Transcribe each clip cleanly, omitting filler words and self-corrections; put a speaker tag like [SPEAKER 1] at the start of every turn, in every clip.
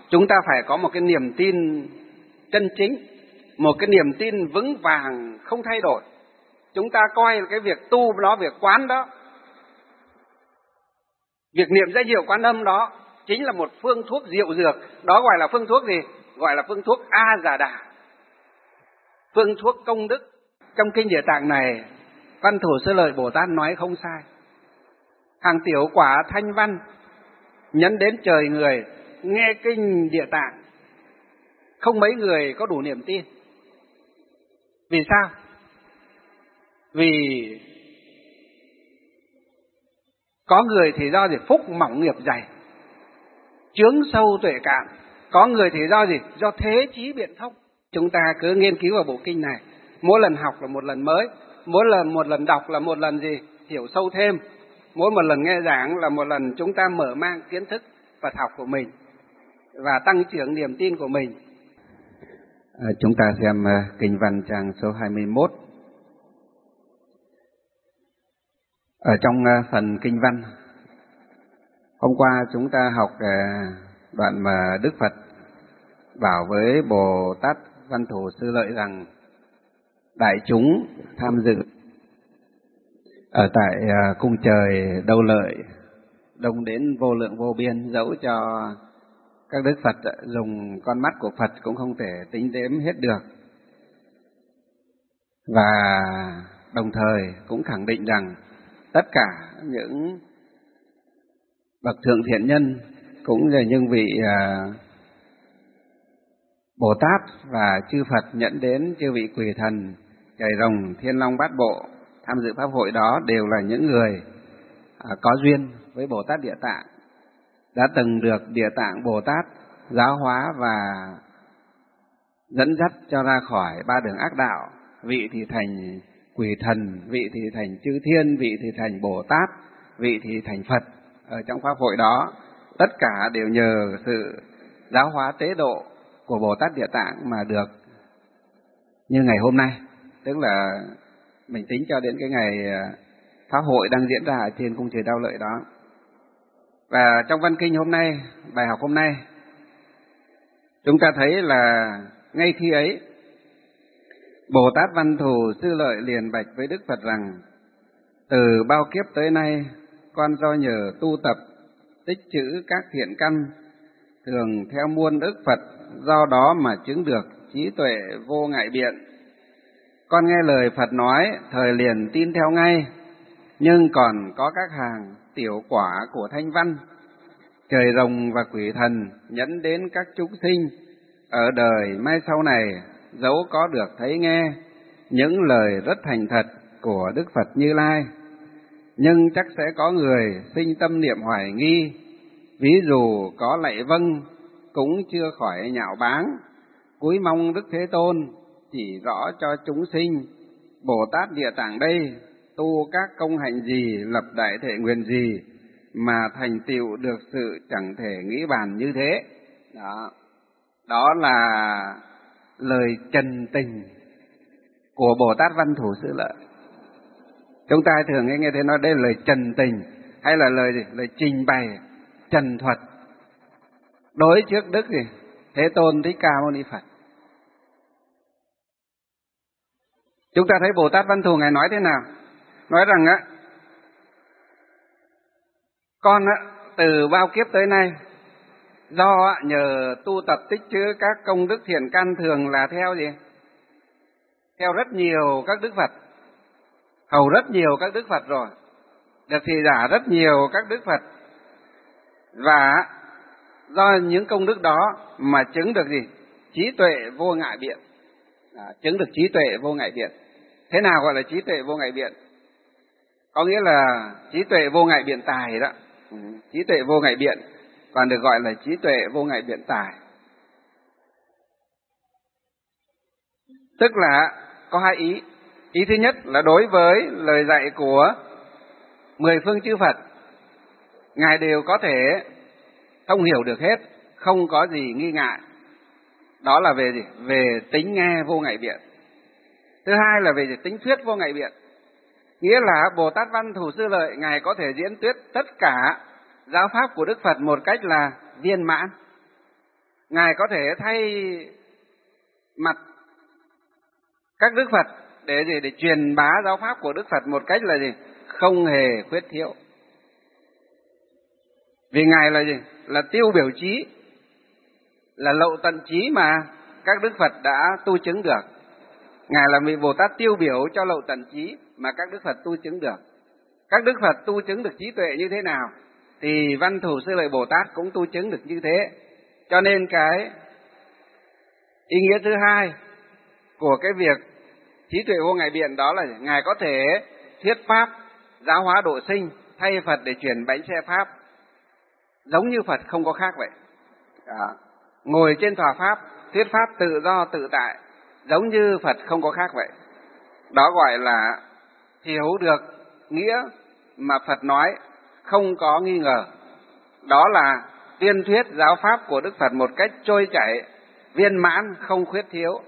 [SPEAKER 1] Chúng ta phải có một cái niềm tin chân chính, một cái niềm tin vững vàng không thay đổi. Chúng ta coi cái việc tu đó, việc quán đó, việc niệm danh hiệu Quán Âm đó chính là một phương thuốc diệu dược. Đó gọi là phương thuốc gì? Gọi là phương thuốc A Già Đà, phương thuốc công đức. Trong kinh Địa Tạng này, Văn Thủ Sư Lợi Bồ Tát nói không sai. Hàng tiểu quả thanh văn nhấn đến trời người nghe kinh Địa Tạng, không mấy người có đủ niềm tin. Vì sao? Vì có người thì do gì? Phúc mỏng nghiệp dày, chướng sâu tuệ cạn. Có người thì do gì? Do thế chí biện thông. Chúng ta cứ nghiên cứu vào bộ kinh này, mỗi lần học là một lần mới, một lần đọc là một lần gì? Hiểu sâu thêm. Mỗi một lần nghe giảng là một lần chúng ta mở mang kiến thức Phật học của mình và tăng trưởng niềm tin của mình. Chúng ta xem kinh văn trang số 21. Ở trong phần kinh văn, hôm qua chúng ta học đoạn mà Đức Phật bảo với Bồ Tát Văn Thủ Sư Lợi rằng đại chúng tham dự ở tại cung trời Đâu Lợi đông đến vô lượng vô biên, dẫu cho các Đức Phật dùng con mắt của Phật cũng không thể tính đếm hết được. Và đồng thời cũng khẳng định rằng tất cả những bậc thượng thiện nhân cũng là những vị Bồ Tát và chư Phật nhận đến chư vị quỷ thần, trời rồng, thiên long bát bộ tham dự pháp hội đó đều là những người có duyên với Bồ Tát Địa Tạng, đã từng được Địa Tạng Bồ Tát giáo hóa và dẫn dắt cho ra khỏi ba đường ác đạo. Vị thì thành quỷ thần, vị thì thành chư thiên, vị thì thành Bồ Tát, vị thì thành Phật. Ở trong pháp hội đó, tất cả đều nhờ sự giáo hóa tế độ của Bồ Tát Địa Tạng mà được như ngày hôm nay. Tức là mình tính cho đến cái ngày pháp hội đang diễn ra ở trên cung trời Đao Lợi đó. Và trong văn kinh hôm nay, bài học hôm nay, chúng ta thấy là ngay khi ấy, Bồ Tát Văn Thù Sư Lợi liền bạch với Đức Phật rằng: từ bao kiếp tới nay, con do nhờ tu tập, tích trữ các thiện căn, thường theo muôn ức Phật, do đó mà chứng được trí tuệ vô ngại biện. Con nghe lời Phật nói, thời liền tin theo ngay, nhưng còn có các hàng tiểu quả của thanh văn, trời rồng và quỷ thần nhẫn đến các chúng sinh ở đời mai sau này, dẫu có được thấy nghe những lời rất thành thật của Đức Phật Như Lai, nhưng chắc sẽ có người sinh tâm niệm hoài nghi, ví dụ có lạy vâng cũng chưa khỏi nhạo báng, cúi mong Đức Thế Tôn chỉ rõ cho chúng sinh Bồ Tát Địa Tạng đây tu các công hạnh gì, lập đại thệ nguyện gì mà thành tựu được sự chẳng thể nghĩ bàn như thế. Đó là lời trần tình của Bồ Tát Văn Thủ Sư Lợi. Chúng ta thường nghe thấy nói đây là lời trần tình, hay là lời gì? Lời trình bày trần thuật đối trước Đức gì? Thế Tôn Thích Ca Mâu Ni Phật. Chúng ta thấy Bồ Tát Văn Thù Ngài nói thế nào? Nói rằng con từ bao kiếp tới nay, do nhờ tu tập tích trữ các công đức thiện căn, thường là theo gì? Theo rất nhiều các Đức Phật, hầu rất nhiều các Đức Phật rồi, được thị giả rất nhiều các Đức Phật, và do những công đức đó mà chứng được gì? Trí tuệ vô ngại biện. Chứng được trí tuệ vô ngại biện. Thế nào gọi là trí tuệ vô ngại biện? Có nghĩa là trí tuệ vô ngại biện tài đó. Trí tuệ vô ngại biện còn được gọi là trí tuệ vô ngại biện tài. Tức là có hai ý. Ý thứ nhất là đối với lời dạy của 10 phương chư Phật, Ngài đều có thể thông hiểu được hết, không có gì nghi ngại. Đó là về gì? Về tính nghe vô ngại biện. Thứ hai là về gì? Tính thuyết vô ngại biện. Nghĩa là Bồ Tát Văn Thù Sư Lợi, Ngài có thể diễn thuyết tất cả giáo pháp của Đức Phật một cách là viên mãn. Ngài có thể thay mặt các Đức Phật để gì? Để truyền bá giáo pháp của Đức Phật một cách là gì? Không hề khuyết thiếu. Vì Ngài là gì? Là tiêu biểu chí, là lậu tận trí mà các Đức Phật đã tu chứng được. Ngài là vị Bồ Tát tiêu biểu cho lậu tận trí mà các Đức Phật tu chứng được. Các Đức Phật tu chứng được trí tuệ như thế nào thì Văn Thù Sư Lợi Bồ Tát cũng tu chứng được như thế. Cho nên cái ý nghĩa thứ hai của cái việc trí tuệ vô ngại biện đó là Ngài có thể thuyết pháp giáo hóa độ sinh, thay Phật để chuyển bánh xe pháp, giống như Phật không có khác vậy. Ngồi trên tòa pháp thuyết pháp tự do tự tại, giống như Phật không có khác vậy. Đó gọi là hiểu được nghĩa mà Phật nói không có nghi ngờ. Đó là tuyên thuyết giáo pháp của Đức Phật một cách trôi chảy, viên mãn, không khuyết thiếu.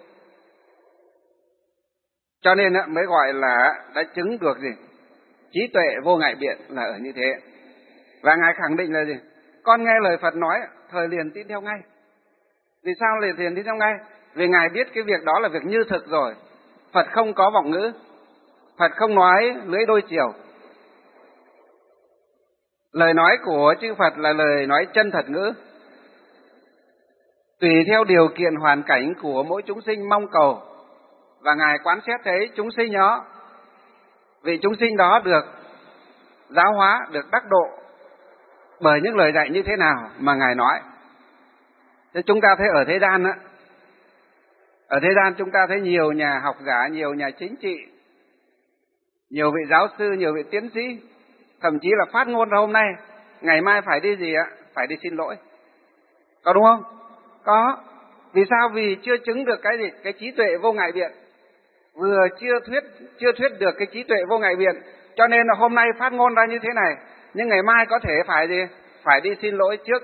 [SPEAKER 1] Cho nên mới gọi là đã chứng được gì? Trí tuệ vô ngại biện là ở như thế. Và Ngài khẳng định là gì? Con nghe lời Phật nói, thời liền tin theo ngay. Vì sao liền tin theo ngay? Vì Ngài biết cái việc đó là việc như thực rồi. Phật không có vọng ngữ, Phật không nói lưỡi đôi chiều. Lời nói của chư Phật là lời nói chân thật ngữ, tùy theo điều kiện hoàn cảnh của mỗi chúng sinh mong cầu, và Ngài quán xét thấy chúng sinh đó, vì chúng sinh đó được giáo hóa, được đắc độ bởi những lời dạy như thế nào mà Ngài nói. Thế chúng ta thấy ở thế gian á, ở thế gian chúng ta thấy nhiều nhà học giả, nhiều nhà chính trị, nhiều vị giáo sư, nhiều vị tiến sĩ, thậm chí là phát ngôn ra hôm nay, ngày mai phải đi gì ạ? Phải đi xin lỗi. Có đúng không? Có. Vì sao? Vì chưa chứng được cái gì? Cái trí tuệ vô ngại biện. Vừa chưa thuyết được cái trí tuệ vô ngại biện, cho nên là hôm nay phát ngôn ra như thế này, nhưng ngày mai có thể phải gì? Phải đi xin lỗi trước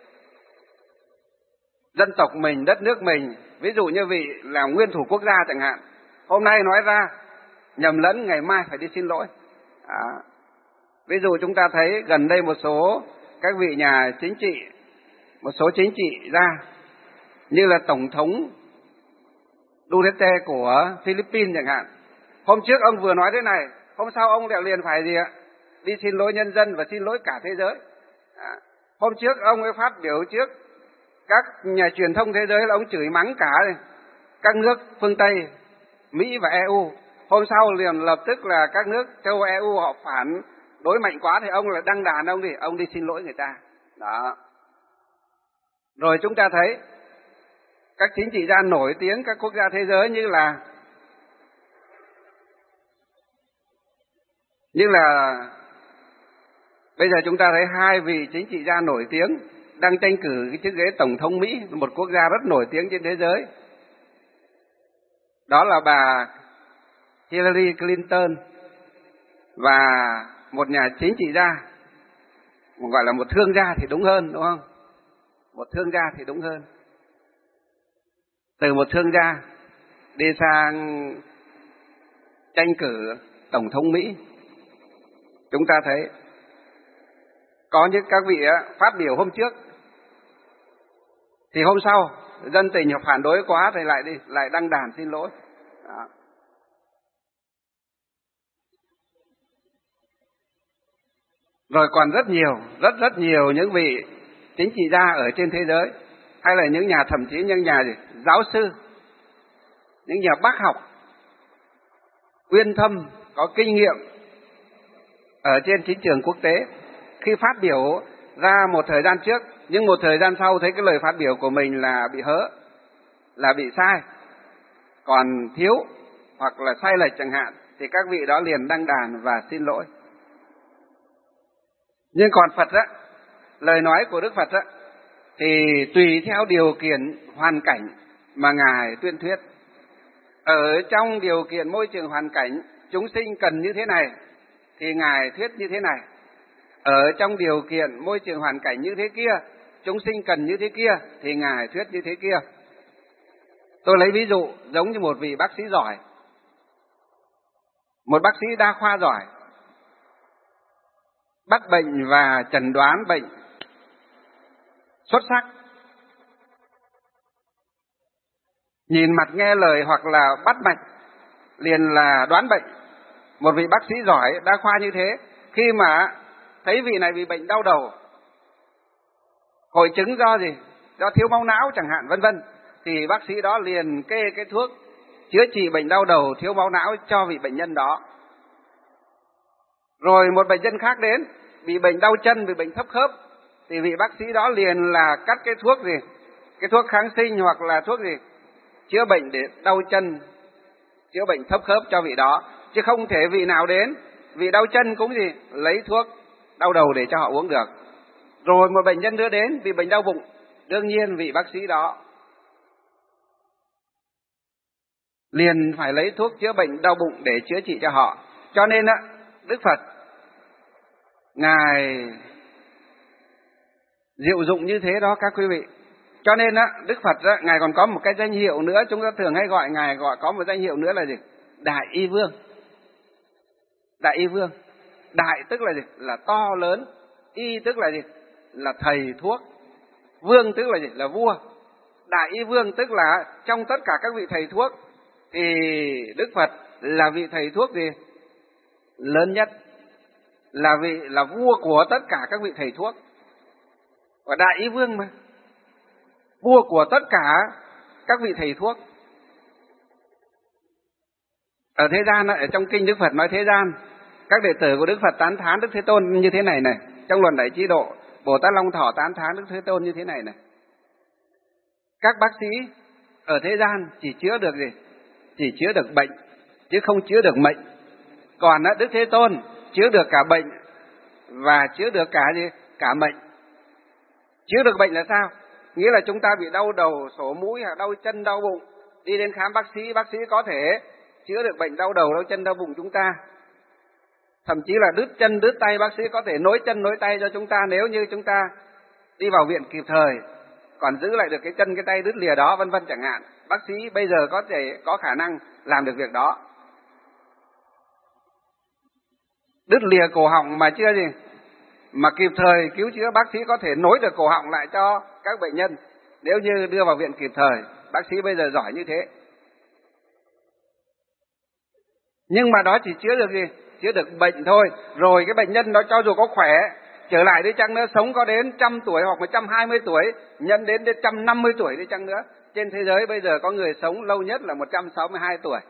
[SPEAKER 1] dân tộc mình, đất nước mình. Ví dụ như vị là nguyên thủ quốc gia chẳng hạn, hôm nay nói ra nhầm lẫn, ngày mai phải đi xin lỗi. Ví dụ chúng ta thấy gần đây một số các vị nhà chính trị, một số chính trị gia như là Tổng thống Duterte của Philippines chẳng hạn. Hôm trước ông vừa nói thế này, hôm sau ông liền phải gì ạ? Đi xin lỗi nhân dân và xin lỗi cả thế giới. Hôm trước ông ấy phát biểu trước các nhà truyền thông thế giới là ông chửi mắng cả các nước phương Tây, Mỹ và EU. Hôm sau liền lập tức là các nước châu Âu, EU họ phản đối mạnh quá thì ông lại đăng đàn ông đi xin lỗi người ta. Đó. Rồi chúng ta thấy các chính trị gia nổi tiếng các quốc gia thế giới như là bây giờ chúng ta thấy hai vị chính trị gia nổi tiếng đang tranh cử cái chức ghế tổng thống Mỹ, một quốc gia rất nổi tiếng trên thế giới. Đó là bà Hillary Clinton và một nhà chính trị gia, gọi là một thương gia thì đúng hơn, đúng không? Một thương gia thì đúng hơn. Từ một thương gia đi sang tranh cử tổng thống Mỹ. Chúng ta thấy có những các vị phát biểu hôm trước thì hôm sau dân tình phản đối quá thì lại đăng đàn xin lỗi. Đó. Rồi còn rất nhiều những vị chính trị gia ở trên thế giới, hay là những nhà, thậm chí những nhà giáo sư, những nhà bác học uyên thâm, có kinh nghiệm ở trên chính trường quốc tế, khi phát biểu ra một thời gian trước, nhưng một thời gian sau thấy cái lời phát biểu của mình là bị hớ, là bị sai, còn thiếu hoặc là sai lệch chẳng hạn, thì các vị đó liền đăng đàn và xin lỗi. Nhưng còn Phật á, lời nói của Đức Phật á, thì tùy theo điều kiện hoàn cảnh mà Ngài tuyên thuyết. Ở trong điều kiện môi trường hoàn cảnh chúng sinh cần như thế này thì Ngài thuyết như thế này. Ở trong điều kiện môi trường hoàn cảnh như thế kia, chúng sinh cần như thế kia thì Ngài thuyết như thế kia. Tôi lấy ví dụ giống như một vị bác sĩ giỏi, một bác sĩ đa khoa giỏi, bắt bệnh và chẩn đoán bệnh xuất sắc, nhìn mặt nghe lời hoặc là bắt mạch liền là đoán bệnh. Một vị bác sĩ giỏi đa khoa như thế, khi mà thấy vị này bị bệnh đau đầu, hội chứng do gì? Do thiếu máu não chẳng hạn, vân vân, thì bác sĩ đó liền kê cái thuốc chữa trị bệnh đau đầu, thiếu máu não cho vị bệnh nhân đó. Rồi một bệnh nhân khác đến bị bệnh đau chân, bị bệnh thấp khớp, thì vị bác sĩ đó liền là cắt cái thuốc gì? Cái thuốc kháng sinh hoặc là thuốc gì? Chữa bệnh để đau chân, chữa bệnh thấp khớp cho vị đó. Chứ không thể vị nào đến, vị đau chân cũng gì? Lấy thuốc đau đầu để cho họ uống được. Rồi một bệnh nhân nữa đến bị bệnh đau bụng, đương nhiên vị bác sĩ đó liền phải lấy thuốc chữa bệnh đau bụng để chữa trị cho họ. Cho nên á, Đức Phật Ngài diệu dụng như thế đó các quý vị. Cho nên á, Đức Phật á, Ngài còn có một cái danh hiệu nữa, chúng ta thường hay gọi Ngài có một danh hiệu nữa là gì? Đại Y Vương. Đại Y Vương. Đại tức là gì? Là to lớn. Y tức là gì? Là thầy thuốc. Vương tức là gì? Là vua. Đại Y Vương tức là trong tất cả các vị thầy thuốc thì Đức Phật là vị thầy thuốc gì? Lớn nhất. Là vua của tất cả các vị thầy thuốc. Và Đại Y Vương mà. Vua của tất cả các vị thầy thuốc. Ở thế gian, ở trong kinh Đức Phật nói thế gian, các đệ tử của Đức Phật tán thán Đức Thế Tôn như thế này này. Trong Luận Đại Trí Độ, Bồ Tát Long Thọ tán thán Đức Thế Tôn như thế này này. Các bác sĩ ở thế gian chỉ chữa được gì? Chỉ chữa được bệnh, chứ không chữa được mệnh. Còn Đức Thế Tôn chữa được cả bệnh và chữa được cả gì? Cả mệnh. Chữa được bệnh là sao? Nghĩa là chúng ta bị đau đầu, sổ mũi, hoặc đau chân, đau bụng, đi đến khám bác sĩ có thể chữa được bệnh đau đầu, đau chân, đau bụng chúng ta. Thậm chí là đứt chân, đứt tay, bác sĩ có thể nối chân, nối tay cho chúng ta nếu như chúng ta đi vào viện kịp thời, còn giữ lại được cái chân, cái tay đứt lìa đó, vân vân chẳng hạn. Bác sĩ bây giờ có thể có khả năng làm được việc đó. Đứt lìa cổ họng mà chưa gì? Mà kịp thời cứu chữa, bác sĩ có thể nối được cổ họng lại cho các bệnh nhân nếu như đưa vào viện kịp thời. Bác sĩ bây giờ giỏi như thế. Nhưng mà đó chỉ chữa được gì? Chữa được bệnh thôi. Rồi cái bệnh nhân đó cho dù có khỏe trở lại đi chăng nữa, sống có đến 100 tuổi hoặc 120 tuổi, nhân đến 150 tuổi đi chăng nữa, trên thế giới bây giờ có người sống lâu nhất là 162 tuổi.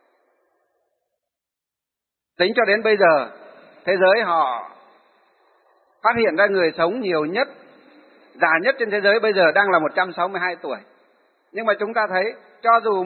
[SPEAKER 1] Tính cho đến bây giờ, thế giới họ phát hiện ra người sống nhiều nhất, già nhất trên thế giới bây giờ đang là 162 tuổi. Nhưng mà chúng ta thấy, cho dù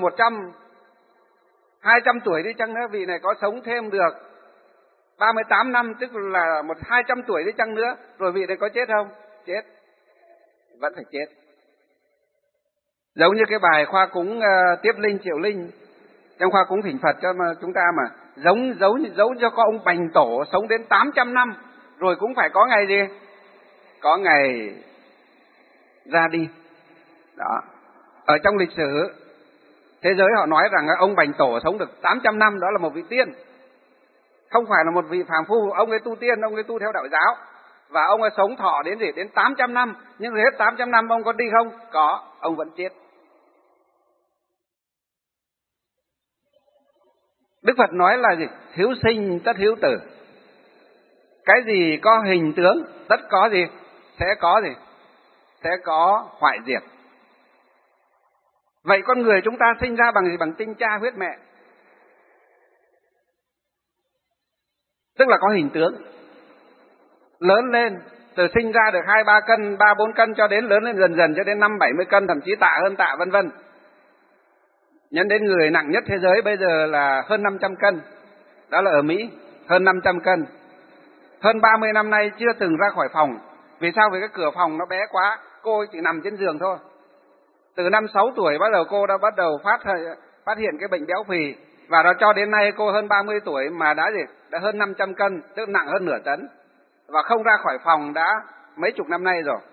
[SPEAKER 1] 200 tuổi đi chăng nữa, vị này có sống thêm được 38 năm, tức là 200 tuổi đi chăng nữa, rồi vị này có chết không? Chết. Vẫn phải chết. Giống như cái bài khoa cúng tiếp linh triệu linh, trong khoa cúng thỉnh Phật cho chúng ta mà, giống cho có ông Bành Tổ sống đến 800 năm, rồi cũng phải có ngày gì? Có ngày ra đi. Đó. Ở trong lịch sử thế giới họ nói rằng ông Bành Tổ sống được 800 năm, đó là một vị tiên. Không phải là một vị phàm phu, ông ấy tu tiên, ông ấy tu theo đạo giáo. Và ông ấy sống thọ đến gì? Đến 800 năm. Nhưng hết 800 năm ông có đi không? Có, ông vẫn chết. Đức Phật nói là gì? Hiếu sinh tất hiếu tử. Cái gì có hình tướng, tất có gì? Sẽ có gì? Sẽ có hoại diệt. Vậy con người chúng ta sinh ra bằng gì? Bằng tinh cha huyết mẹ. Tức là có hình tướng. Lớn lên, từ sinh ra được 2-3 cân, 3-4 cân cho đến lớn lên dần dần cho đến 5-70 cân, thậm chí tạ hơn tạ, vân vân. Nhân đến người nặng nhất thế giới bây giờ là hơn 500 cân. Đó là ở Mỹ, hơn 500 cân. Hơn 30 năm nay chưa từng ra khỏi phòng. Vì sao? Vì cái cửa phòng nó bé quá, cô chỉ nằm trên giường thôi. Từ năm 6 tuổi bắt đầu cô đã bắt đầu phát hiện cái bệnh béo phì. Và đó cho đến nay cô hơn 30 tuổi mà đã hơn 500 cân, tức nặng hơn nửa tấn. Và không ra khỏi phòng đã mấy chục năm nay rồi.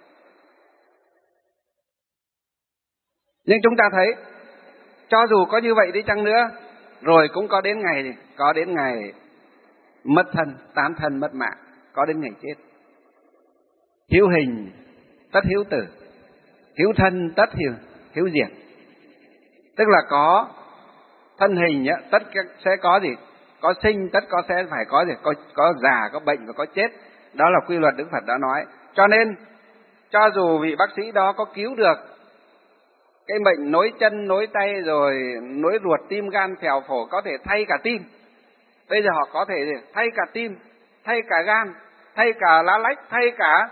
[SPEAKER 1] Nhưng chúng ta thấy, cho dù có như vậy đi chăng nữa, rồi cũng có đến ngày mất thân, tán thân mất mạng, có đến ngày chết. Hiếu hình tất hiếu tử, hiếu thân tất hiếu diệt. tức là có thân hình tất sẽ có gì? Có sinh, tất có sẽ phải có gì? Có già, có bệnh và có chết. Đó là quy luật Đức Phật đã nói. Cho nên cho dù vị bác sĩ đó có cứu được cái bệnh nối chân, nối tay, rồi nối ruột, tim, gan, phèo, phổi, có thể thay cả tim. Bây giờ họ có thể thay cả tim, thay cả gan, thay cả lá lách, thay cả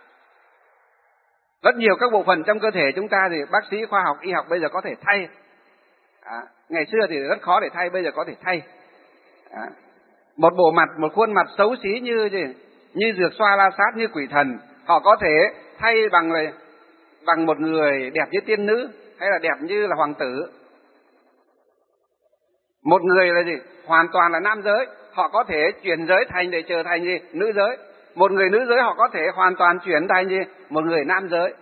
[SPEAKER 1] rất nhiều các bộ phận trong cơ thể chúng ta thì bác sĩ khoa học, y học bây giờ có thể thay. Ngày xưa thì rất khó để thay, bây giờ có thể thay. Một bộ mặt, một khuôn mặt xấu xí như dược xoa la sát, như quỷ thần, họ có thể thay bằng một người đẹp như tiên nữ, hay là đẹp như là hoàng tử. Một người là gì? Hoàn toàn là nam giới, họ có thể chuyển giới thành để trở thành gì? Nữ giới. Một người nữ giới họ có thể hoàn toàn chuyển thành gì? Một người nam giới.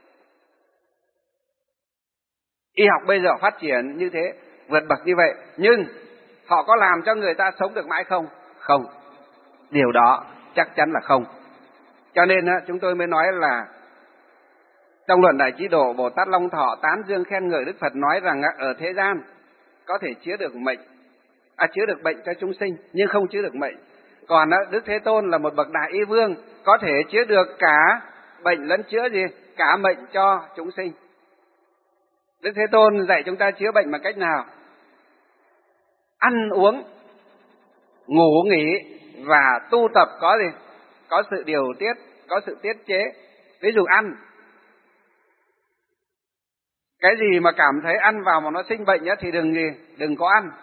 [SPEAKER 1] Y học bây giờ phát triển như thế, vượt bậc như vậy, nhưng họ có làm cho người ta sống được mãi không? Không. Điều đó chắc chắn là không. Cho nên chúng tôi mới nói là trong luận Đại Chí Độ, Bồ Tát Long Thọ tán dương khen ngợi Đức Phật nói rằng ở thế gian có thể chữa được chữa được bệnh cho chúng sinh, nhưng không chữa được mệnh. Còn Đức Thế Tôn là một bậc đại y vương, có thể chữa được cả bệnh lẫn chữa gì? Cả mệnh cho chúng sinh. Đức Thế Tôn dạy chúng ta chữa bệnh bằng cách nào? Ăn uống, ngủ nghỉ và tu tập có gì? Có sự điều tiết, có sự tiết chế. Ví dụ ăn, cái gì mà cảm thấy ăn vào mà nó sinh bệnh thì đừng có ăn.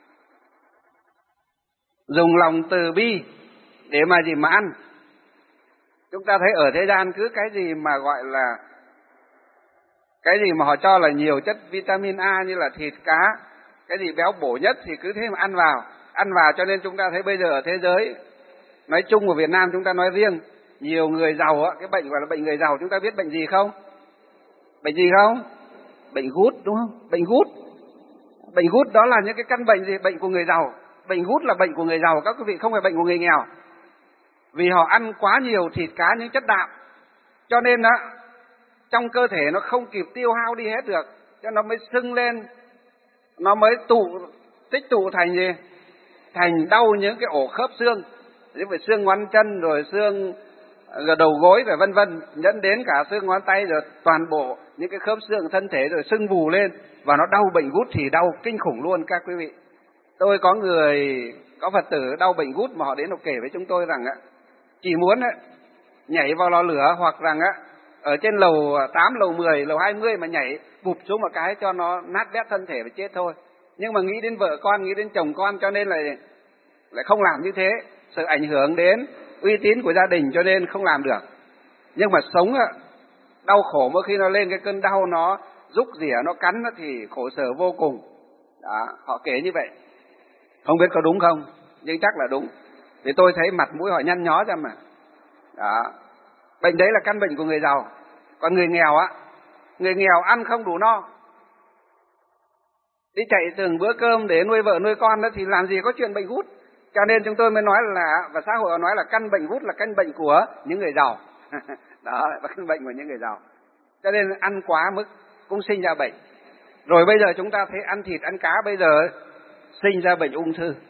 [SPEAKER 1] Dùng lòng từ bi để mà ăn. Chúng ta thấy ở thế gian cứ cái gì mà gọi là cái gì mà họ cho là nhiều chất vitamin A như là thịt, cá, cái gì béo bổ nhất thì cứ thế mà ăn vào. Cho nên chúng ta thấy bây giờ ở thế giới nói chung, ở Việt Nam chúng ta nói riêng, nhiều người giàu cái bệnh gọi là bệnh người giàu, chúng ta biết bệnh gì không? Bệnh gì không? Bệnh gút, đúng không? Bệnh gút. Bệnh gút đó là những cái căn bệnh gì? Bệnh của người giàu. Bệnh gút là bệnh của người giàu các quý vị, không phải bệnh của người nghèo. Vì họ ăn quá nhiều thịt, cá, những chất đạm, cho nên trong cơ thể nó không kịp tiêu hao đi hết được, cho nó mới sưng lên, nó mới tích tụ thành gì? Thành đau những cái ổ khớp xương, như vậy xương ngón chân, rồi xương đầu gối, rồi vân vân, dẫn đến cả xương ngón tay, rồi toàn bộ những cái khớp xương thân thể rồi sưng vù lên, và nó đau. Bệnh gút thì đau kinh khủng luôn các quý vị. Tôi có Phật tử đau bệnh gút mà họ đến họ kể với chúng tôi rằng chỉ muốn nhảy vào lò lửa, hoặc rằng ở trên lầu 8, lầu 10, lầu 20 mà nhảy bụp xuống một cái cho nó nát bét thân thể và chết thôi. Nhưng mà nghĩ đến vợ con, nghĩ đến chồng con, cho nên lại không làm như thế, sợ ảnh hưởng đến uy tín của gia đình, cho nên không làm được. Nhưng mà sống đau khổ, mỗi khi nó lên cái cơn đau, nó rúc rỉa, nó cắn thì khổ sở vô cùng. Đó, họ kể như vậy. Không biết có đúng không, nhưng chắc là đúng. Vì tôi thấy mặt mũi họ nhăn nhó ra mà. Đó. Bệnh đấy là căn bệnh của người giàu. Còn người nghèo ăn không đủ no, đi chạy từng bữa cơm để nuôi vợ nuôi con thì làm gì có chuyện bệnh gút. Cho nên chúng tôi mới nói là, và xã hội nói là căn bệnh gút là căn bệnh của những người giàu. Đó là căn bệnh của những người giàu. Cho nên ăn quá mức cũng sinh ra bệnh. Rồi bây giờ chúng ta thấy ăn thịt, ăn cá, bây giờ sinh ra bệnh ung thư.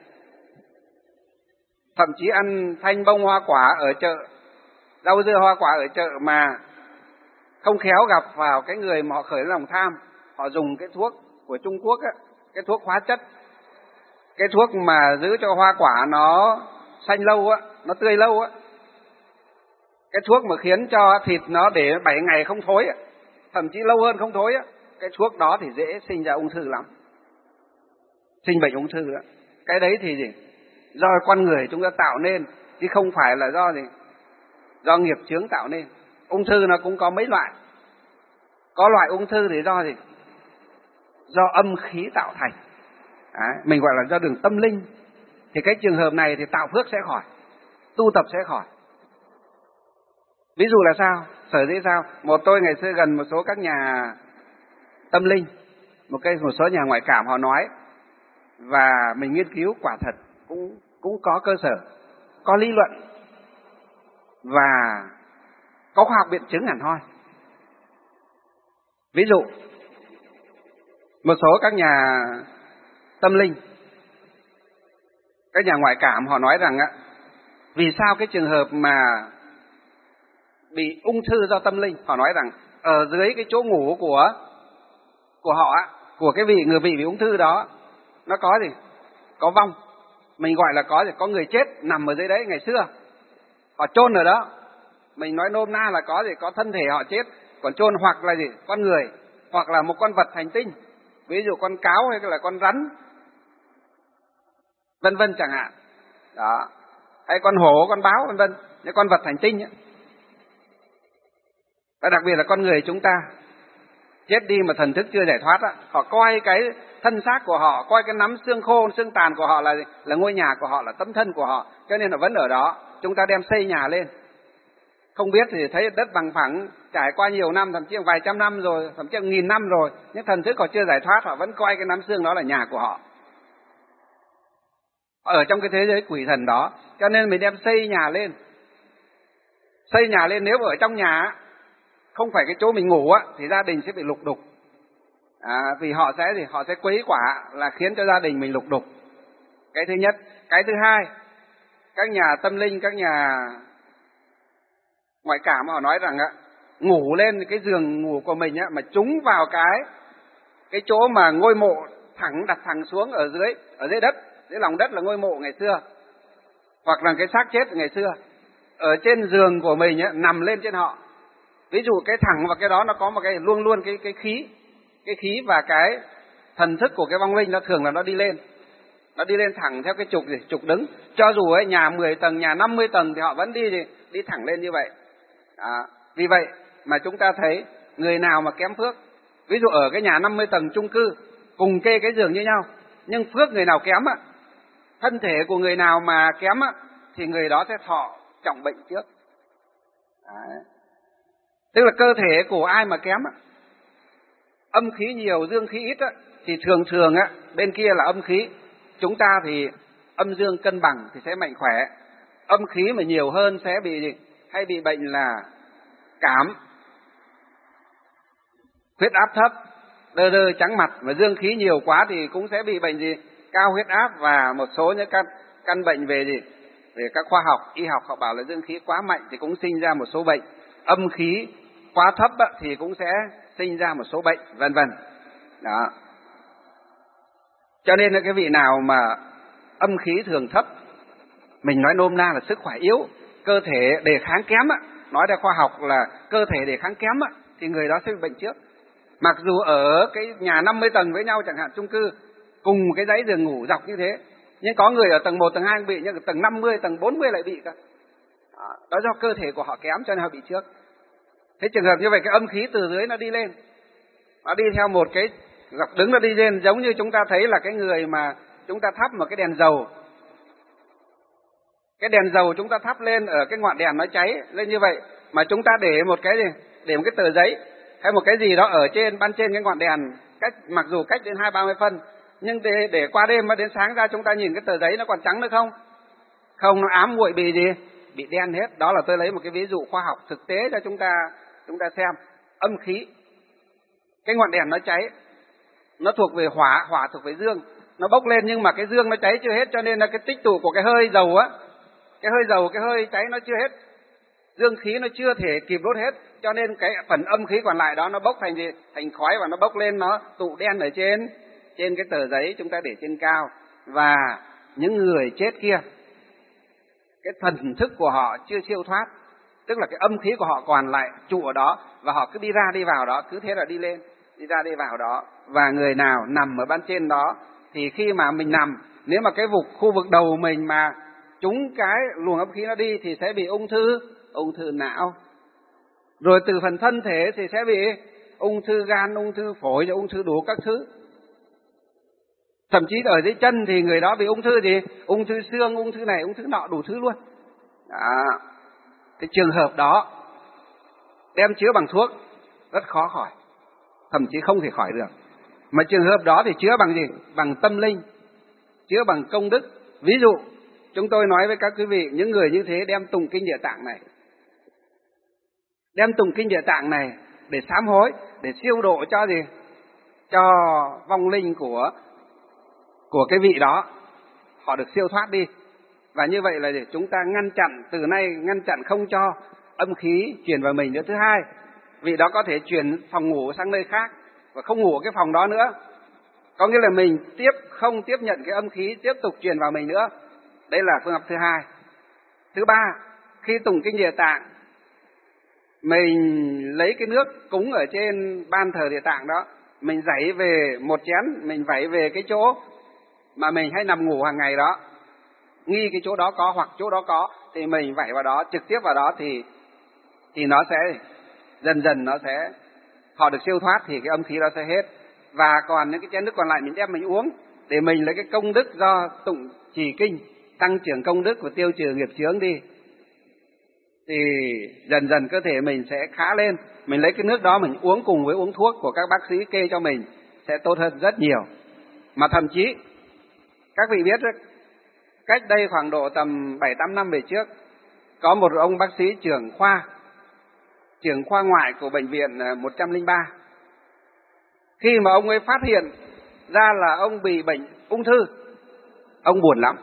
[SPEAKER 1] Thậm chí ăn thanh bông hoa quả ở chợ, rau dưa hoa quả ở chợ mà không khéo gặp vào cái người mà họ khởi lòng tham, họ dùng cái thuốc của Trung Quốc cái thuốc hóa chất, cái thuốc mà giữ cho hoa quả nó xanh lâu nó tươi lâu cái thuốc mà khiến cho thịt nó để 7 ngày không thối thậm chí lâu hơn không thối cái thuốc đó thì dễ sinh ra ung thư lắm, sinh bệnh ung thư đó. Cái đấy thì gì? Do con người chúng ta tạo nên, chứ không phải là do nghiệp chướng tạo nên. Ung thư nó cũng có mấy loại. Có loại ung thư thì do gì? Do âm khí tạo thành. Mình gọi là do đường tâm linh. Thì cái trường hợp này thì tạo phước sẽ khỏi, tu tập sẽ khỏi. Ví dụ là sao? Sở dĩ sao? Tôi ngày xưa gần một số các nhà tâm linh, một số nhà ngoại cảm họ nói, và mình nghiên cứu quả thật cũng có cơ sở, có lý luận và có khoa học biện chứng hẳn hoi. Ví dụ Một số các nhà tâm linh, các nhà ngoại cảm họ nói rằng vì sao cái trường hợp mà bị ung thư do tâm linh, họ nói rằng ở dưới cái chỗ ngủ của họ của cái người bị ung thư đó, nó có gì? Có vong. Mình gọi là có người chết nằm ở dưới đấy ngày xưa. Họ chôn ở đó. Mình nói nôm na là có gì? Có thân thể họ chết còn chôn, hoặc là gì? Con người, hoặc là một con vật hành tinh. Ví dụ con cáo hay là con rắn, vân vân chẳng hạn. Đó. Hay con hổ, con báo, vân vân, những con vật hành tinh ấy. Và đặc biệt là con người chúng ta chết đi mà thần thức chưa giải thoát á, họ coi cái thân xác của họ, coi cái nắm xương khô, xương tàn của họ là ngôi nhà của họ, là tấm thân của họ, cho nên là vẫn ở đó. Chúng ta đem xây nhà lên, không biết thì thấy đất bằng phẳng trải qua nhiều năm, thậm chí vài trăm năm rồi, thậm chí 1000 năm rồi, nhưng thần thức họ chưa giải thoát, họ vẫn coi cái nắm xương đó là nhà của họ, ở trong cái thế giới quỷ thần đó. Cho nên mình đem xây nhà lên. Xây nhà lên, nếu ở trong nhà không phải cái chỗ mình ngủ thì gia đình sẽ bị lục đục. Vì họ sẽ quấy quả, là khiến cho gia đình mình lục đục. Cái thứ nhất. Cái thứ hai, các nhà tâm linh, các nhà ngoại cảm họ nói rằng ngủ lên cái giường ngủ của mình mà trúng vào cái chỗ mà ngôi mộ đặt thẳng xuống ở dưới đất, dưới lòng đất là ngôi mộ ngày xưa, hoặc là cái xác chết ngày xưa, ở trên giường của mình nằm lên trên họ. Ví dụ cái thẳng và cái đó nó có một cái luôn cái khí và cái thần thức của cái vong linh, nó thường là nó đi lên thẳng theo cái trục đứng. Cho dù nhà 10 tầng, nhà 50 tầng thì họ vẫn đi thẳng lên như vậy. Vì vậy mà chúng ta thấy người nào mà kém phước, ví dụ ở cái nhà 50 tầng chung cư cùng kê cái giường như nhau, nhưng phước người nào kém thân thể của người nào mà kém thì người đó sẽ thọ trọng bệnh trước. Tức là cơ thể của ai mà kém âm khí nhiều, dương khí ít thì thường bên kia là âm khí, chúng ta thì âm dương cân bằng thì sẽ mạnh khỏe. Âm khí mà nhiều hơn sẽ bị bệnh là cảm, huyết áp thấp, đơ trắng mặt. Mà dương khí nhiều quá thì cũng sẽ bị bệnh cao huyết áp, và một số những căn bệnh về các khoa học, y học họ bảo là dương khí quá mạnh thì cũng sinh ra một số bệnh. Âm khí quá thấp thì cũng sẽ sinh ra một số bệnh, vân vân. Đó. Cho nên là cái vị nào mà âm khí thường thấp, mình nói nôm na là sức khỏe yếu, cơ thể đề kháng kém nói ra khoa học là cơ thể đề kháng kém thì người đó sẽ bị bệnh trước. Mặc dù ở cái nhà 50 tầng với nhau chẳng hạn, chung cư cùng cái dãy giường ngủ dọc như thế, nhưng có người ở tầng 1, tầng 2 bị, nhưng ở tầng 50, tầng 40 lại bị cả. Đó do cơ thể của họ kém cho nên họ bị trước. Thế trường hợp như vậy, cái âm khí từ dưới nó đi lên, nó đi theo một cái dọc đứng, nó đi lên, giống như chúng ta thấy là cái người mà chúng ta thắp một cái đèn dầu. Cái đèn dầu chúng ta thắp lên, ở cái ngọn đèn nó cháy lên như vậy, mà chúng ta để một cái tờ giấy hay một cái gì đó ở ban trên cái ngọn đèn, mặc dù cách đến 20-30 phân, nhưng để qua đêm đến sáng ra chúng ta nhìn cái tờ giấy nó còn trắng nữa không? Không, nó ám muội bị đen hết. Đó là tôi lấy một cái ví dụ khoa học thực tế cho chúng ta xem. Âm khí, cái ngọn đèn nó cháy, nó thuộc về hỏa thuộc về dương, nó bốc lên, nhưng mà cái dương nó cháy chưa hết, cho nên là cái tích tụ của cái hơi dầu cái hơi cháy nó chưa hết, dương khí nó chưa thể kịp đốt hết, cho nên cái phần âm khí còn lại đó nó bốc thành khói, và nó bốc lên, nó tụ đen ở trên cái tờ giấy chúng ta để trên cao. Và những người chết kia, cái thần thức của họ chưa siêu thoát, tức là cái âm khí của họ còn lại trụ ở đó, và họ cứ đi ra đi vào đó, cứ thế là đi lên, đi ra đi vào đó. Và người nào nằm ở ban trên đó thì khi mà mình nằm, nếu mà cái khu vực đầu mình mà trúng cái luồng âm khí nó đi thì sẽ bị ung thư não, rồi từ phần thân thể thì sẽ bị ung thư gan, ung thư phổi, ung thư đủ các thứ. Thậm chí ở dưới chân thì người đó bị ung thư ung thư xương, ung thư này, ung thư nọ, đủ thứ luôn. Cái trường hợp đó đem chữa bằng thuốc rất khó khỏi, thậm chí không thể khỏi được. Mà trường hợp đó thì chữa bằng bằng tâm linh, chữa bằng công đức. Ví dụ chúng tôi nói với các quý vị, những người như thế đem tụng kinh Địa Tạng này, đem tụng kinh Địa Tạng này để sám hối, để siêu độ cho cho vong linh của cái vị đó, họ được siêu thoát đi. Và như vậy là để chúng ta ngăn chặn, từ nay ngăn chặn không cho âm khí truyền vào mình nữa. Thứ hai, vị đó có thể chuyển phòng ngủ sang nơi khác và không ngủ ở cái phòng đó nữa. Có nghĩa là mình không tiếp nhận cái âm khí tiếp tục truyền vào mình nữa. Đây là phương pháp thứ hai. Thứ ba, khi tụng kinh Địa Tạng, mình lấy cái nước cúng ở trên ban thờ Địa Tạng đó, mình rảy về một chén, mình vẩy về cái chỗ mà mình hay nằm ngủ hàng ngày đó. Nghi cái chỗ đó có hoặc chỗ đó có thì mình vẩy vào đó, trực tiếp vào đó thì nó sẽ dần dần họ được siêu thoát, thì cái âm khí đó sẽ hết. Và còn những cái chén nước còn lại mình đem mình uống để mình lấy cái công đức do tụng trì kinh tăng trưởng công đức và tiêu trừ nghiệp chướng đi, thì dần dần cơ thể mình sẽ khá lên. Mình lấy cái nước đó mình uống cùng với uống thuốc của các bác sĩ kê cho mình sẽ tốt hơn rất nhiều. Mà thậm chí các vị biết đấy, cách đây khoảng độ tầm 7-8 năm về trước, có một ông bác sĩ trưởng khoa ngoại của bệnh viện 103. Khi mà ông ấy phát hiện ra là ông bị bệnh ung thư, ông buồn lắm.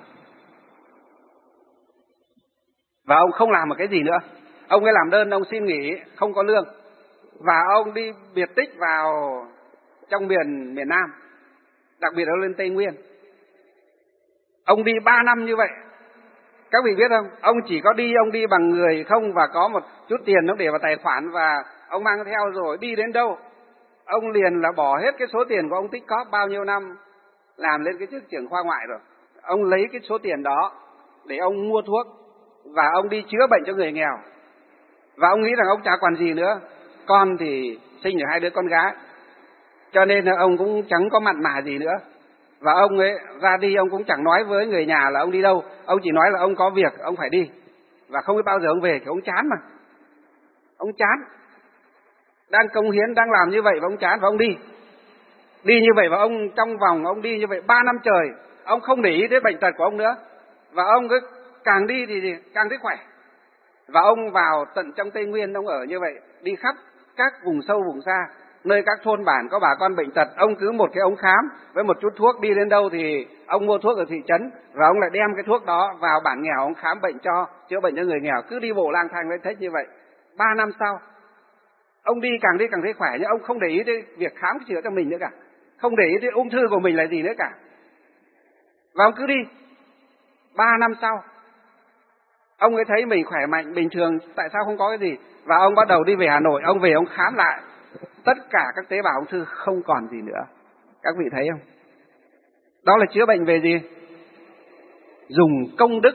[SPEAKER 1] Và ông không làm một cái gì nữa. Ông ấy làm đơn, ông xin nghỉ, không có lương. Và ông đi biệt tích vào trong miền Nam, đặc biệt là lên Tây Nguyên. Ông đi 3 năm như vậy. Các vị biết không? Ông chỉ có đi, ông đi bằng người không và có một chút tiền ông để vào tài khoản và ông mang theo, rồi đi đến đâu ông liền là bỏ hết cái số tiền của ông tích cóp bao nhiêu năm làm lên cái chức trưởng khoa ngoại rồi. Ông lấy cái số tiền đó để ông mua thuốc và ông đi chữa bệnh cho người nghèo. Và ông nghĩ rằng ông chả còn gì nữa. Con thì sinh được 2 đứa con gái, cho nên là ông cũng chẳng có mặn mà gì nữa. Và ông ấy ra đi, ông cũng chẳng nói với người nhà là ông đi đâu. Ông chỉ nói là ông có việc, ông phải đi. Và không biết bao giờ ông về, thì ông chán mà. Ông chán. Đang cống hiến, đang làm như vậy và ông chán và ông đi. Đi như vậy và ông trong vòng ông đi như vậy 3 năm trời, ông không để ý tới bệnh tật của ông nữa. Và ông cứ càng đi thì càng thấy khỏe. Và ông vào tận trong Tây Nguyên, ông ở như vậy, đi khắp các vùng sâu vùng xa, nơi các thôn bản có bà con bệnh tật, ông cứ một cái ống khám với một chút thuốc, đi đến đâu thì ông mua thuốc ở thị trấn và ông lại đem cái thuốc đó vào bản nghèo, ông khám bệnh chữa bệnh cho người nghèo, cứ đi bộ lang thang với thích như vậy. 3 năm sau, ông đi càng thấy khỏe, nhưng ông không để ý tới việc khám chữa cho mình nữa cả, không để ý tới ung thư của mình là gì nữa cả. Và ông cứ đi. 3 năm sau, ông ấy thấy mình khỏe mạnh, bình thường, tại sao không có cái gì? Và ông bắt đầu đi về Hà Nội, ông về ông khám lại, tất cả các tế bào ung thư không còn gì nữa. Các vị thấy không? Đó là chữa bệnh về gì? Dùng công đức.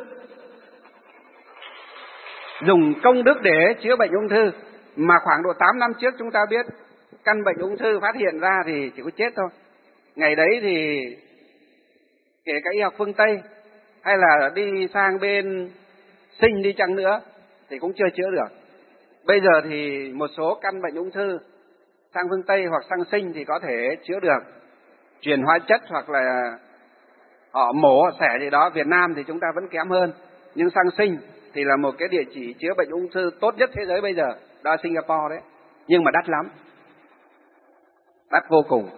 [SPEAKER 1] Dùng công đức để chữa bệnh ung thư. Mà khoảng độ 8 năm trước chúng ta biết căn bệnh ung thư phát hiện ra thì chỉ có chết thôi. Ngày đấy thì kể cả y học phương Tây hay là đi sang bên Sinh đi chăng nữa thì cũng chưa chữa được. Bây giờ thì một số căn bệnh ung thư sang phương Tây hoặc sang Sinh thì có thể chữa được, truyền hóa chất hoặc là họ mổ xẻ gì đó. Việt Nam thì chúng ta vẫn kém hơn, nhưng sang Sinh thì là một cái địa chỉ chữa bệnh ung thư tốt nhất thế giới bây giờ, đó là Singapore đấy. Nhưng mà đắt lắm, đắt vô cùng.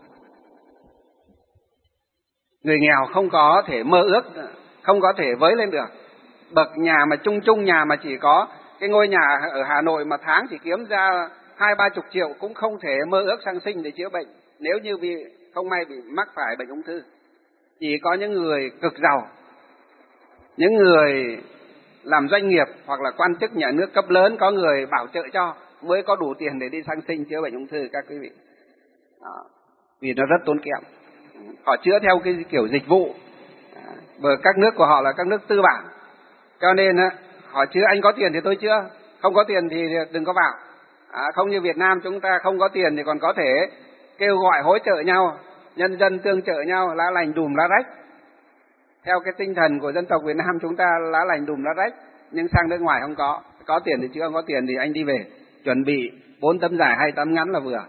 [SPEAKER 1] Người nghèo không có thể mơ ước, không có thể với lên được. Bậc nhà mà chung nhà mà chỉ có cái ngôi nhà ở Hà Nội mà tháng chỉ kiếm ra 20-30 triệu cũng không thể mơ ước sang Sinh để chữa bệnh, nếu như không may bị mắc phải bệnh ung thư. Chỉ có những người cực giàu, những người làm doanh nghiệp hoặc là quan chức nhà nước cấp lớn, có người bảo trợ cho, mới có đủ tiền để đi sang Sinh chữa bệnh ung thư các quý vị. Đó. Vì nó rất tốn kém. Họ chữa theo cái kiểu dịch vụ. Bởi các nước của họ là các nước tư bản, cho nên họ chữa anh có tiền thì tôi chữa, không có tiền thì đừng có vào. Không như Việt Nam chúng ta không có tiền thì còn có thể kêu gọi hỗ trợ nhau, nhân dân tương trợ nhau, lá lành đùm lá rách. Theo cái tinh thần của dân tộc Việt Nam chúng ta lá lành đùm lá rách, nhưng sang nước ngoài không có tiền thì chữa, không có tiền thì anh đi về, chuẩn bị 4 tấm dài 2 tấm ngắn là vừa.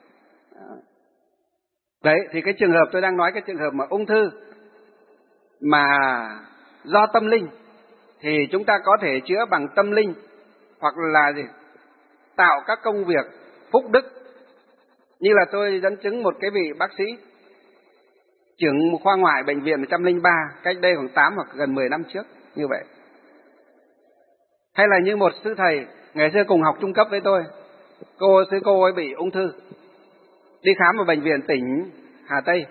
[SPEAKER 1] Đấy, thì cái trường hợp tôi đang nói, cái trường hợp mà ung thư mà do tâm linh thì chúng ta có thể chữa bằng tâm linh, hoặc là tạo các công việc phúc đức Như là tôi dẫn chứng một cái vị bác sĩ trưởng khoa ngoại bệnh viện 103 cách đây khoảng 8 hoặc gần 10 năm trước như vậy. Hay là như một sư thầy ngày xưa cùng học trung cấp với tôi, cô ấy bị ung thư, đi khám ở bệnh viện tỉnh Hà Tây.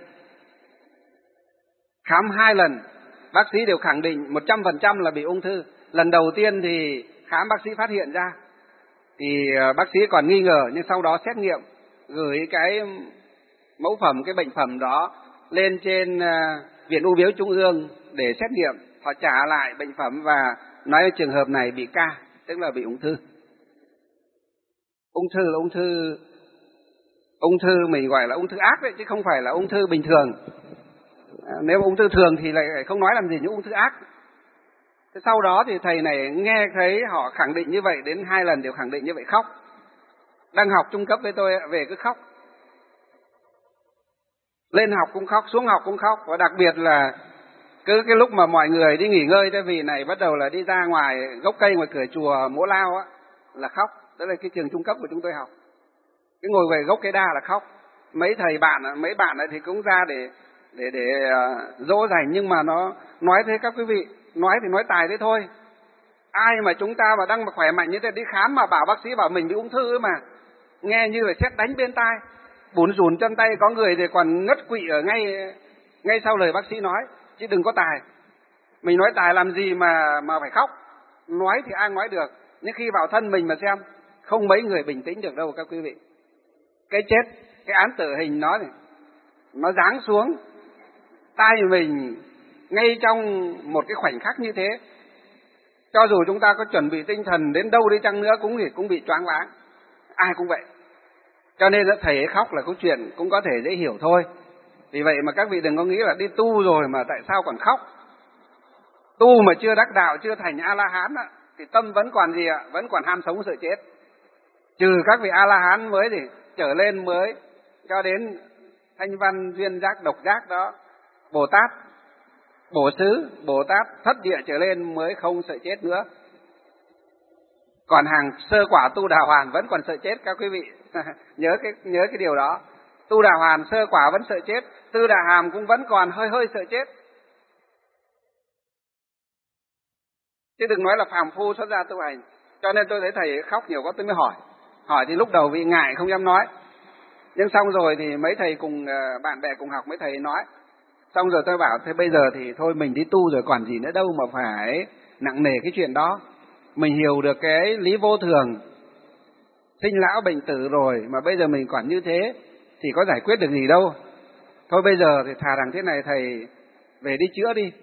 [SPEAKER 1] Khám 2 lần, bác sĩ đều khẳng định 100% là bị ung thư. Lần đầu tiên thì khám bác sĩ phát hiện ra, thì bác sĩ còn nghi ngờ, nhưng sau đó xét nghiệm, gửi cái mẫu phẩm, cái bệnh phẩm đó lên trên Viện Ung bướu Trung ương để xét nghiệm. Họ trả lại bệnh phẩm và nói trường hợp này bị ca, tức là bị ung thư. Ung thư là ung thư mình gọi là ung thư ác đấy, chứ không phải là ung thư bình thường. Nếu ung thư thường thì lại không nói làm gì, những ung thư ác. Thế sau đó thì thầy này nghe thấy họ khẳng định như vậy, đến 2 lần đều khẳng định như vậy, khóc. Đang học trung cấp với tôi về cứ khóc. Lên học cũng khóc, xuống học cũng khóc. Và đặc biệt là cứ cái lúc mà mọi người đi nghỉ ngơi, vì này bắt đầu là đi ra ngoài gốc cây ngoài cửa chùa Mỗ Lao á, là khóc. Đó là cái trường trung cấp của chúng tôi học. Cái ngồi về gốc cây đa là khóc. Mấy bạn thì cũng ra để dỗ dành, nhưng mà nó nói thế các quý vị, nói thì nói tài thế thôi. Ai mà chúng ta mà đang khỏe mạnh như thế đi khám mà bảo bác sĩ bảo mình bị ung thư ấy mà, nghe như là sét đánh bên tai, bủn rủn chân tay, có người thì còn ngất quỵ ở ngay sau lời bác sĩ nói, chứ đừng có tài. Mình nói tài làm gì mà phải khóc. Nói thì ai nói được, nhưng khi vào thân mình mà xem, không mấy người bình tĩnh được đâu các quý vị. Cái chết, cái án tử hình nó giáng xuống tai mình ngay trong một cái khoảnh khắc như thế. Cho dù chúng ta có chuẩn bị tinh thần đến đâu đi chăng nữa cũng bị choáng váng. Ai cũng vậy. Cho nên là thầy ấy khóc là câu chuyện cũng có thể dễ hiểu thôi. Vì vậy mà các vị đừng có nghĩ là đi tu rồi mà tại sao còn khóc. Tu mà chưa đắc đạo, chưa thành A-la-hán thì tâm vẫn còn gì ạ? Vẫn còn ham sống sợ chết. Trừ các vị A-la-hán mới thì trở lên mới cho đến thanh văn, duyên giác, độc giác đó, Bồ Tát, Bổ Xứ, Bồ Tát thất địa trở lên mới không sợ chết nữa. Còn hàng sơ quả tu đà hoàn vẫn còn sợ chết các quý vị. nhớ cái điều đó. Tu đà hoàn sơ quả vẫn sợ chết, tư đà hàm cũng vẫn còn hơi sợ chết. Chứ đừng nói là phàm phu xuất gia tu hành. Cho nên tôi thấy thầy khóc nhiều quá tôi mới hỏi. Hỏi thì lúc đầu vì ngại không dám nói. Nhưng xong rồi thì mấy thầy cùng bạn bè cùng học mấy thầy nói. Xong rồi tôi bảo thế bây giờ thì thôi mình đi tu rồi còn gì nữa đâu mà phải nặng nề cái chuyện đó. Mình hiểu được cái lý vô thường, sinh lão bệnh tử rồi mà bây giờ mình còn như thế thì có giải quyết được gì đâu. Thôi bây giờ thì thà rằng thế này, thầy về đi chữa đi.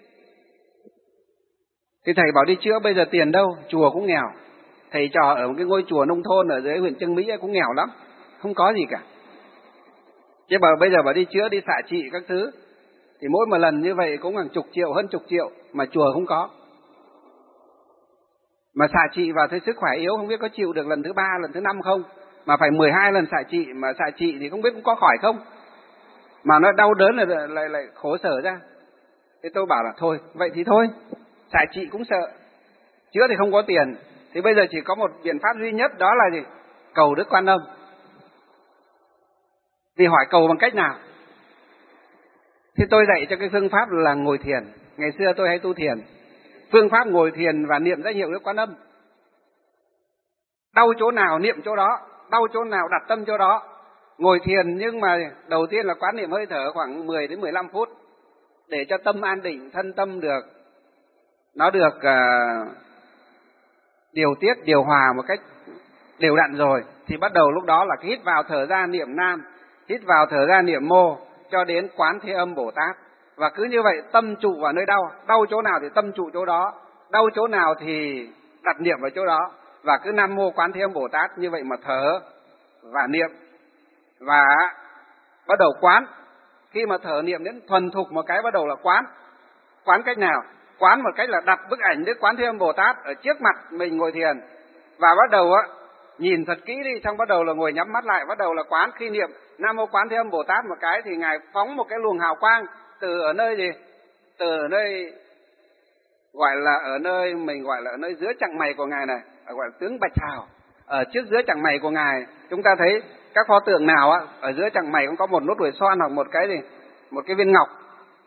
[SPEAKER 1] Thì thầy bảo đi chữa bây giờ tiền đâu, chùa cũng nghèo. Thầy trò ở một cái ngôi chùa nông thôn ở dưới huyện Chương Mỹ cũng nghèo lắm, không có gì cả. Chứ bây giờ bảo đi chữa, đi xạ trị các thứ thì mỗi một lần như vậy cũng hàng chục triệu, hơn chục triệu mà chùa không có. Mà xạ trị vào thấy sức khỏe yếu không biết có chịu được lần thứ 3, lần thứ 5 không. Mà phải 12 lần xạ trị, mà xạ trị thì không biết cũng có khỏi không. Mà nó đau đớn là lại khổ sở ra. Thế tôi bảo là thôi, vậy thì thôi, xạ trị cũng sợ, chữa thì không có tiền. Thì bây giờ chỉ có một biện pháp duy nhất, đó là gì? Cầu Đức Quan Âm. Thì hỏi cầu bằng cách nào? Thì tôi dạy cho cái phương pháp là ngồi thiền. Ngày xưa tôi hay tu thiền. Phương pháp ngồi thiền và niệm danh hiệu Đức Quan Âm. Đau chỗ nào niệm chỗ đó, đau chỗ nào đặt tâm chỗ đó. Ngồi thiền nhưng mà đầu tiên là quán niệm hơi thở khoảng 10 đến 15 phút để cho tâm an định, thân tâm nó được điều tiết, điều hòa một cách đều đặn rồi thì bắt đầu lúc đó là hít vào thở ra niệm Nam, hít vào thở ra niệm Mô cho đến Quán Thế Âm Bồ Tát. Và cứ như vậy tâm trụ vào nơi đau, đau chỗ nào thì tâm trụ chỗ đó, đau chỗ nào thì đặt niệm vào chỗ đó. Và cứ Nam Mô Quán Thế Âm Bồ Tát như vậy mà thở và niệm. Và bắt đầu quán. Khi mà thở niệm đến thuần thục một cái bắt đầu là quán. Quán cách nào? Quán một cách là đặt bức ảnh Đức Quán Thế Âm Bồ Tát ở trước mặt mình ngồi thiền. Và bắt đầu nhìn thật kỹ đi, xong bắt đầu là ngồi nhắm mắt lại, bắt đầu là quán. Khi niệm Nam Mô Quán Thế Âm Bồ Tát một cái thì Ngài phóng một cái luồng hào quang từ ở nơi gì? Từ ở nơi mình gọi là ở nơi giữa chặng mày của Ngài này, gọi là tướng bạch hào. Ở trước giữa chặng mày của Ngài, chúng ta thấy các pho tượng nào á, ở giữa chẳng mày cũng có một nốt ruồi xoan hoặc một cái gì, một cái viên ngọc.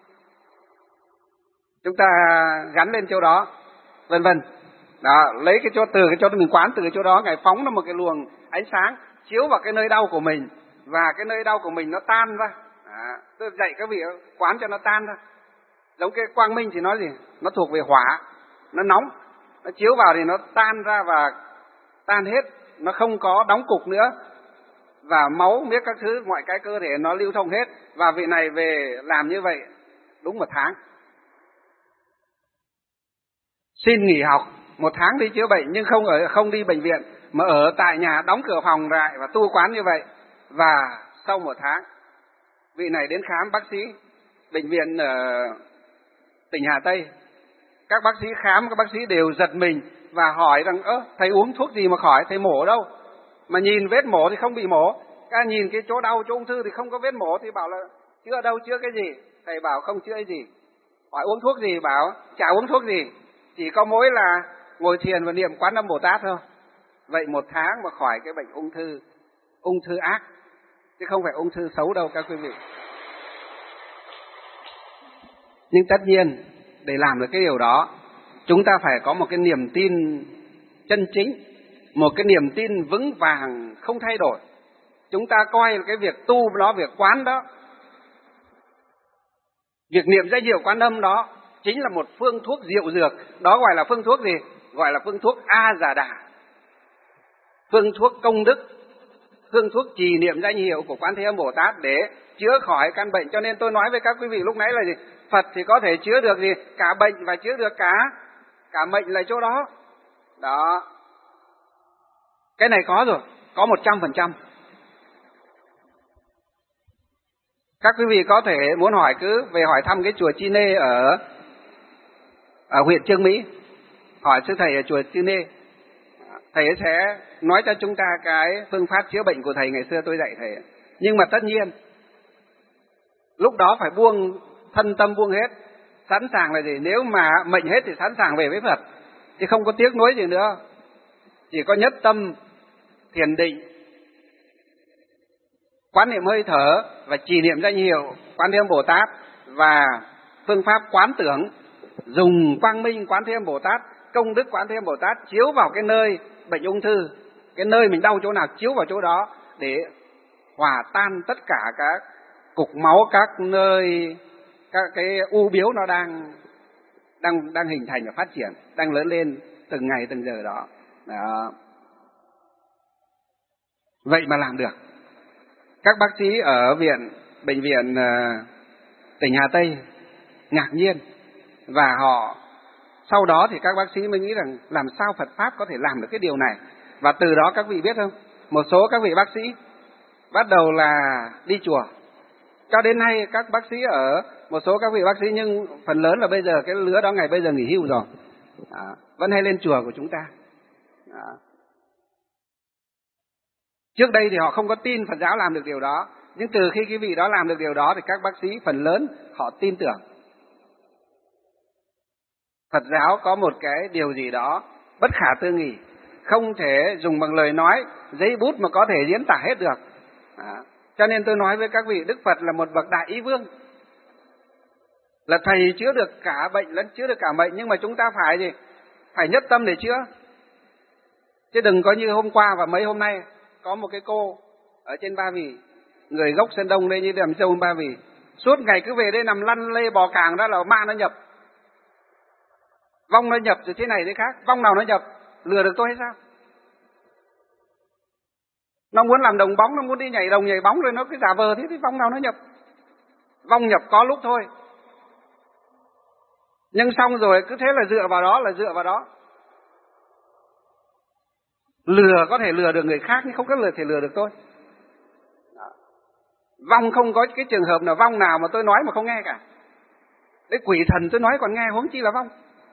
[SPEAKER 1] Chúng ta gắn lên chỗ đó, vân vân. Đó, lấy cái chỗ, từ cái chỗ mình quán, từ cái chỗ đó Ngài phóng nó một cái luồng ánh sáng chiếu vào cái nơi đau của mình, và cái nơi đau của mình nó tan ra. Tôi dạy các vị quán cho nó tan ra. Giống cái quang minh thì nói gì? Nó thuộc về hỏa, nó nóng, nó chiếu vào thì nó tan ra và tan hết, nó không có đóng cục nữa. Và máu miếc các thứ, mọi cái cơ thể nó lưu thông hết. Và vị này về làm như vậy đúng 1 tháng. Xin nghỉ học 1 tháng đi chữa bệnh, nhưng không đi bệnh viện, mà ở tại nhà đóng cửa phòng lại và tu quán như vậy. Và sau 1 tháng, vị này đến khám bác sĩ bệnh viện ở tỉnh Hà Tây. Các bác sĩ khám, các bác sĩ đều giật mình và hỏi rằng: thầy uống thuốc gì mà khỏi, thầy mổ đâu? Mà nhìn vết mổ thì không bị mổ, nhìn cái chỗ đau, chỗ ung thư thì không có vết mổ, thì bảo là chữa đâu, chữa cái gì? Thầy bảo không chữa cái gì. Hỏi uống thuốc gì? Bảo chả uống thuốc gì, chỉ có mỗi là ngồi thiền và niệm Quán Âm Bồ Tát thôi. Vậy 1 tháng mà khỏi cái bệnh ung thư ác, chứ không phải ung thư xấu đâu các quý vị. Nhưng tất nhiên, để làm được cái điều đó, chúng ta phải có một cái niềm tin chân chính, một cái niềm tin vững vàng không thay đổi. Chúng ta coi cái việc tu đó, việc quán đó, việc niệm danh hiệu Quán Âm đó chính là một phương thuốc diệu dược. Đó gọi là phương thuốc gì? Gọi là phương thuốc A Già Đà, phương thuốc công đức, phương thuốc trì niệm danh hiệu của Quán Thế Âm Bồ Tát để chữa khỏi căn bệnh. Cho nên tôi nói với các quý vị lúc nãy là gì? Phật thì có thể chữa được gì? Cả bệnh và chữa được cả mệnh là chỗ đó. Đó. Cái này có rồi, có 100%. Các quý vị có thể muốn hỏi cứ về hỏi thăm cái chùa Chi Nê ở huyện Chương Mỹ. Hỏi sư thầy ở chùa Chi Nê, thầy sẽ nói cho chúng ta cái phương pháp chữa bệnh của thầy ngày xưa tôi dạy thầy. Nhưng mà tất nhiên lúc đó phải buông thân tâm, buông hết, sẵn sàng là gì? Nếu mà mệnh hết thì sẵn sàng về với Phật, chứ không có tiếc nuối gì nữa. Chỉ có nhất tâm thiền định, quán niệm hơi thở và trì niệm danh hiệu Quán Thế Âm Bồ Tát, và phương pháp quán tưởng, dùng quang minh Quán Thế Âm Bồ Tát, công đức Quán Thế Âm Bồ Tát chiếu vào cái nơi bệnh ung thư, cái nơi mình đau chỗ nào chiếu vào chỗ đó để hòa tan tất cả các cục máu, các nơi, các cái u biếu nó đang hình thành và phát triển, đang lớn lên từng ngày từng giờ đó. Đó. Vậy mà làm được. Các bác sĩ ở bệnh viện tỉnh Hà Tây ngạc nhiên, và sau đó thì các bác sĩ mới nghĩ rằng làm sao Phật Pháp có thể làm được cái điều này. Và từ đó các vị biết không, một số các vị bác sĩ bắt đầu là đi chùa. Cho đến nay các bác sĩ ở một số các vị bác sĩ, nhưng phần lớn là bây giờ cái lứa đó ngày bây giờ nghỉ hưu rồi, vẫn hay lên chùa của chúng ta. Trước đây thì họ không có tin Phật giáo làm được điều đó, nhưng từ khi cái vị đó làm được điều đó thì các bác sĩ phần lớn họ tin tưởng. Phật giáo có một cái điều gì đó bất khả tư nghị, không thể dùng bằng lời nói, giấy bút mà có thể diễn tả hết được. Cho nên tôi nói với các vị, Đức Phật là một bậc đại ý vương, là thầy chữa được cả bệnh lẫn chữa được cả mệnh, nhưng mà chúng ta phải gì? Phải nhất tâm để chữa. Chứ đừng có như hôm qua và mấy hôm nay có một cái cô ở trên Ba Vì, người gốc Sơn Đông đây, như đầm sâu Ba Vì, suốt ngày cứ về đây nằm lăn lê bò càng ra là ma nó nhập, vong nó nhập rồi thế này thế khác. Vong nào nó nhập? Lừa được tôi hay sao? Nó muốn làm đồng bóng, nó muốn đi nhảy đồng nhảy bóng rồi nó cứ giả vờ thế thì vong nào nó nhập? Vong nhập có lúc thôi, nhưng xong rồi cứ thế là dựa vào đó. Lừa có thể lừa được người khác nhưng không có thể lừa được tôi. Vong không có cái trường hợp nào vong nào mà tôi nói mà không nghe cả. Đấy, quỷ thần tôi nói còn nghe, huống chi là vong.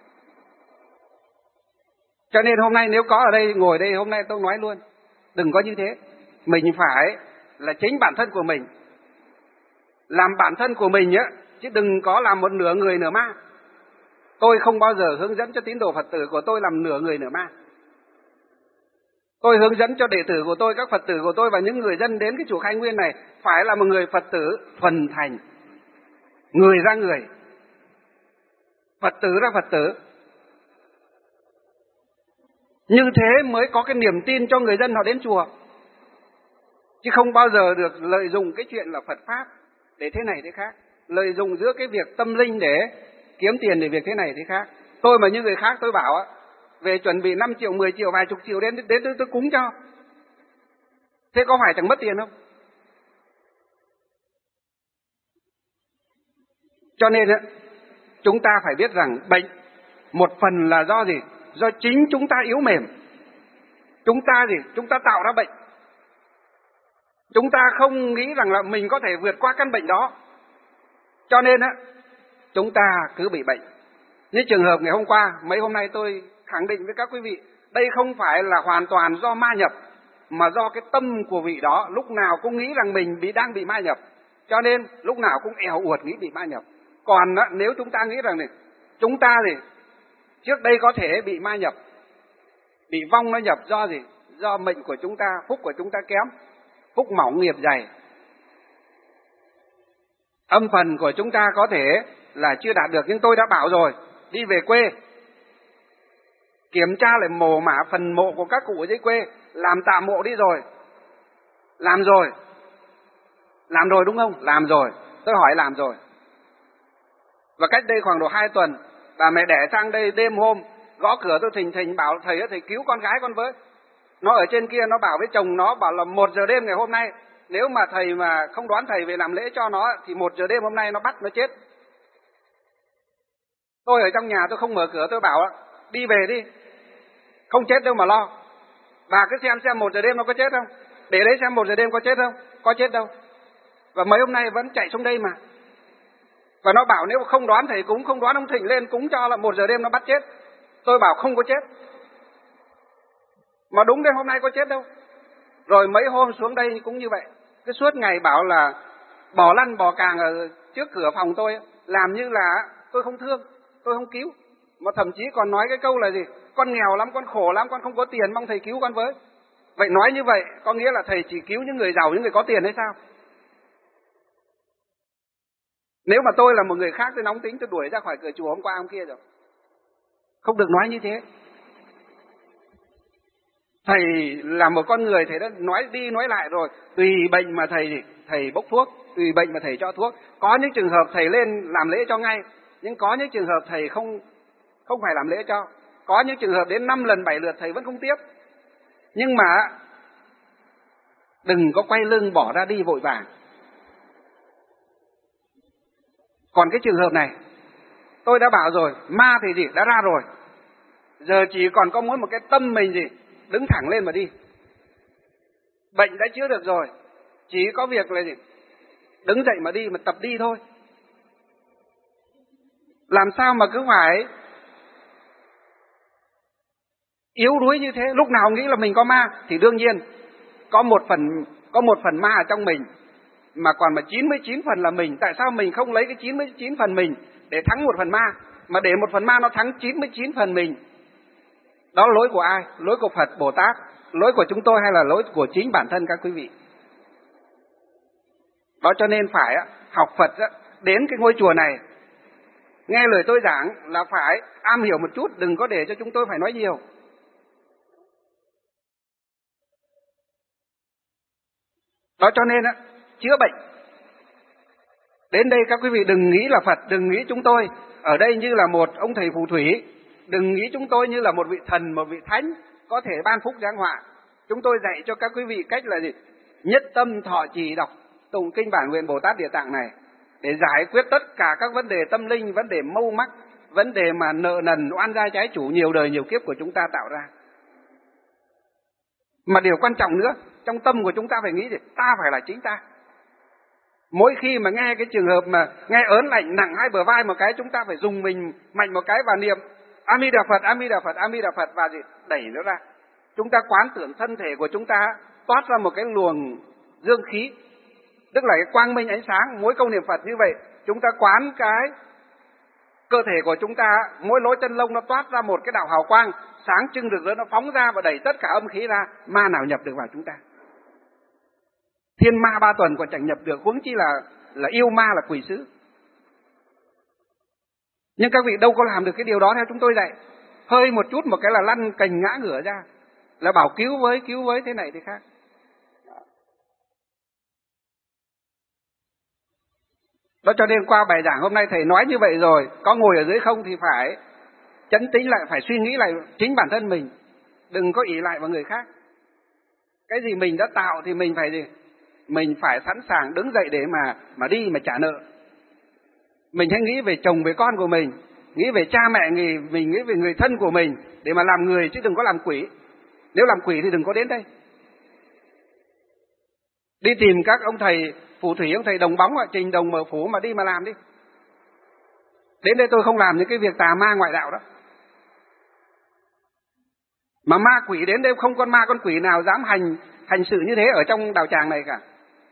[SPEAKER 1] Cho nên hôm nay nếu có ở đây, ngồi đây hôm nay tôi nói luôn, đừng có như thế. Mình phải là chính bản thân của mình, làm bản thân của mình nhé, chứ đừng có làm một nửa người nửa ma. Tôi không bao giờ hướng dẫn cho tín đồ Phật tử của tôi làm nửa người nửa ma. Tôi hướng dẫn cho đệ tử của tôi, các Phật tử của tôi và những người dân đến cái chùa Khai Nguyên này phải là một người Phật tử thuần thành, người ra người, Phật tử ra Phật tử. Như thế mới có cái niềm tin cho người dân họ đến chùa. Chứ không bao giờ được lợi dụng cái chuyện là Phật Pháp để thế này thế khác. Lợi dụng giữa cái việc tâm linh để kiếm tiền để việc thế này thế khác. Tôi mà như người khác tôi bảo về chuẩn bị 5 triệu, 10 triệu, vài chục triệu đến tôi cúng cho. Thế có phải chẳng mất tiền không? Cho nên chúng ta phải biết rằng bệnh một phần là do gì? Do chính chúng ta yếu mềm. Chúng ta tạo ra bệnh. Chúng ta không nghĩ rằng là mình có thể vượt qua căn bệnh đó. Cho nên chúng ta cứ bị bệnh. Như trường hợp ngày hôm qua, mấy hôm nay tôi khẳng định với các quý vị, đây không phải là hoàn toàn do ma nhập, mà do cái tâm của vị đó lúc nào cũng nghĩ rằng mình đang bị ma nhập. Cho nên lúc nào cũng eo uột nghĩ bị ma nhập. Còn nếu chúng ta nghĩ rằng này, chúng ta trước đây có thể bị ma nhập, bị vong nó nhập do gì? Do mệnh của chúng ta, phúc của chúng ta kém, phúc mỏng nghiệp dày. Âm phần của chúng ta có thể là chưa đạt được, nhưng tôi đã bảo rồi, đi về quê kiểm tra lại mồ mả phần mộ của các cụ ở dưới quê, làm tạm mộ đi rồi. Làm rồi đúng không? Làm rồi, tôi hỏi làm rồi. Và cách đây khoảng độ 2 tuần, bà mẹ đẻ sang đây đêm hôm gõ cửa tôi thình thình bảo thầy cứu con gái con với. Nó ở trên kia nó bảo với chồng nó, bảo là 1 giờ đêm ngày hôm nay, nếu mà thầy mà không đoán thầy về làm lễ cho nó thì 1 giờ đêm hôm nay nó bắt nó chết. Tôi ở trong nhà tôi không mở cửa, tôi bảo đi về đi, không chết đâu mà lo. Bà cứ xem 1 giờ đêm nó có chết không, để đấy xem 1 giờ đêm có chết không, có chết đâu. Và mấy hôm nay vẫn chạy xuống đây mà. Và nó bảo nếu không đoán thầy cúng, không đoán ông Thịnh lên cúng cho là 1 giờ đêm nó bắt chết. Tôi bảo không có chết. Mà đúng đến hôm nay có chết đâu. Rồi mấy hôm xuống đây cũng như vậy. Cứ suốt ngày bảo là bỏ lăn bỏ càng ở trước cửa phòng tôi, làm như là tôi không thương, tôi không cứu. Mà thậm chí còn nói cái câu là gì? Con nghèo lắm, con khổ lắm, con không có tiền, mong thầy cứu con với. Vậy nói như vậy có nghĩa là thầy chỉ cứu những người giàu, những người có tiền hay sao? Nếu mà tôi là một người khác, tôi nóng tính, tôi đuổi ra khỏi cửa chùa hôm qua hôm kia rồi. Không được nói như thế. Thầy là một con người, thầy đã nói đi nói lại rồi. Tùy bệnh mà thầy bốc thuốc, tùy bệnh mà thầy cho thuốc. Có những trường hợp thầy lên làm lễ cho ngay, nhưng có những trường hợp thầy không phải làm lễ cho. Có những trường hợp đến 5 lần 7 lượt thầy vẫn không tiếp. Nhưng mà đừng có quay lưng bỏ ra đi vội vàng. Còn cái trường hợp này, tôi đã bảo rồi, ma thì đã ra rồi. Giờ chỉ còn có muốn một cái tâm mình đứng thẳng lên mà đi. Bệnh đã chữa được rồi, chỉ có việc là đứng dậy mà đi, mà tập đi thôi. Làm sao mà cứ phải yếu đuối như thế, lúc nào nghĩ là mình có ma thì đương nhiên có một phần ma ở trong mình, mà còn 99 phần là mình. Tại sao mình không lấy cái 99 phần mình để thắng một phần ma, mà để một phần ma nó thắng 99 phần mình? Đó là lỗi của ai? Lỗi của Phật, Bồ Tát, lỗi của chúng tôi hay là lỗi của chính bản thân các quý vị? Đó cho nên phải học Phật đến cái ngôi chùa này, nghe lời tôi giảng là phải am hiểu một chút, đừng có để cho chúng tôi phải nói nhiều. Đó cho nên chữa bệnh. Đến đây các quý vị đừng nghĩ là Phật, đừng nghĩ chúng tôi ở đây như là một ông thầy phù thủy, đừng nghĩ chúng tôi như là một vị thần, một vị thánh có thể ban phúc giáng họa. Chúng tôi dạy cho các quý vị cách là nhất tâm thọ trì đọc tụng kinh Bản Nguyện Bồ Tát Địa Tạng này để giải quyết tất cả các vấn đề tâm linh, vấn đề mâu mắc, vấn đề mà nợ nần, oan gia trái chủ nhiều đời nhiều kiếp của chúng ta tạo ra. Mà điều quan trọng nữa, trong tâm của chúng ta phải nghĩ ta phải là chính ta. Mỗi khi mà nghe cái trường hợp mà nghe ớn lạnh nặng hai bờ vai một cái, chúng ta phải dùng mình mạnh một cái và niệm A Di Đà Phật, A Di Đà Phật, A Di Đà Phật và đẩy nó ra. Chúng ta quán tưởng thân thể của chúng ta toát ra một cái luồng dương khí, tức là cái quang minh ánh sáng. Mỗi câu niệm Phật như vậy, chúng ta quán cái cơ thể của chúng ta, mỗi lỗ chân lông nó toát ra một cái đạo hào quang sáng trưng rực rỡ, nó phóng ra và đẩy tất cả âm khí ra, ma nào nhập được vào chúng ta? Thiên ma 3 tuần còn chẳng nhập được, huống chi là yêu ma, là quỷ sứ. Nhưng các vị đâu có làm được cái điều đó theo chúng tôi dạy. Hơi một chút một cái là lăn cành ngã ngửa ra, là bảo cứu với thế này thế khác. Đó cho nên qua bài giảng hôm nay thầy nói như vậy rồi, có ngồi ở dưới không thì phải chấn tĩnh lại, phải suy nghĩ lại chính bản thân mình, đừng có ỷ lại vào người khác. Cái gì mình đã tạo thì mình phải gì? Mình phải sẵn sàng đứng dậy để mà đi, mà trả nợ. Mình hãy nghĩ về chồng về con của mình, nghĩ về cha mẹ mình, nghĩ về người thân của mình để mà làm người, chứ đừng có làm quỷ. Nếu làm quỷ thì đừng có đến đây. Đi tìm các ông thầy phù thủy, ông thầy đồng bóng, trình đồng mở phủ mà đi mà làm đi. Đến đây tôi không làm những cái việc tà ma ngoại đạo đó. Mà ma quỷ đến đây không con ma con quỷ nào dám hành sự như thế ở trong đạo tràng này cả.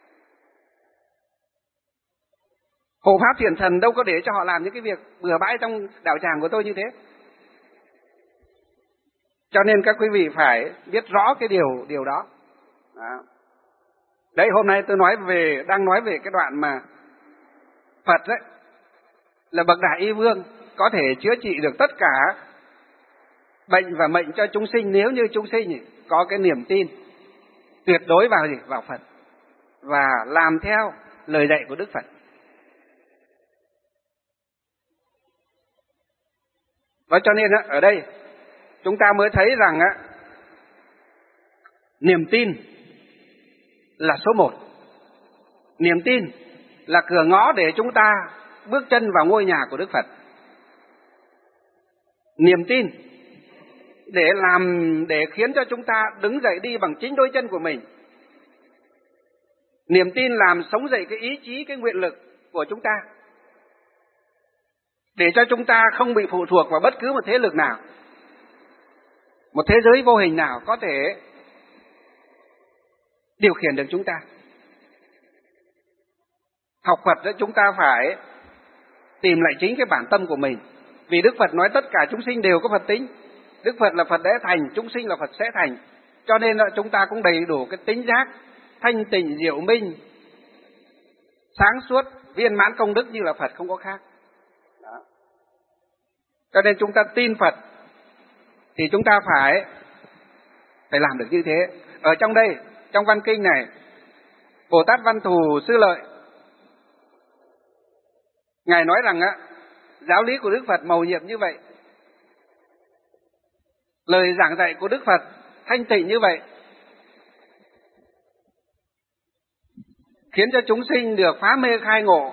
[SPEAKER 1] Hộ pháp thiện thần đâu có để cho họ làm những cái việc bừa bãi trong đạo tràng của tôi như thế. Cho nên các quý vị phải biết rõ cái điều đó. Đấy, hôm nay tôi đang nói về cái đoạn mà Phật đấy là bậc đại y vương, có thể chữa trị được tất cả bệnh và mệnh cho chúng sinh, nếu như chúng sinh có cái niềm tin tuyệt đối vào Phật và làm theo lời dạy của Đức Phật. Và cho nên ở đây chúng ta mới thấy rằng niềm tin là số 1. Niềm tin là cửa ngõ để chúng ta bước chân vào ngôi nhà của Đức Phật. Niềm tin để khiến cho chúng ta đứng dậy đi bằng chính đôi chân của mình. Niềm tin làm sống dậy cái ý chí, cái nguyện lực của chúng ta, để cho chúng ta không bị phụ thuộc vào bất cứ một thế lực nào, một thế giới vô hình nào có thể điều khiển được chúng ta. Học Phật đó, chúng ta phải tìm lại chính cái bản tâm của mình. Vì Đức Phật nói tất cả chúng sinh đều có Phật tính. Đức Phật là Phật đã thành, chúng sinh là Phật sẽ thành. Cho nên chúng ta cũng đầy đủ cái tính giác thanh tịnh diệu minh, sáng suốt, viên mãn công đức như là Phật, không có khác. Đó. Cho nên chúng ta tin Phật thì chúng ta phải làm được như thế. Ở trong đây, trong văn kinh này, Bồ Tát Văn Thù Sư Lợi Ngài nói rằng giáo lý của Đức Phật mầu nhiệm như vậy, lời giảng dạy của Đức Phật thanh tịnh như vậy, khiến cho chúng sinh được phá mê khai ngộ,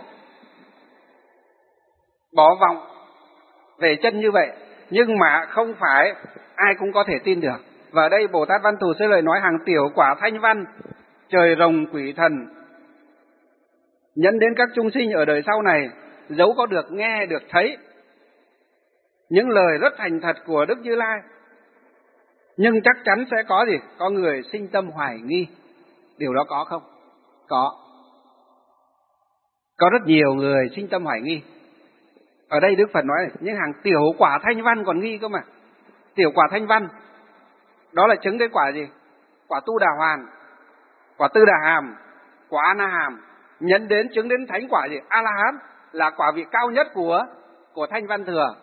[SPEAKER 1] bỏ vọng về chân như vậy. Nhưng mà không phải ai cũng có thể tin được. Và ở đây Bồ Tát Văn Thù Sư Lợi nói: hàng tiểu quả thanh văn, trời rồng quỷ thần, nhẫn đến các chúng sinh ở đời sau này, dẫu có được nghe được thấy những lời rất thành thật của Đức Như Lai, nhưng chắc chắn sẽ có gì? Có người sinh tâm hoài nghi. Điều đó có không? Có. Có rất nhiều người sinh tâm hoài nghi. Ở đây Đức Phật nói này, những hàng tiểu quả thanh văn còn nghi cơ mà. Tiểu quả thanh văn, đó là chứng cái quả gì? Quả Tu Đà Hoàn, quả Tư Đà Hàm, quả A Na Hàm, nhấn đến chứng đến thánh quả gì? A La Hán, là quả vị cao nhất của thanh văn thừa.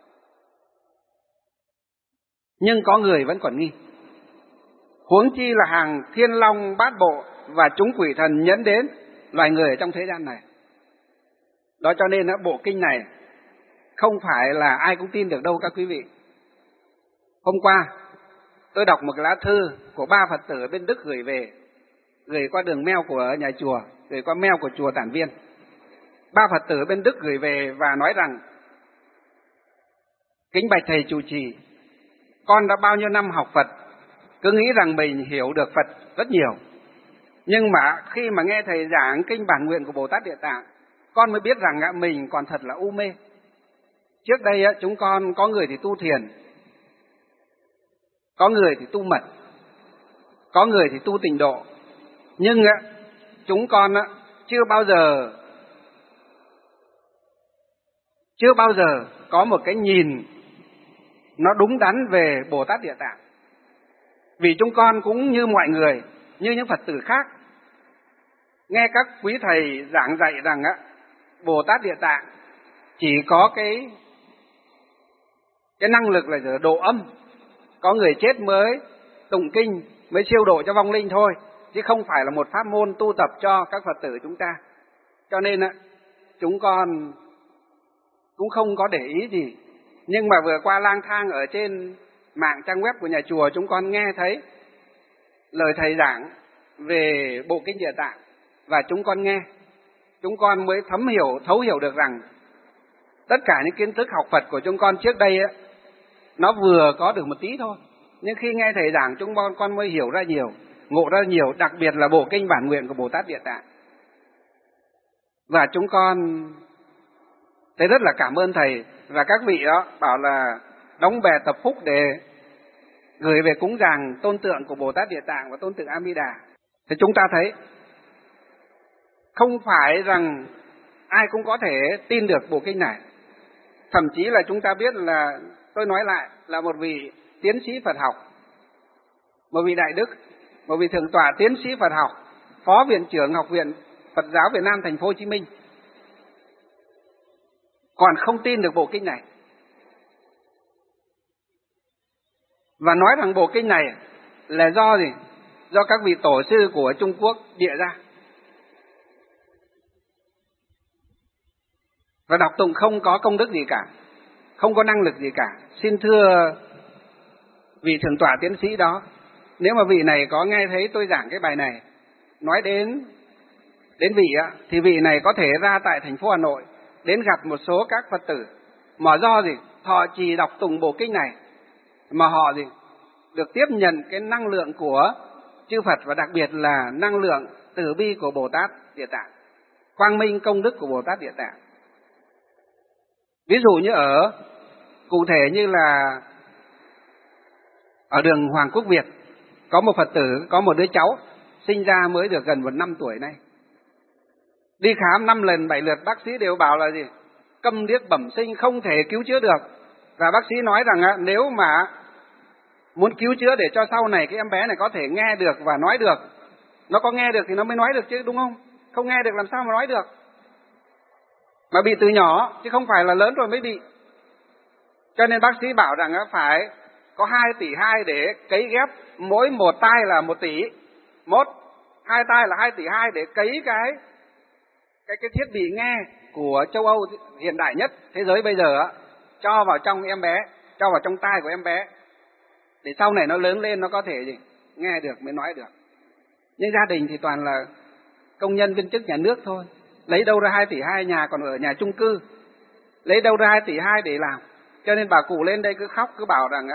[SPEAKER 1] Nhưng có người vẫn còn nghi. Huống chi là hàng thiên long bát bộ và chúng quỷ thần nhẫn đến loài người ở trong thế gian này. Đó cho nên bộ kinh này không phải là ai cũng tin được đâu các quý vị. Hôm qua tôi đọc một cái lá thư của 3 Phật tử ở bên Đức gửi qua đường mail của nhà chùa, gửi qua mail của chùa Tản Viên. 3 Phật tử ở bên Đức gửi về và nói rằng: kính bạch thầy trụ trì, con đã bao nhiêu năm học Phật, cứ nghĩ rằng mình hiểu được Phật rất nhiều. Nhưng mà khi mà nghe thầy giảng kinh bản nguyện của Bồ Tát Địa Tạng, con mới biết rằng mình còn thật là u mê. Trước đây chúng con có người thì tu thiền, có người thì tu mật, có người thì tu tịnh độ. Nhưng chúng con chưa bao giờ có một cái nhìn nó đúng đắn về Bồ Tát Địa Tạng. Vì chúng con cũng như mọi người, như những Phật tử khác, nghe các quý thầy giảng dạy rằng Bồ Tát Địa Tạng chỉ có cái năng lực là độ âm, có người chết mới tụng kinh, mới siêu độ cho vong linh thôi, chứ không phải là một pháp môn tu tập cho các Phật tử chúng ta. Cho nên chúng con cũng không có để ý gì. Nhưng mà vừa qua lang thang ở trên mạng trang web của nhà chùa, chúng con nghe thấy lời thầy giảng về bộ kinh Địa Tạng, và chúng con nghe, chúng con mới thấu hiểu được rằng tất cả những kiến thức học Phật của chúng con trước đây nó vừa có được một tí thôi, nhưng khi nghe thầy giảng chúng con mới hiểu ra nhiều, ngộ ra nhiều, đặc biệt là bộ kinh bản nguyện của Bồ Tát Địa Tạng. Và chúng con thấy rất là cảm ơn thầy, và các vị đó bảo là đóng bè tập phúc để gửi về cúng dường tôn tượng của Bồ Tát Địa Tạng và tôn tượng A Di Đà. Thì chúng ta thấy không phải rằng ai cũng có thể tin được bộ kinh này. Thậm chí là chúng ta biết là, tôi nói lại, là một vị tiến sĩ Phật học, một vị đại đức, một vị thượng tọa tiến sĩ Phật học, phó viện trưởng Học viện Phật giáo Việt Nam thành phố Hồ Chí Minh còn không tin được bộ kinh này, và nói rằng bộ kinh này là do gì? Do các vị tổ sư của Trung Quốc bịa ra, và đọc tụng không có công đức gì cả, không có năng lực gì cả. Xin thưa vị thượng tọa tiến sĩ đó, nếu mà vị này có nghe thấy tôi giảng cái bài này, nói đến vị thì vị này có thể ra tại thành phố Hà Nội, đến gặp một số các Phật tử, mà do gì? Họ chỉ đọc tụng bộ kinh này mà họ được tiếp nhận cái năng lượng của chư Phật, và đặc biệt là năng lượng từ bi của Bồ Tát Địa Tạng, quang minh công đức của Bồ Tát Địa Tạng. Ví dụ như cụ thể như là ở đường Hoàng Quốc Việt, có một Phật tử, có một đứa cháu sinh ra mới được gần 1 năm tuổi này. Đi khám 5 lần 7 lượt, bác sĩ đều bảo là gì? Câm điếc bẩm sinh, không thể cứu chữa được. Và bác sĩ nói rằng nếu mà muốn cứu chữa để cho sau này cái em bé này có thể nghe được và nói được, nó có nghe được thì nó mới nói được chứ, đúng không? Không nghe được làm sao mà nói được? Mà bị từ nhỏ, chứ không phải là lớn rồi mới bị. Cho nên bác sĩ bảo rằng phải có 2,2 tỷ để cấy ghép, mỗi một tai là 1 tỷ, hai tai là 2,2 tỷ để cấy cái thiết bị nghe của châu Âu hiện đại nhất thế giới bây giờ cho vào trong em bé, cho vào trong tai của em bé, để sau này nó lớn lên nó có thể nghe được mới nói được. Nhưng gia đình thì toàn là công nhân viên chức nhà nước thôi, lấy đâu ra 2,2 tỷ, nhà còn ở nhà chung cư, lấy đâu ra 2,2 tỷ để làm. Cho nên bà cụ lên đây cứ khóc, cứ bảo rằng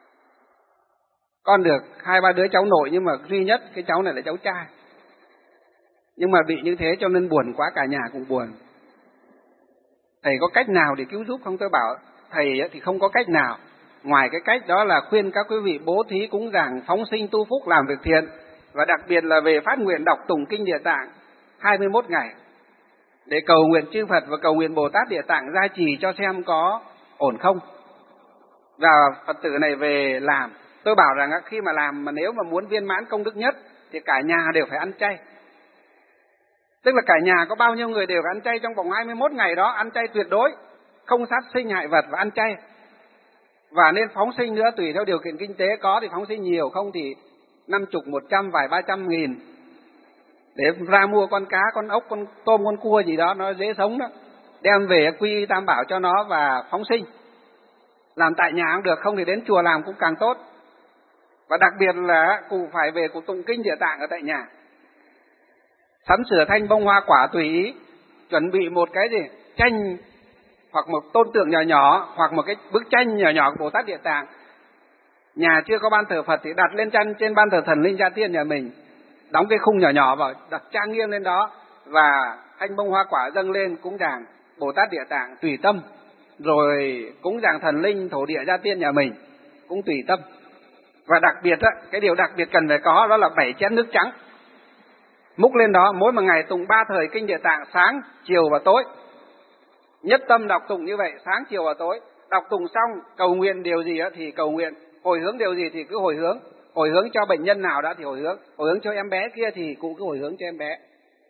[SPEAKER 1] con được 2-3 đứa cháu nội, nhưng mà duy nhất cái cháu này là cháu trai. Nhưng mà bị như thế cho nên buồn quá, cả nhà cũng buồn. Thầy có cách nào để cứu giúp không? Tôi bảo thầy thì không có cách nào, ngoài cái cách đó là khuyên các quý vị bố thí cúng dường, phóng sinh tu phúc, làm việc thiện, và đặc biệt là về phát nguyện đọc tụng kinh Địa Tạng 21 ngày để cầu nguyện chư Phật và cầu nguyện Bồ Tát Địa Tạng gia trì cho xem có ổn không. Và Phật tử này về làm, tôi bảo rằng khi mà làm, mà nếu mà muốn viên mãn công đức nhất thì cả nhà đều phải ăn chay. Tức là cả nhà có bao nhiêu người đều phải ăn chay trong vòng 21 ngày đó, ăn chay tuyệt đối, không sát sinh hại vật và ăn chay. Và nên phóng sinh nữa, tùy theo điều kiện kinh tế, có thì phóng sinh nhiều, không thì 50, 100, vài 300 nghìn để ra mua con cá, con ốc, con tôm, con cua gì đó nó dễ sống đó, đem về quy tam bảo cho nó và phóng sinh. Làm tại nhà cũng được, không thì đến chùa làm cũng càng tốt. Và đặc biệt là cụ phải về cụ tụng kinh Địa Tạng ở tại nhà, sắm sửa thanh bông hoa quả tùy ý, chuẩn bị một cái tranh hoặc một tôn tượng nhỏ nhỏ, hoặc một cái bức tranh nhỏ nhỏ của Bồ Tát Địa Tạng. Nhà chưa có ban thờ Phật thì đặt lên trên ban thờ thần linh gia tiên nhà mình, đóng cái khung nhỏ nhỏ vào, đặt trang nghiêm lên đó, và thanh bông hoa quả dâng lên cúng dường Bồ Tát Địa Tạng tùy tâm, rồi cúng dường thần linh thổ địa gia tiên nhà mình cũng tùy tâm. Và đặc biệt cái điều đặc biệt cần phải có đó là 7 chén nước trắng múc lên đó, mỗi một ngày tụng 3 thời kinh Địa Tạng, sáng, chiều và tối. Nhất tâm đọc tụng như vậy, sáng, chiều và tối. đọc tụng xong cầu nguyện điều gì thì cầu nguyện, hồi hướng điều gì thì cứ hồi hướng cho bệnh nhân nào đã thì hồi hướng cho em bé kia thì cụ cứ hồi hướng cho em bé.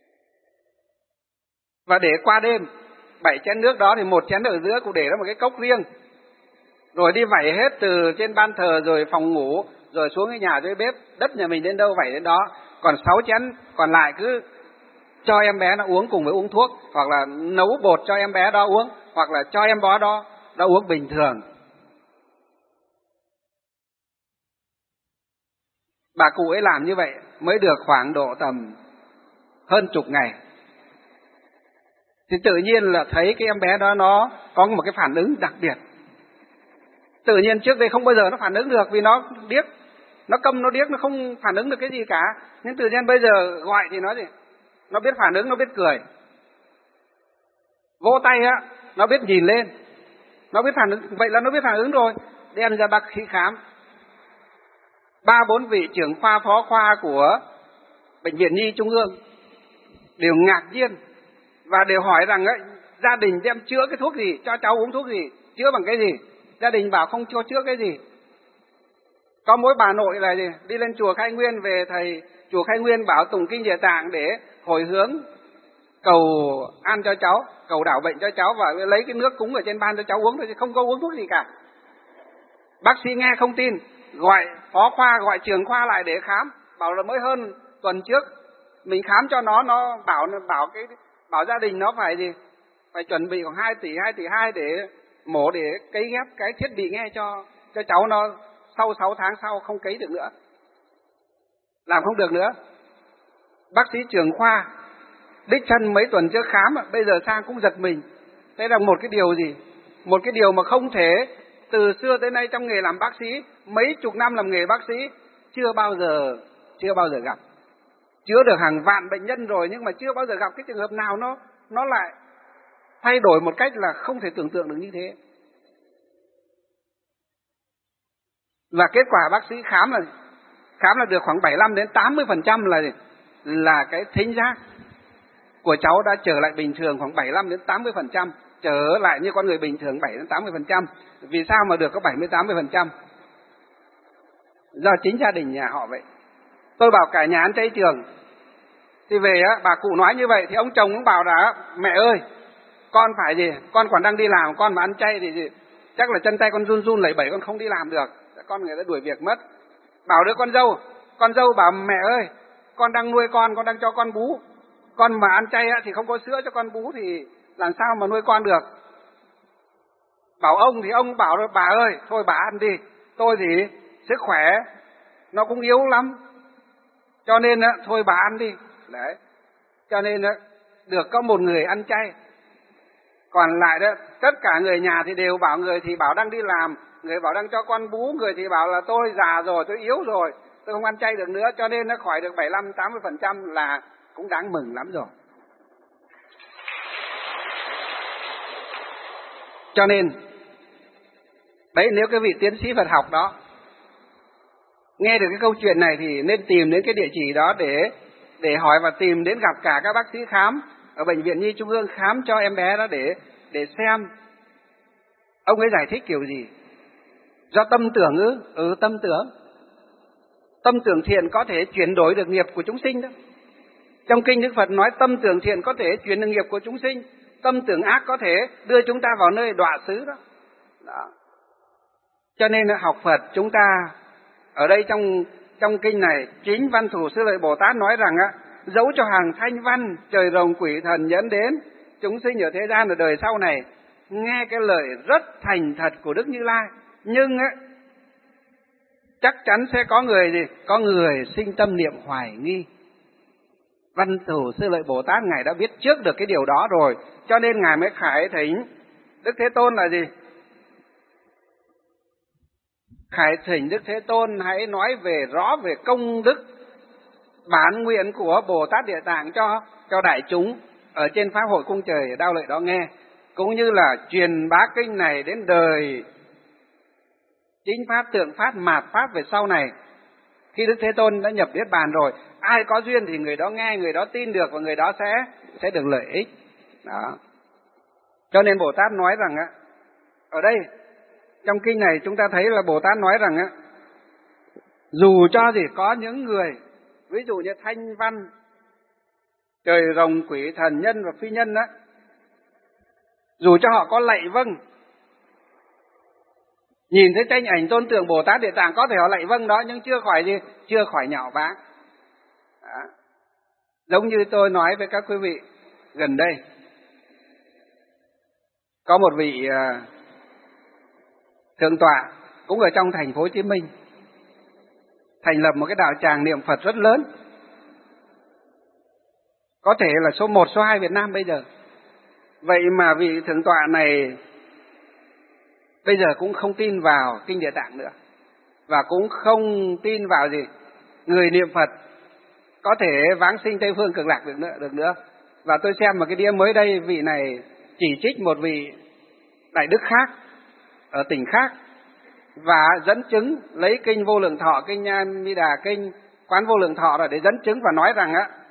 [SPEAKER 1] Và để qua đêm 7 chén nước đó thì 1 chén ở giữa cụ để ra một cái cốc riêng, rồi đi vẩy hết từ trên ban thờ rồi phòng ngủ rồi xuống cái nhà dưới bếp, đất nhà mình đến đâu vẩy đến đó. Còn 6 chén còn lại cứ cho em bé nó uống cùng với uống thuốc, hoặc là nấu bột cho em bé đó uống, hoặc là cho em bé đó uống bình thường. Bà cụ ấy làm như vậy mới được khoảng độ tầm hơn chục ngày. Thì tự nhiên là thấy cái em bé đó nó có một cái phản ứng đặc biệt. Tự nhiên trước đây không bao giờ nó phản ứng được vì nó điếc, nó câm nó điếc, nó không phản ứng được cái gì cả. Nhưng tự nhiên bây giờ gọi thì nó gì? Nó biết phản ứng, nó biết cười. Vỗ tay á, nó biết nhìn lên, nó biết phản ứng, vậy là nó biết phản ứng rồi. Đem ra bác sĩ khám. 3-4 vị trưởng khoa phó khoa của Bệnh viện Nhi Trung ương đều ngạc nhiên và đều hỏi rằng ấy, gia đình đem chữa cái thuốc gì, cho cháu uống thuốc gì, chữa bằng cái gì. Gia đình bảo không cho chữa cái gì. Có mỗi bà nội là gì? Đi lên chùa Khai Nguyên, về thầy chùa Khai Nguyên bảo tụng kinh Địa Tạng để hồi hướng cầu an cho cháu, cầu đảo bệnh cho cháu, và lấy cái nước cúng ở trên ban cho cháu uống thôi, chứ không có uống thuốc gì cả. Bác sĩ nghe không tin, gọi phó khoa, gọi trưởng khoa lại để khám, bảo là mới hơn tuần trước mình khám cho nó bảo gia đình nó phải gì? Phải chuẩn bị khoảng 2 tỷ 2 để mổ, để cấy ghép cái thiết bị nghe cho cháu nó, sau 6 tháng sau không cấy được nữa, làm không được nữa. Bác sĩ trưởng khoa đích thân mấy tuần trước khám, bây giờ sang cũng giật mình. Thế là một cái điều gì? Một cái điều mà không thể, từ xưa tới nay trong nghề làm bác sĩ, mấy chục năm làm nghề bác sĩ, chưa bao giờ gặp. Chữa được hàng vạn bệnh nhân rồi, nhưng mà chưa bao giờ gặp cái trường hợp nào nó lại thay đổi một cách là không thể tưởng tượng được như thế. Và kết quả bác sĩ khám là được khoảng 75-80% là cái thính giác của cháu đã trở lại bình thường, khoảng 75-80%, trở lại như con người bình thường 7-80%. Vì sao mà được có 70-80%? Do chính gia đình nhà họ vậy. Tôi bảo cả nhà ăn chay trường, thì về bà cụ nói như vậy thì ông chồng cũng bảo là mẹ ơi, con phải gì? Con còn đang đi làm, con mà ăn chay thì gì? Chắc là chân tay con run run lẩy bẩy, con không đi làm được. Con người đã đuổi việc mất. Bảo đứa con dâu bảo mẹ ơi, con đang nuôi con đang cho con bú. Con mà ăn chay thì không có sữa cho con bú thì làm sao mà nuôi con được. Bảo ông thì ông bảo bà ơi, thôi bà ăn đi. Tôi thì sức khỏe nó cũng yếu lắm, cho nên thôi bà ăn đi. Đấy. Cho nên được có một người ăn chay. Còn lại đó, tất cả người nhà thì đều bảo, người thì bảo đang đi làm, người bảo đang cho con bú, người thì bảo là tôi già rồi, tôi yếu rồi, tôi không ăn chay được nữa, cho nên nó khỏi được 75-80% là cũng đáng mừng lắm rồi. Cho nên, đấy, nếu cái vị tiến sĩ Phật học đó nghe được cái câu chuyện này thì nên tìm đến cái địa chỉ đó để hỏi, và tìm đến gặp cả các bác sĩ khám ở Bệnh viện Nhi Trung ương khám cho em bé đó để xem ông ấy giải thích kiểu gì. Do tâm tưởng ư? Tâm tưởng thiện có thể chuyển đổi được nghiệp của chúng sinh đó. Trong kinh Đức Phật nói tâm tưởng thiện có thể chuyển được nghiệp của chúng sinh, tâm tưởng ác có thể đưa chúng ta vào nơi đọa xứ đó. Cho nên học Phật chúng ta ở đây trong kinh này, chính Văn Thủ Sư Lợi Bồ Tát nói rằng dẫu cho hàng thanh văn, trời rồng quỷ thần nhẫn đến, chúng sinh ở thế gian ở đời sau này nghe cái lời rất thành thật của Đức Như Lai, nhưng chắc chắn sẽ có người gì? Có người sinh tâm niệm hoài nghi. Văn Thủ Sư Lợi Bồ Tát Ngài đã biết trước được cái điều đó rồi, cho nên Ngài mới khải thỉnh Đức Thế Tôn là gì? Khải thỉnh Đức Thế Tôn hãy nói rõ về công đức bản nguyện của Bồ Tát Địa Tạng cho đại chúng ở trên Pháp hội cung trời Đao Lợi đó nghe, cũng như là truyền bá kinh này đến đời chính pháp, tượng pháp, mạt pháp về sau này. Khi Đức Thế Tôn đã nhập Niết Bàn rồi, ai có duyên thì người đó nghe, người đó tin được, và người đó sẽ được lợi ích. Đó. Cho nên Bồ Tát nói rằng ở đây Trong kinh này chúng ta thấy là Bồ Tát nói rằng á, dù cho gì có những người, ví dụ như thanh văn, trời rồng, quỷ thần, nhân và phi nhân á, dù cho họ có lạy vâng, nhìn thấy tranh ảnh tôn tượng Bồ Tát Địa Tạng có thể họ lạy vâng đó, nhưng chưa khỏi gì, chưa khỏi nhạo báng. Giống như tôi nói với các quý vị gần đây, có một vị thượng tọa cũng ở trong thành phố Hồ Chí Minh thành lập một cái đạo tràng niệm Phật rất lớn, có thể là số 1, số 2 Việt Nam bây giờ. Vậy mà vị thượng tọa này bây giờ cũng không tin vào kinh Địa Tạng nữa, và cũng không tin vào gì người niệm Phật có thể vãng sinh Tây Phương Cực Lạc được nữa. Và tôi xem một cái đĩa mới đây, vị này chỉ trích một vị đại đức khác ở tỉnh khác và dẫn chứng lấy kinh Vô Lượng Thọ, kinh A Di Đà, kinh Quán Vô Lượng Thọ để dẫn chứng và nói rằng á,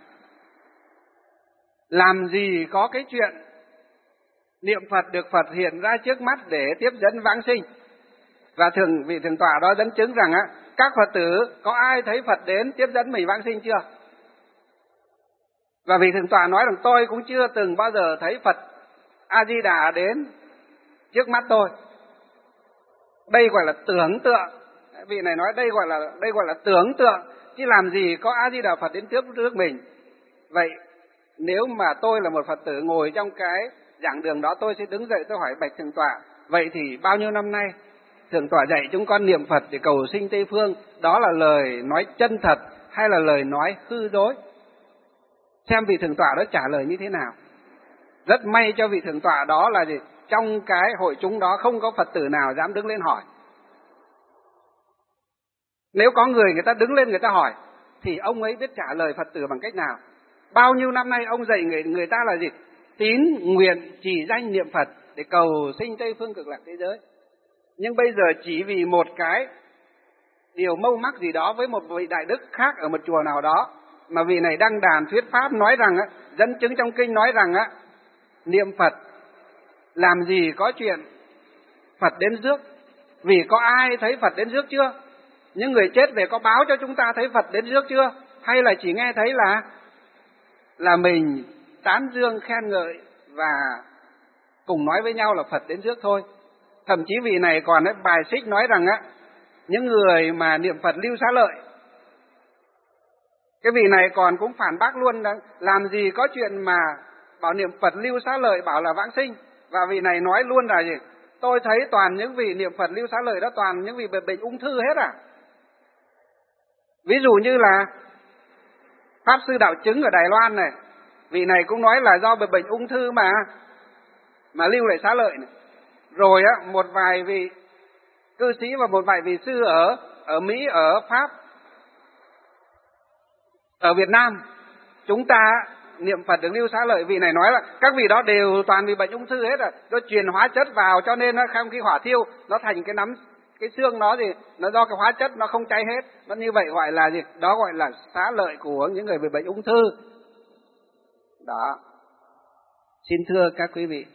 [SPEAKER 1] làm gì có cái chuyện niệm Phật được Phật hiện ra trước mắt để tiếp dẫn vãng sinh. Và vị thượng tọa đó dẫn chứng rằng á, các Phật tử có ai thấy Phật đến tiếp dẫn mình vãng sinh chưa? Và vị thượng tọa nói rằng tôi cũng chưa từng bao giờ thấy Phật A Di Đà đến trước mắt tôi. Đây gọi là tưởng tượng. Vị này nói đây gọi là tưởng tượng, chứ làm gì có A Di Đà Phật đến trước mình. Vậy nếu mà tôi là một Phật tử ngồi trong cái giảng đường đó, tôi sẽ đứng dậy tôi hỏi bạch thượng tọa, vậy thì bao nhiêu năm nay thượng tọa dạy chúng con niệm Phật để cầu sinh Tây Phương, đó là lời nói chân thật hay là lời nói hư dối? Xem vị thượng tọa đó trả lời như thế nào. Rất may cho vị thượng tọa đó là gì? Trong cái hội chúng đó không có Phật tử nào dám đứng lên hỏi. Nếu có người ta đứng lên người ta hỏi thì ông ấy biết trả lời Phật tử bằng cách nào. Bao nhiêu năm nay ông dạy người ta là gì? Tín nguyện trì danh niệm Phật để cầu sinh Tây Phương Cực Lạc thế giới. Nhưng bây giờ chỉ vì một cái điều mâu mắc gì đó với một vị đại đức khác ở một chùa nào đó, mà vị này đăng đàn thuyết pháp nói rằng á, dẫn chứng trong kinh nói rằng á, niệm Phật làm gì có chuyện Phật đến rước. Vì có ai thấy Phật đến rước chưa? Những người chết về có báo cho chúng ta thấy Phật đến rước chưa? Hay là chỉ nghe thấy là mình tán dương khen ngợi và cùng nói với nhau là Phật đến rước thôi. Thậm chí vị này còn bài xích nói rằng á, những người mà niệm Phật lưu xá lợi, cái vị này còn cũng phản bác luôn đó, làm gì có chuyện mà bảo niệm Phật lưu xá lợi bảo là vãng sinh. Và vị này nói luôn là gì? Tôi thấy toàn những vị niệm Phật lưu xá lợi đó toàn những vị bệnh ung thư hết à. Ví dụ như là Pháp Sư Đạo Chứng ở Đài Loan này, vị này cũng nói là do bệnh ung thư mà lưu lại xá lợi này. Rồi á, một vài vị cư sĩ và một vài vị sư ở Mỹ, ở Pháp, ở Việt Nam, chúng ta niệm Phật được lưu xá lợi. Vị này nói là các vị đó đều toàn bị bệnh ung thư hết rồi, nó truyền hóa chất vào cho nên không khi hỏa thiêu nó thành cái nắm, cái xương đó thì nó do cái hóa chất nó không cháy hết. Nó như vậy gọi là gì? Đó gọi là xá lợi của những người bị bệnh ung thư. Đó. Xin thưa các quý vị,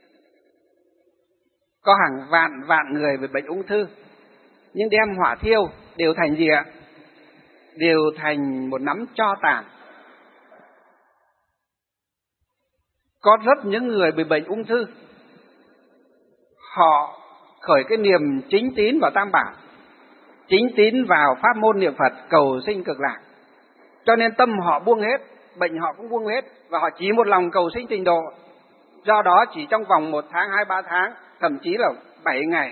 [SPEAKER 1] có hàng vạn người bị bệnh ung thư, nhưng đem hỏa thiêu đều thành gì ạ? Đều thành một nắm tro tàn. Có rất những người bị bệnh ung thư, họ khởi cái niềm chính tín vào Tam Bảo, chính tín vào pháp môn niệm Phật cầu sinh Cực Lạc, cho nên tâm họ buông hết, bệnh họ cũng buông hết, và họ chỉ một lòng cầu sinh Tịnh độ. Do đó chỉ trong vòng 1 tháng, 2, 3 tháng, thậm chí là 7 ngày,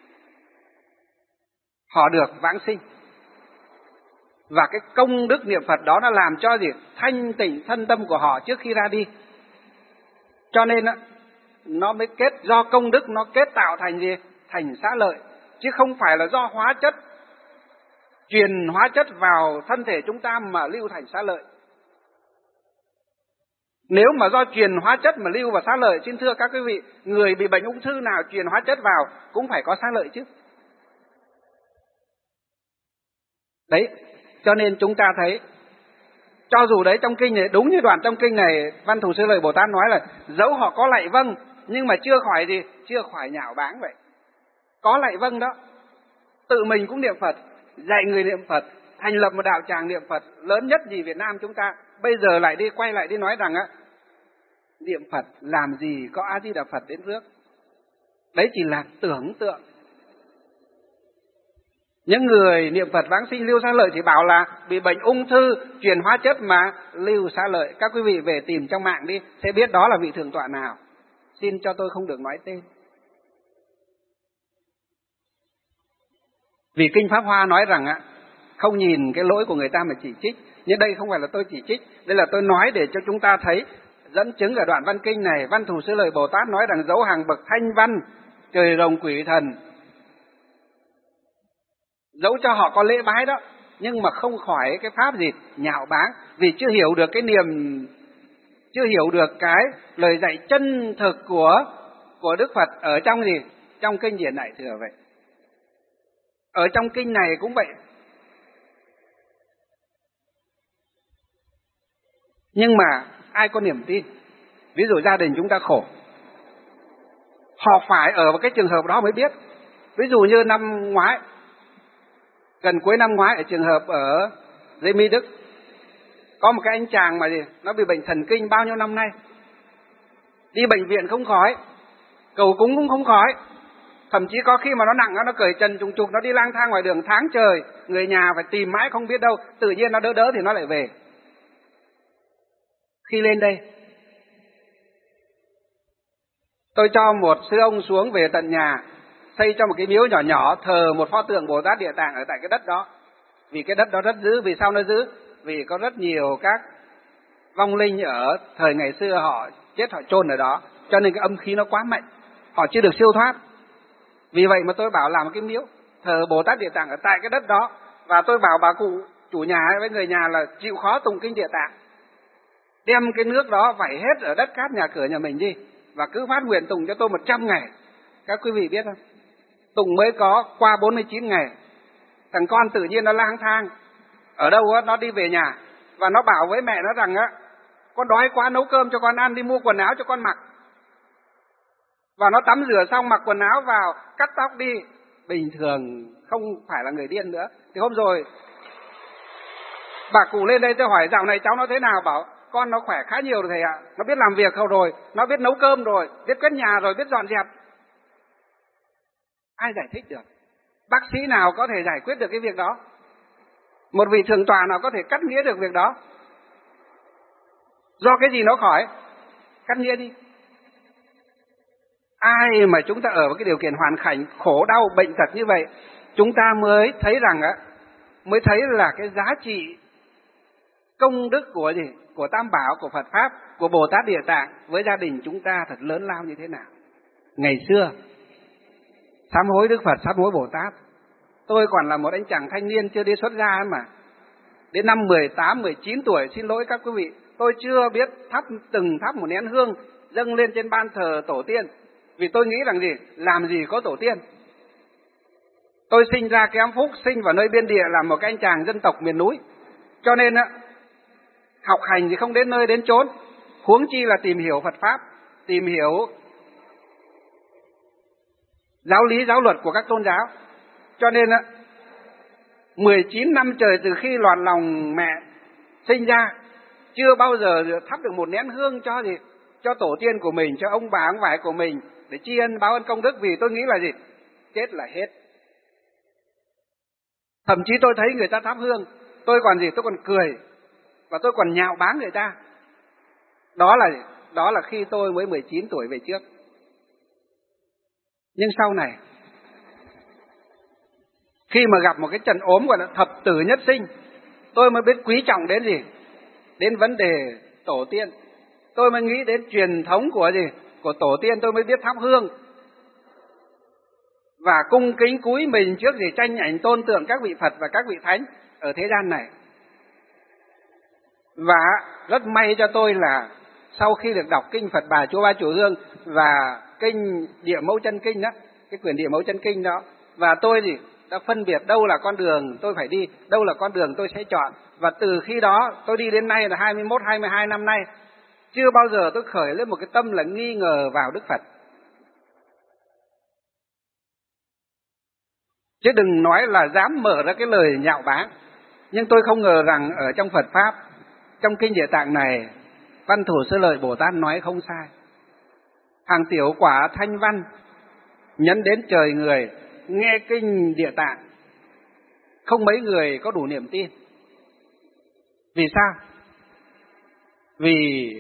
[SPEAKER 1] họ được vãng sinh. Và cái công đức niệm Phật đó nó làm cho gì? Thanh tịnh thân tâm của họ trước khi ra đi. Cho nên nó mới do công đức nó kết tạo thành gì? Thành xá lợi, chứ không phải là do hóa chất, truyền hóa chất vào thân thể chúng ta mà lưu thành xá lợi. Nếu mà do truyền hóa chất mà lưu vào xá lợi, xin thưa các quý vị, người bị bệnh ung thư nào truyền hóa chất vào cũng phải có xá lợi chứ. Đấy, cho nên chúng ta thấy, cho dù đấy trong kinh này, đúng như đoạn trong kinh này, Văn Thù Sư Lợi Bồ Tát nói là dẫu họ có lạy vâng, nhưng mà chưa khỏi gì? Chưa khỏi nhạo báng vậy. có lại vâng đó. Tự mình cũng niệm Phật, dạy người niệm Phật, thành lập một đạo tràng niệm Phật lớn nhất gì Việt Nam chúng ta. Bây giờ lại đi quay lại đi nói rằng niệm Phật làm gì có A Di Đà Phật đến rước. Đấy chỉ là tưởng tượng. Những người niệm Phật vãng sinh Lưu Xá Lợi thì bảo là bị bệnh ung thư truyền hóa chất mà Lưu Xá Lợi. Các quý vị về tìm trong mạng đi, sẽ biết đó là vị thượng tọa nào. Xin cho tôi không được nói tên. Vì Kinh Pháp Hoa nói rằng không nhìn cái lỗi của người ta mà chỉ trích. Nhưng đây không phải là tôi chỉ trích, đây là tôi nói để cho chúng ta thấy. Dẫn chứng ở đoạn văn kinh này, Văn Thù Sư Lợi Bồ Tát nói rằng dấu hàng bậc thanh văn, trời rồng quỷ thần, dẫu cho họ có lễ bái đó, nhưng mà không khỏi cái pháp gì nhạo báng, vì chưa hiểu được cái niềm, chưa hiểu được cái lời dạy chân thực của Đức Phật ở trong gì? Trong kinh điển Đại Thừa vậy. Ở trong kinh này cũng vậy. Nhưng mà ai có niềm tin? Ví dụ gia đình chúng ta khổ, họ phải ở một cái trường hợp đó mới biết. Ví dụ như năm ngoái, gần cuối năm ngoái ở trường hợp ở dưới Mỹ Đức, có một cái anh chàng mà gì, nó bị bệnh thần kinh bao nhiêu năm nay, đi bệnh viện không khỏi, cầu cúng cũng không khỏi, thậm chí có khi mà nó nặng nó cởi trần trùng trục, nó đi lang thang ngoài đường tháng trời, người nhà phải tìm mãi không biết đâu, tự nhiên nó đỡ thì nó lại về. Khi lên đây, tôi cho một sư ông xuống về tận nhà, xây cho một cái miếu nhỏ nhỏ thờ một pho tượng Bồ Tát Địa Tạng ở tại cái đất đó. Vì cái đất đó rất giữ. Vì sao nó giữ? Vì có rất nhiều các vong linh ở thời ngày xưa họ chết họ chôn ở đó, cho nên cái âm khí nó quá mạnh, họ chưa được siêu thoát. Vì vậy mà tôi bảo làm một cái miếu thờ Bồ Tát Địa Tạng ở tại cái đất đó. Và tôi bảo bà cụ chủ nhà với người nhà là chịu khó tụng kinh Địa Tạng, đem cái nước đó vẩy hết ở đất cát nhà cửa nhà mình đi, và cứ phát nguyện tụng cho tôi 100 ngày. Các quý vị biết không? Tụng mới có qua 49 ngày, thằng con tự nhiên nó lang thang ở đâu á, nó đi về nhà và nó bảo với mẹ nó rằng con đói quá, nấu cơm cho con ăn, đi mua quần áo cho con mặc. Và nó tắm rửa xong mặc quần áo vào, cắt tóc đi, bình thường không phải là người điên nữa. Thì hôm rồi bà cụ lên đây tôi hỏi dạo này cháu nó thế nào, bảo con nó khỏe khá nhiều rồi thầy ạ, nó biết làm việc rồi, nó biết nấu cơm rồi, biết quét nhà rồi, biết dọn dẹp. Ai giải thích được? Bác sĩ nào có thể giải quyết được cái việc đó? Một vị thượng tọa nào có thể cắt nghĩa được việc đó? Do cái gì nó khỏi? Cắt nghĩa đi. Ai mà chúng ta ở với cái điều kiện hoàn cảnh khổ đau bệnh tật như vậy, chúng ta mới thấy rằng mới thấy là cái giá trị công đức của gì? Của Tam Bảo, của Phật Pháp, của Bồ Tát Địa Tạng với gia đình chúng ta thật lớn lao như thế nào. Ngày xưa sám hối Đức Phật, sám hối Bồ Tát, tôi còn là một anh chàng thanh niên chưa đi xuất gia mà. Đến năm 18, 19 tuổi, xin lỗi các quý vị, tôi chưa biết từng thắp một nén hương dâng lên trên ban thờ tổ tiên. Vì tôi nghĩ rằng gì? Làm gì có tổ tiên. Tôi sinh ra kém phúc, sinh vào nơi biên địa làm một cái anh chàng dân tộc miền núi. Cho nên học hành thì không đến nơi đến chốn, huống chi là tìm hiểu Phật Pháp, tìm hiểu giáo lý, giáo luật của các tôn giáo. Cho nên 19 năm trời từ khi loạn lòng mẹ sinh ra, chưa bao giờ thắp được một nén hương cho gì? Cho tổ tiên của mình, cho ông bà ông vải của mình, để tri ân báo ơn công đức. Vì tôi nghĩ là gì? Chết là hết. Thậm chí tôi thấy người ta thắp hương, tôi còn gì? Tôi còn cười, và tôi còn nhạo báng người ta. Đó là khi tôi mới 19 tuổi về trước. Nhưng sau này, khi mà gặp một cái trận ốm gọi là thập tử nhất sinh, tôi mới biết quý trọng đến gì? Đến vấn đề tổ tiên. Tôi mới nghĩ đến truyền thống của gì? Của tổ tiên, tôi mới biết thắp hương và cung kính cúi mình trước gì? Tranh ảnh tôn tượng các vị Phật và các vị Thánh ở thế gian này. Và rất may cho tôi là sau khi được đọc kinh Phật Bà Chúa Ba Chùa Hương và kinh Địa Mẫu Chân Kinh đó, cái quyển Địa Mẫu Chân Kinh đó, và tôi gì? Đã phân biệt đâu là con đường tôi phải đi, đâu là con đường tôi sẽ chọn. Và từ khi đó tôi đi đến nay là 21, 22 năm nay, chưa bao giờ tôi khởi lên một cái tâm là nghi ngờ vào Đức Phật. Chứ đừng nói là dám mở ra cái lời nhạo báng. Nhưng tôi không ngờ rằng ở trong Phật Pháp, trong Kinh Địa Tạng này, Văn Thù Sư Lợi Bồ Tát nói không sai. Hàng tiểu quả thanh văn nhấn đến trời người, nghe Kinh Địa Tạng, không mấy người có đủ niềm tin. Vì sao? Vì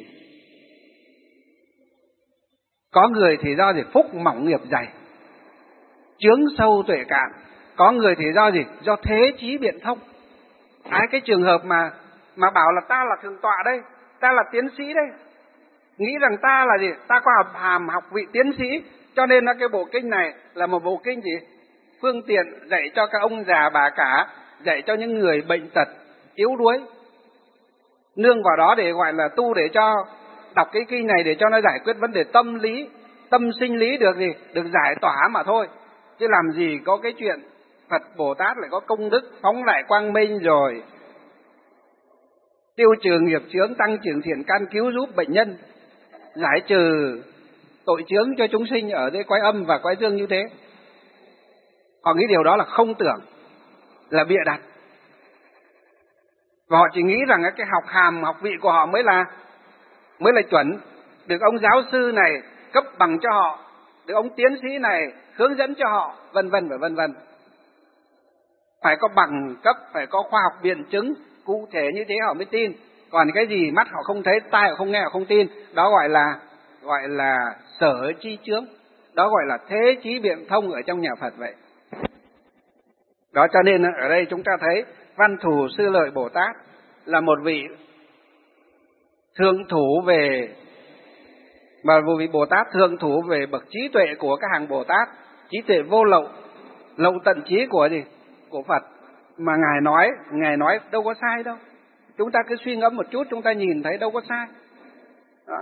[SPEAKER 1] có người thì do gì? Phúc mỏng nghiệp dày, chướng sâu tuệ cạn. Có người thì do gì? Do thế trí biện thông. Cái trường hợp mà bảo là ta là thượng tọa đây, ta là tiến sĩ đây, nghĩ rằng ta là gì? Ta có hàm học vị tiến sĩ, cho nên là cái bộ kinh này là một bộ kinh gì? Phương tiện dạy cho các ông già bà cả, dạy cho những người bệnh tật, yếu đuối. Nương vào đó để gọi là tu, để cho đọc cái kinh này để cho nó giải quyết vấn đề tâm lý, tâm sinh lý được gì? Được giải tỏa mà thôi. Chứ làm gì có cái chuyện Phật Bồ Tát lại có công đức phóng lại quang minh rồi tiêu trừ nghiệp chướng, tăng trưởng thiện căn, cứu giúp bệnh nhân, giải trừ tội chướng cho chúng sinh ở dưới quái âm và quái dương như thế. Họ nghĩ điều đó là không tưởng, là bịa đặt. Và họ chỉ nghĩ rằng cái học hàm học vị của họ mới là chuẩn, được ông giáo sư này cấp bằng cho họ, được ông tiến sĩ này hướng dẫn cho họ, vân vân và vân vân. Phải có bằng cấp, phải có khoa học biện chứng cụ thể như thế họ mới tin. Còn cái gì mắt họ không thấy, tai họ không nghe, họ không tin, đó gọi là sở chi chướng, đó gọi là thế chí biện thông ở trong nhà Phật vậy. Đó cho nên ở đây chúng ta thấy Văn Thù Sư Lợi Bồ Tát là một vị thượng thủ về, mà một vị Bồ Tát thượng thủ về bậc trí tuệ của các hàng Bồ Tát, trí tuệ vô lậu, lậu tận trí của gì? Của Phật. Mà Ngài nói đâu có sai đâu. Chúng ta cứ suy ngẫm một chút, chúng ta nhìn thấy đâu có sai. Đó.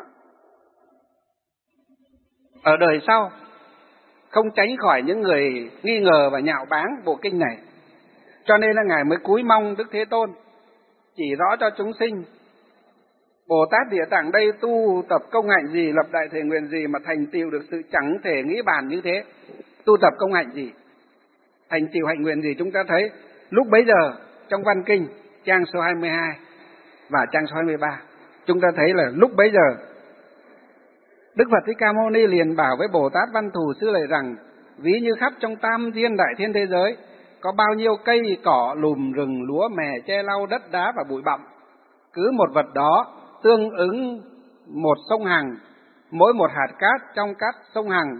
[SPEAKER 1] Ở đời sau không tránh khỏi những người nghi ngờ và nhạo báng bộ kinh này. Cho nên là Ngài mới cúi mong Đức Thế Tôn chỉ rõ cho chúng sinh Bồ Tát Địa Tạng đây tu tập công hạnh gì, lập đại thể nguyện gì mà thành tựu được sự chẳng thể nghĩ bàn như thế. Tu tập công hạnh gì, thành tựu hạnh nguyện gì. Chúng ta thấy lúc bấy giờ trong văn kinh trang số 22 và trang số 23, chúng ta thấy là lúc bấy giờ Đức Phật Thích Ca Mâu Ni liền bảo với Bồ Tát Văn Thù Sư Lợi rằng: ví như khắp trong tam thiên đại thiên thế giới có bao nhiêu cây cỏ, lùm rừng, lúa mè, che lau, đất đá và bụi bặm, cứ một vật đó tương ứng một sông Hằng, mỗi một hạt cát trong các sông Hằng,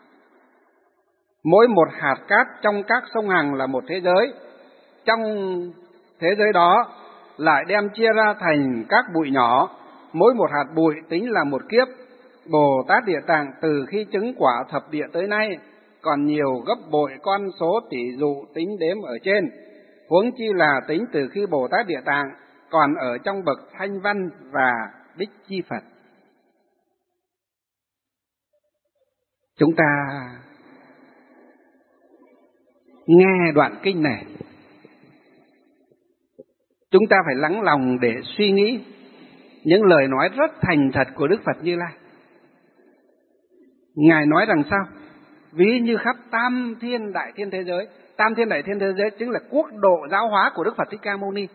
[SPEAKER 1] mỗi một hạt cát trong các sông Hằng là một thế giới. Trong thế giới đó lại đem chia ra thành các bụi nhỏ, mỗi một hạt bụi tính là một kiếp. Bồ Tát Địa Tạng từ khi chứng quả thập địa tới nay còn nhiều gấp bội con số tỷ dụ tính đếm ở trên, huống chi là tính từ khi Bồ Tát Địa Tạng còn ở trong bậc thanh văn và đích chi Phật. Chúng ta nghe đoạn kinh này, chúng ta phải lắng lòng để suy nghĩ những lời nói rất thành thật của Đức Phật Như Lai. Ngài nói rằng sao? Ví như khắp tam thiên đại thiên thế giới. Tam thiên đại thiên thế giới chính là quốc độ giáo hóa của Đức Phật Thích Ca Mâu Ni.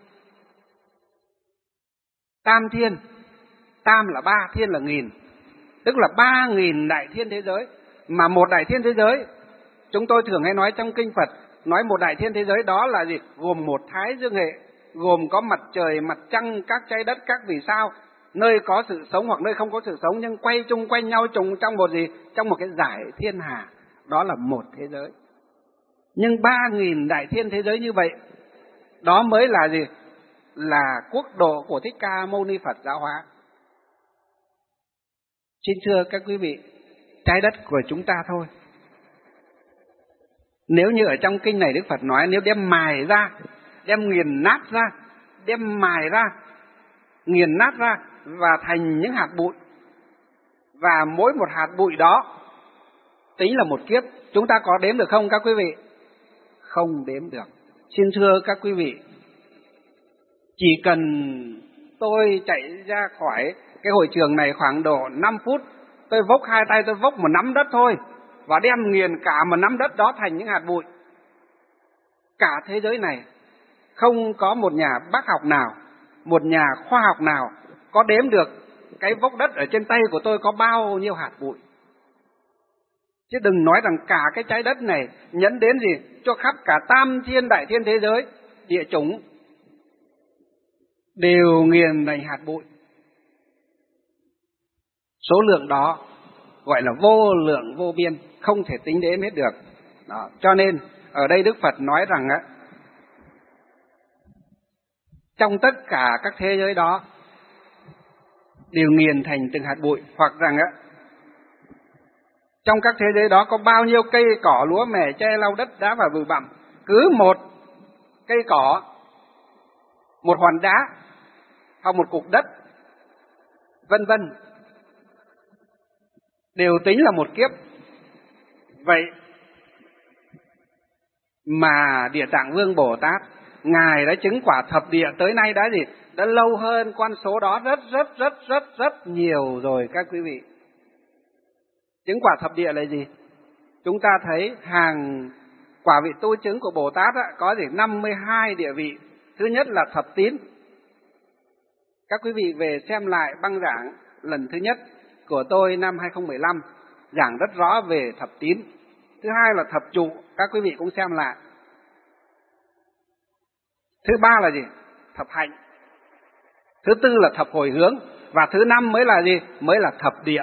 [SPEAKER 1] Tam thiên, tam là 3, thiên là nghìn, tức là 3.000 đại thiên thế giới. Mà một đại thiên thế giới, chúng tôi thường hay nói trong kinh Phật, nói một đại thiên thế giới đó là gì? Gồm một thái dương hệ, gồm có mặt trời, mặt trăng, các trái đất, các vì sao, nơi có sự sống hoặc nơi không có sự sống, nhưng quay chung quanh nhau trong một gì? Trong một cái giải thiên hà, đó là một thế giới. Nhưng 3.000 đại thiên thế giới như vậy, đó mới là gì? Là quốc độ của Thích Ca Mâu Ni Phật giáo hóa. Xin thưa các quý vị, trái đất của chúng ta thôi. Nếu như ở trong kinh này Đức Phật nói, nếu đem mài ra, đem nghiền nát ra, đem mài ra, nghiền nát ra và thành những hạt bụi, và mỗi một hạt bụi đó tính là một kiếp, chúng ta có đếm được không các quý vị? Không đếm được. Xin thưa các quý vị, chỉ cần tôi chạy ra khỏi cái hội trường này khoảng độ 5 phút, tôi vốc hai tay tôi vốc một nắm đất thôi, và đem nghiền cả một nắm đất đó thành những hạt bụi. cả thế giới này không có một nhà bác học nào, một nhà khoa học nào có đếm được cái vốc đất ở trên tay của tôi có bao nhiêu hạt bụi. Chứ đừng nói rằng cả cái trái đất này nhẫn đến gì cho khắp cả tam thiên đại thiên thế giới, địa chủng đều nghiền thành hạt bụi. Số lượng đó gọi là vô lượng vô biên, không thể tính đếm hết được. Đó. Cho nên ở đây Đức Phật nói rằng á, trong tất cả các thế giới đó đều nghiền thành từng hạt bụi, hoặc rằng á, trong các thế giới đó có bao nhiêu cây cỏ lúa mè tre lau đất đá và bụi bặm, cứ một cây cỏ, một hòn đá hoặc một cục đất, vân vân, đều tính là một kiếp. Vậy mà Địa Tạng Vương Bồ Tát, Ngài đã chứng quả thập địa tới nay đã gì? Đã lâu hơn con số đó rất nhiều rồi các quý vị. Chứng quả thập địa là gì? Chúng ta thấy hàng quả vị tu chứng của Bồ Tát có gì? 52 địa vị. Thứ nhất là thập tín. Các quý vị về xem lại băng giảng lần thứ nhất của tôi năm 2015, giảng rất rõ về thập tín. Thứ hai là thập trụ, các quý vị cũng xem lại. Thứ ba là gì? Thập hạnh. Thứ tư là thập hồi hướng. Và thứ năm mới là gì? Mới là thập địa.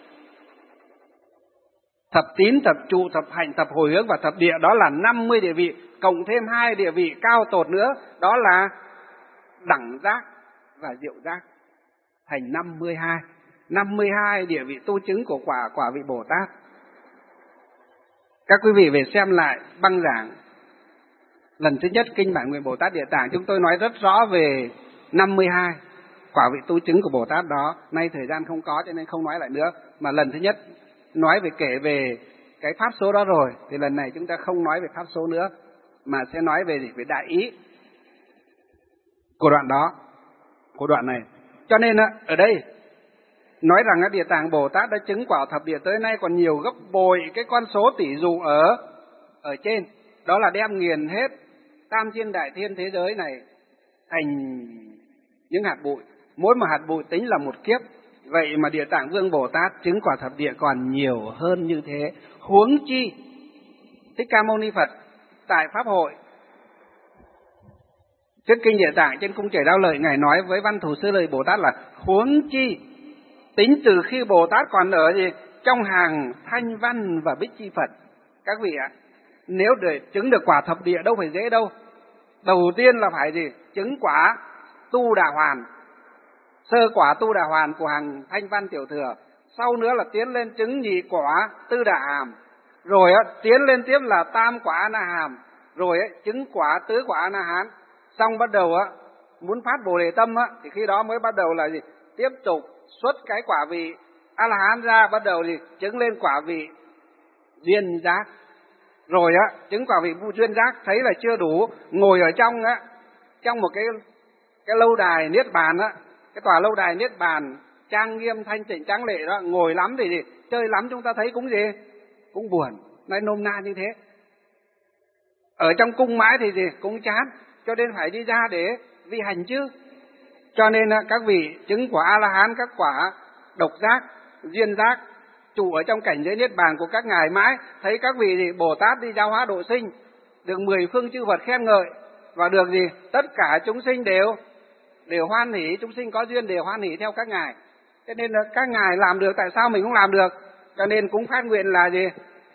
[SPEAKER 1] Thập tín, thập trụ, thập hạnh, thập hồi hướng và thập địa, đó là 50 địa vị, cộng thêm 2 địa vị cao tột nữa, đó là đẳng giác và diệu giác, thành 52. 52 địa vị tu chứng của quả vị Bồ Tát. Các quý vị về xem lại băng giảng lần thứ nhất kinh Bản Nguyện Bồ Tát Địa Tạng, chúng tôi nói rất rõ về 52 quả vị tu chứng của Bồ Tát đó. Nay thời gian không có cho nên không nói lại nữa, mà lần thứ nhất nói về kể về cái pháp số đó rồi, thì lần này chúng ta không nói về pháp số nữa, mà sẽ nói về gì? Về đại ý của đoạn đó, của đoạn này. Cho nên ở đây nói rằng Địa Tạng Bồ Tát đã chứng quả thập địa tới nay còn nhiều gấp bội cái con số tỷ dụ ở trên, đó là đem nghiền hết tam thiên đại thiên thế giới này thành những hạt bụi. Mỗi một hạt bụi tính là một kiếp. Vậy mà Địa Tạng Vương Bồ Tát chứng quả thập địa còn nhiều hơn như thế. Huống chi Thích Ca Mâu Ni Phật tại Pháp hội Thuyết kinh Địa Tạng trên cung Trời Đao Lợi, Ngài nói với Văn Thù Sư Lợi Bồ Tát là huống chi tính từ khi Bồ Tát còn ở gì? Trong hàng Thanh Văn và Bích Chi Phật. Các vị ạ, nếu để chứng được quả thập địa đâu phải dễ đâu. Đầu tiên là phải gì? Chứng quả Tu Đà Hoàn, sơ quả Tu Đà Hoàn của hàng Thanh Văn Tiểu Thừa. Sau nữa là tiến lên chứng nhị quả Tư Đà Hàm. Rồi tiến lên tiếp là tam quả A Na Hàm. Rồi chứng quả tứ quả A Na Hán. Xong bắt đầu muốn phát Bồ Đề Tâm thì khi đó mới bắt đầu là gì? Tiếp tục xuất cái quả vị A La Hán ra, bắt đầu gì? Chứng lên quả vị duyên giác. Rồi chứng quả vị duyên giác thấy là chưa đủ, ngồi ở trong một cái lâu đài niết bàn cái tòa lâu đài niết bàn trang nghiêm thanh tịnh tráng lệ đó, ngồi lắm thì gì? Chơi lắm chúng ta thấy cũng gì? Cũng buồn, nói nôm na như thế. Ở trong cung mãi thì gì? Cũng chán, cho nên phải đi ra để vi hành chứ. Cho nên các vị chứng quả A La Hán, các quả độc giác, duyên giác, trụ ở trong cảnh giới niết bàn của các ngài mãi, thấy các vị gì? Bồ Tát đi giáo hóa độ sinh, được 10 phương chư Phật khen ngợi, và được gì? Tất cả chúng sinh đều hoan hỷ, chúng sinh có duyên đều hoan hỷ theo các ngài. Cho nên là các ngài làm được, tại sao mình không làm được? Cho nên cũng phát nguyện là gì?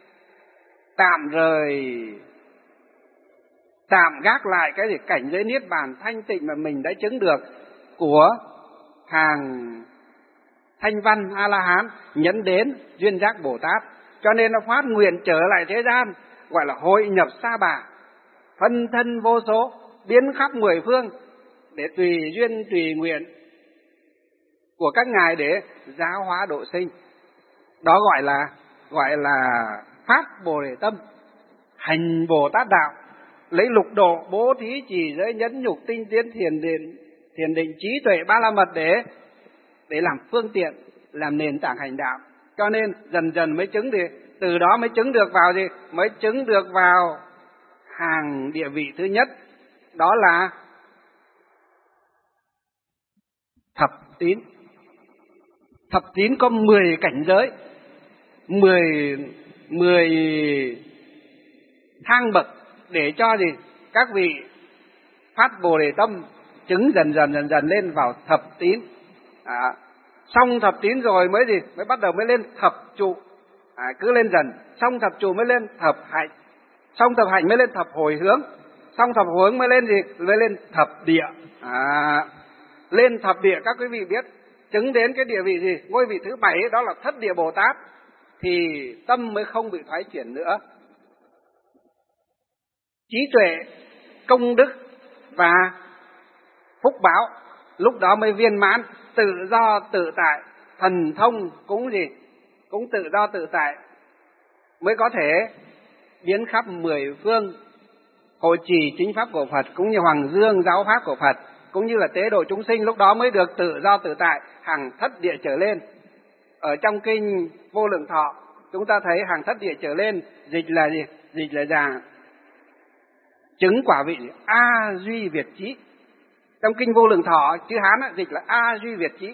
[SPEAKER 1] Tạm gác lại cái gì? Cảnh giới niết bàn thanh tịnh mà mình đã chứng được của hàng Thanh Văn A La Hán, nhấn đến duyên giác Bồ Tát. Cho nên nó phát nguyện trở lại thế gian, gọi là hội nhập Sa Bà, phân thân vô số, biến khắp 10 phương, để tùy duyên tùy nguyện của các ngài để giáo hóa độ sinh. Đó gọi là phát Bồ Đề Tâm, hành Bồ Tát đạo, lấy lục độ bố thí trì giới nhẫn nhục tinh tiến thiền định trí tuệ ba la mật để làm phương tiện, làm nền tảng hành đạo. Cho nên dần dần mới chứng thì từ đó mới chứng được vào gì? Mới chứng được vào hàng địa vị thứ nhất đó là thập tín. Thập tín có 10 cảnh giới, 10 thang bậc để cho gì? Các vị phát Bồ Đề tâm chứng dần dần lên vào thập tín. Xong thập tín rồi mới gì? Mới bắt đầu mới lên thập trụ. Cứ lên dần, xong thập trụ mới lên thập hạnh, xong thập hạnh mới lên thập hồi hướng, xong thập hồi hướng mới lên gì? Mới lên thập địa. Lên thập địa các quý vị biết, chứng đến cái địa vị gì? Ngôi vị thứ 7 đó là thất địa Bồ Tát, thì tâm mới không bị thoái chuyển nữa. Trí tuệ, công đức và phúc báo lúc đó mới viên mãn, tự do tự tại, thần thông cũng gì? Cũng tự do tự tại, mới có thể biến khắp 10 phương, hộ trì chính pháp của Phật, cũng như hoàng dương giáo pháp của Phật, cũng như là tế độ chúng sinh, lúc đó mới được tự do tự tại, hàng thất địa trở lên. Ở trong kinh Vô Lượng Thọ chúng ta thấy hàng thất địa trở lên dịch là gì? Dịch là rằng chứng quả vị A Duy Việt Chí. Trong kinh Vô Lượng Thọ chữ Hán dịch là A Duy Việt Chí.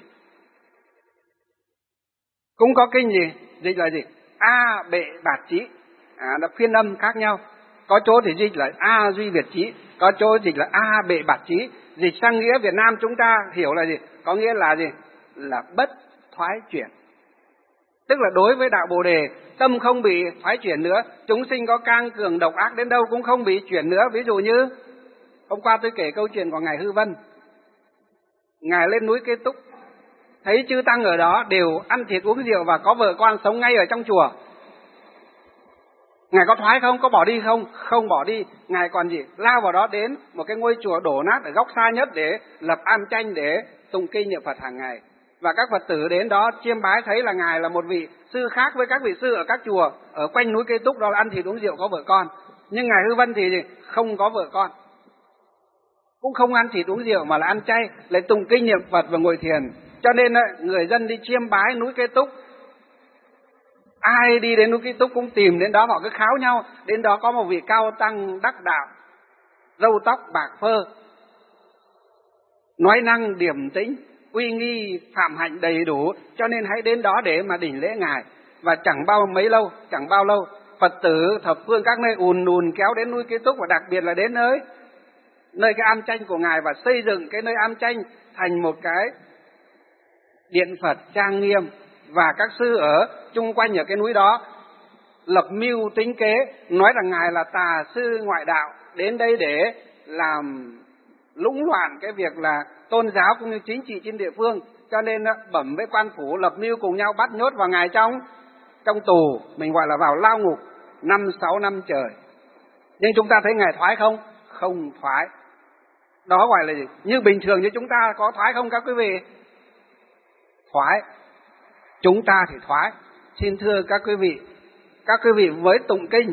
[SPEAKER 1] Cũng có kinh gì? Dịch là gì? A Bệ Bạt Chí. Nó phiên âm khác nhau. Có chỗ thì dịch là A Duy Việt Chí, có chỗ dịch là A Bệ Bạt Chí. Dịch sang nghĩa Việt Nam chúng ta hiểu là gì? Có nghĩa là gì? Là bất thoái chuyển. Tức là đối với đạo Bồ Đề, tâm không bị thoái chuyển nữa, chúng sinh có cang cường độc ác đến đâu cũng không bị chuyển nữa. Ví dụ như hôm qua tôi kể câu chuyện của Ngài Hư Vân. Ngài lên núi Kế Túc, thấy chư tăng ở đó đều ăn thịt uống rượu và có vợ con sống ngay ở trong chùa. Ngài có thoái không? Có bỏ đi không? Không bỏ đi. Ngài còn gì? Lao vào đó đến một cái ngôi chùa đổ nát ở góc xa nhất để lập am tranh để tụng kinh niệm Phật hàng ngày. Và các Phật tử đến đó chiêm bái thấy là Ngài là một vị sư khác với các vị sư ở các chùa ở quanh núi Kế Túc, đó là ăn thịt uống rượu có vợ con. Nhưng Ngài Hư Vân thì gì? Không có vợ con, cũng không ăn thịt uống rượu mà là ăn chay, lại tụng kinh niệm Phật và ngồi thiền. Cho nên người dân đi chiêm bái núi Kế Túc, ai đi đến núi Kế Túc cũng tìm đến đó, họ cứ kháo nhau. Đến đó có một vị cao tăng đắc đạo, râu tóc bạc phơ, nói năng điềm tĩnh, uy nghi phạm hạnh đầy đủ, cho nên hãy đến đó để mà đảnh lễ Ngài. Và chẳng bao lâu Phật tử thập phương các nơi ùn kéo đến núi Kế Túc, và đặc biệt là đến nơi cái am tranh của Ngài, và xây dựng cái nơi am tranh thành một cái điện Phật trang nghiêm. Và các sư ở chung quanh ở cái núi đó lập mưu tính kế, nói rằng Ngài là tà sư ngoại đạo, đến đây để làm lũng loạn cái việc là tôn giáo cũng như chính trị trên địa phương. Cho nên bẩm với quan phủ, lập mưu cùng nhau bắt nhốt vào Ngài trong tù, mình gọi là vào lao ngục 5-6 năm trời. Nhưng chúng ta thấy Ngài thoái không? Không thoái. Đó gọi là gì? Như bình thường như chúng ta có thoái không các quý vị? Thoái. Chúng ta thì thoái. Xin thưa các quý vị với tụng kinh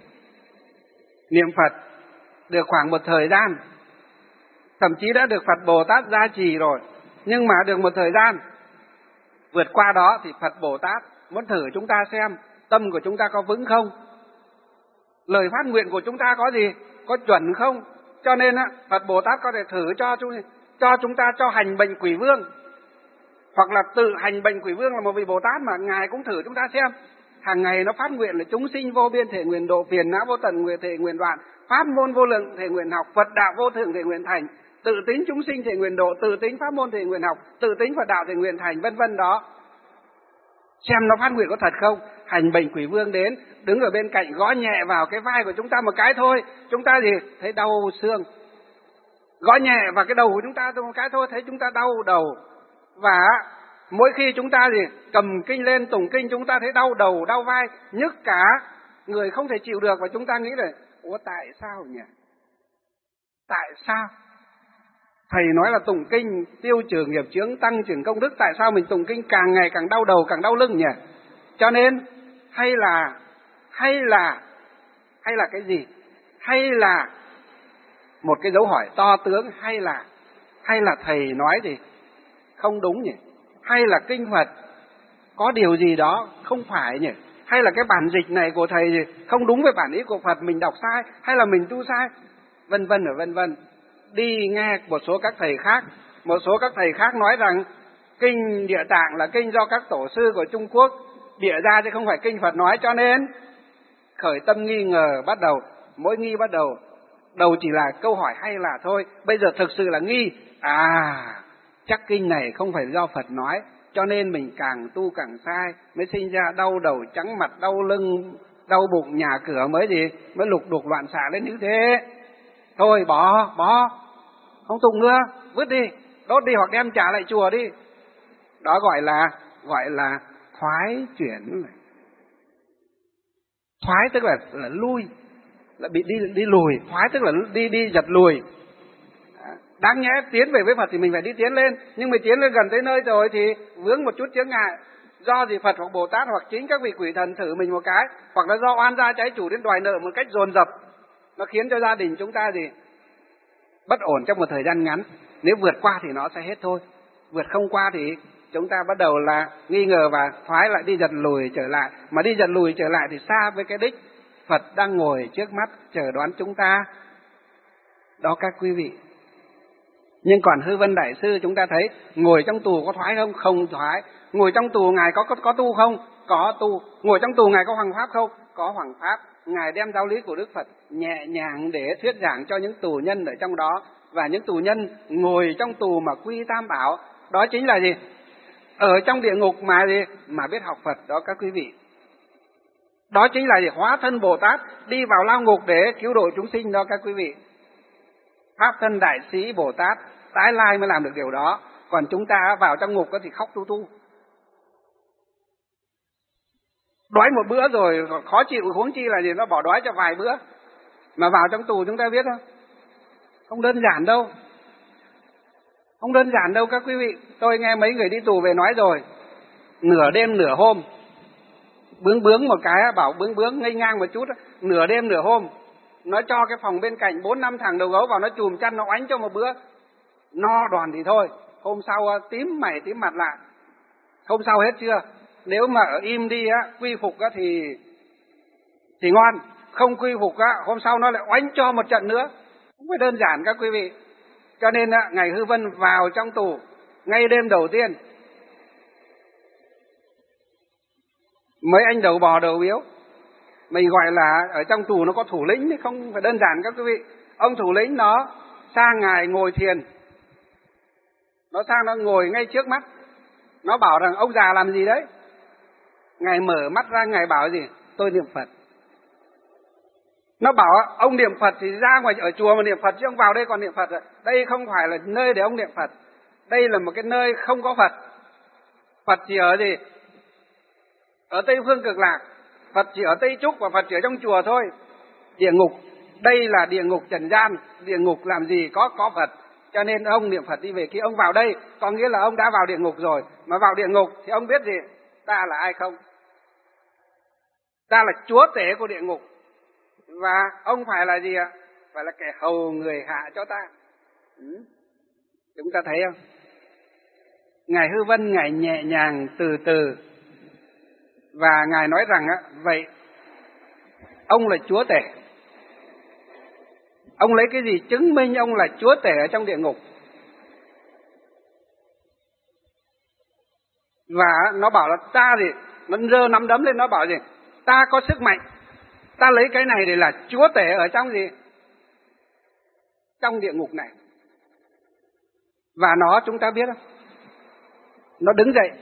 [SPEAKER 1] niệm Phật được khoảng một thời gian, thậm chí đã được Phật Bồ Tát gia trì rồi, nhưng mà được một thời gian vượt qua đó thì Phật Bồ Tát muốn thử chúng ta xem tâm của chúng ta có vững không, lời phát nguyện của chúng ta có gì, có chuẩn không. Cho nên Phật Bồ Tát có thể thử cho chúng ta cho hành bệnh quỷ vương, hoặc là tự hành bệnh quỷ vương là một vị Bồ Tát mà Ngài cũng thử chúng ta xem. Hàng ngày nó phát nguyện là chúng sinh vô biên thể nguyện độ, phiền não vô tận thể nguyện đoạn, pháp môn vô lượng thể nguyện học, Phật đạo vô thượng thể nguyện thành, tự tính chúng sinh thể nguyện độ, tự tính pháp môn thể nguyện học, tự tính Phật đạo thể nguyện thành, vân vân đó. Xem nó phát nguyện có thật không? Hành bệnh quỷ vương đến, đứng ở bên cạnh gõ nhẹ vào cái vai của chúng ta một cái thôi, chúng ta gì? Thấy đau xương. Gõ nhẹ vào cái đầu của chúng ta một cái thôi, thấy chúng ta đau đầu. Và mỗi khi chúng ta gì? Cầm kinh lên tụng kinh, chúng ta thấy đau đầu, đau vai, nhức cả người không thể chịu được. Và chúng ta nghĩ là ủa tại sao nhỉ? Tại sao? Thầy nói là tụng kinh tiêu trừ nghiệp chướng, tăng trưởng công đức, tại sao mình tụng kinh càng ngày càng đau đầu, càng đau lưng nhỉ? Cho nên hay là cái gì? Hay là một cái dấu hỏi to tướng, hay là thầy nói gì không đúng nhỉ? Hay là kinh Phật có điều gì đó không phải nhỉ? hay là cái bản dịch này của thầy không đúng với bản ý của Phật, mình đọc sai, hay là mình tu sai, vân vân và vân vân. Đi nghe một số các thầy khác, một số các thầy khác nói rằng kinh Địa Tạng là kinh do các tổ sư của Trung Quốc bịa ra chứ không phải kinh Phật nói, cho nên khởi tâm nghi ngờ bắt đầu, mỗi nghi bắt đầu. Đầu chỉ là câu hỏi hay là thôi, bây giờ thực sự là nghi, chắc kinh này không phải do Phật nói, cho nên mình càng tu càng sai, mới sinh ra đau đầu trắng mặt, đau lưng, đau bụng, nhà cửa mới lục đục loạn xạ lên như thế. Thôi bỏ, không tụng nữa, vứt đi, đốt đi hoặc đem trả lại chùa đi. Đó gọi là thoái chuyển. Thoái tức là lui, là bị đi lùi, thoái tức là đi giật lùi. Đáng nhẽ tiến về với Phật thì mình phải đi tiến lên, nhưng mình tiến lên gần tới nơi rồi thì vướng một chút chướng ngại. Do gì Phật hoặc Bồ Tát hoặc chính các vị quỷ thần thử mình một cái, hoặc là do oan gia trái chủ đến đòi nợ một cách dồn dập, nó khiến cho gia đình chúng ta bất ổn trong một thời gian ngắn. Nếu vượt qua thì nó sẽ hết thôi, vượt không qua thì chúng ta bắt đầu là nghi ngờ và thoái lại, đi giật lùi trở lại. Mà đi giật lùi trở lại thì xa với cái đích Phật đang ngồi trước mắt chờ đón chúng ta. Đó các quý vị. Nhưng còn Hư Vân Đại Sư chúng ta thấy ngồi trong tù có thoái không? Không thoái. Ngồi trong tù Ngài có tu không? Có tu. Ngồi trong tù Ngài có hoằng pháp không? Có hoằng pháp. Ngài đem giáo lý của Đức Phật nhẹ nhàng để thuyết giảng cho những tù nhân ở trong đó. Và những tù nhân ngồi trong tù mà quy tam bảo, đó chính là gì? Ở trong địa ngục mà biết học Phật, đó các quý vị. Đó chính là gì? Hóa thân Bồ Tát đi vào lao ngục để cứu độ chúng sinh, đó các quý vị. Pháp thân đại sĩ Bồ Tát tái lai mới làm được điều đó. Còn chúng ta vào trong ngục thì khóc tu. Đói một bữa rồi khó chịu, huống chi là gì? Nó bỏ đói cho vài bữa. Mà vào trong tù chúng ta biết không? Không đơn giản đâu. Không đơn giản đâu các quý vị. Tôi nghe mấy người đi tù về nói rồi. Nửa đêm nửa hôm, bướng một cái, bảo bướng ngây ngang một chút, nửa đêm nửa hôm, nó cho cái phòng bên cạnh 4-5 thằng đầu gấu vào, nó chùm chăn, nó oánh cho một bữa. No đòn thì thôi, hôm sau tím mày tím mặt lại. Hôm sau hết chưa? Nếu mà ở im đi quy phục thì ngon. Không quy phục hôm sau nó lại oánh cho một trận nữa. Không phải đơn giản các quý vị. Cho nên ngày Hư Vân vào trong tù ngay đêm đầu tiên, mấy anh đầu bò đầu yếu, mình gọi là ở trong tù nó có thủ lĩnh, không phải đơn giản các quý vị. Ông thủ lĩnh nó sang Ngài ngồi thiền, nó sang nó ngồi ngay trước mắt, nó bảo rằng ông già làm gì đấy. Ngài mở mắt ra, Ngài bảo gì? Tôi niệm Phật. Nó bảo ông niệm Phật thì ra ngoài ở chùa mà niệm Phật, chứ ông vào đây còn niệm Phật. Đây không phải là nơi để ông niệm Phật, đây là một cái nơi không có Phật. Phật chỉ ở gì? Ở Tây Phương Cực Lạc. Phật chỉ ở Tây Trúc và Phật chỉ ở trong chùa thôi. Địa ngục, đây là địa ngục trần gian, địa ngục làm gì có Phật. Cho nên ông niệm Phật đi về. Khi ông vào đây có nghĩa là ông đã vào địa ngục rồi. Mà vào địa ngục thì ông biết gì? Ta là ai không? Ta là chúa tể của địa ngục. Và ông phải là gì ạ? Phải là kẻ hầu người hạ cho ta. Chúng ta thấy không? Ngài Hư Vân, Ngài nhẹ nhàng từ từ. Và Ngài nói rằng vậy ông là chúa tể. Ông lấy cái gì chứng minh ông là chúa tể ở trong địa ngục? Và nó bảo là ta thì nó giơ nắm đấm lên, nó bảo gì? Ta có sức mạnh, ta lấy cái này để là chúa tể ở trong gì? Trong địa ngục này. Và nó, chúng ta biết không? Nó đứng dậy.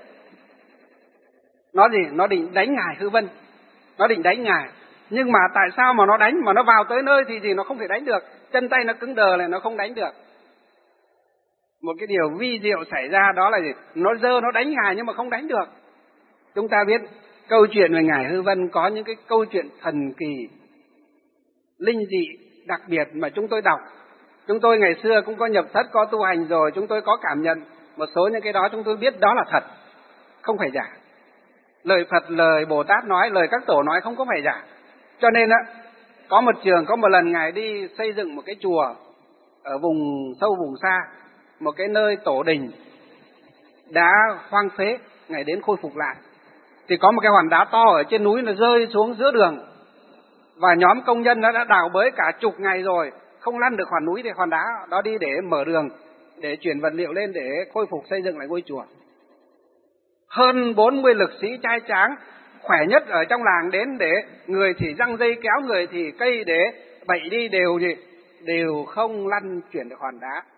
[SPEAKER 1] Nó gì? Nó định đánh Ngài Hư Vân. Nó định đánh Ngài. Nhưng mà tại sao mà nó đánh? Mà nó vào tới nơi thì gì? Nó không thể đánh được. Chân tay nó cứng đờ này, nó không đánh được. Một cái điều vi diệu xảy ra đó là gì? Nó giơ nó đánh Ngài nhưng mà không đánh được. Chúng ta biết câu chuyện về Ngài Hư Vân có những cái câu chuyện thần kỳ, linh dị, đặc biệt mà chúng tôi đọc. Chúng tôi ngày xưa cũng có nhập thất, có tu hành rồi, chúng tôi có cảm nhận một số những cái đó, chúng tôi biết đó là thật, không phải giả. Lời Phật, lời Bồ Tát nói, lời các tổ nói không có phải giả. Cho nên có một lần Ngài đi xây dựng một cái chùa ở vùng sâu vùng xa, một cái nơi tổ đình đã hoang phế, Ngài đến khôi phục lại. thì có một cái hòn đá to ở trên núi nó rơi xuống giữa đường, và nhóm công nhân nó đã đào bới cả chục ngày rồi, không lăn được hòn núi thì hòn đá đó đi để mở đường, để chuyển vật liệu lên để khôi phục xây dựng lại ngôi chùa. Hơn 40 lực sĩ trai tráng khỏe nhất ở trong làng đến, để người thì giăng dây kéo, người thì cây để bậy đi, đều không lăn chuyển được hòn đá.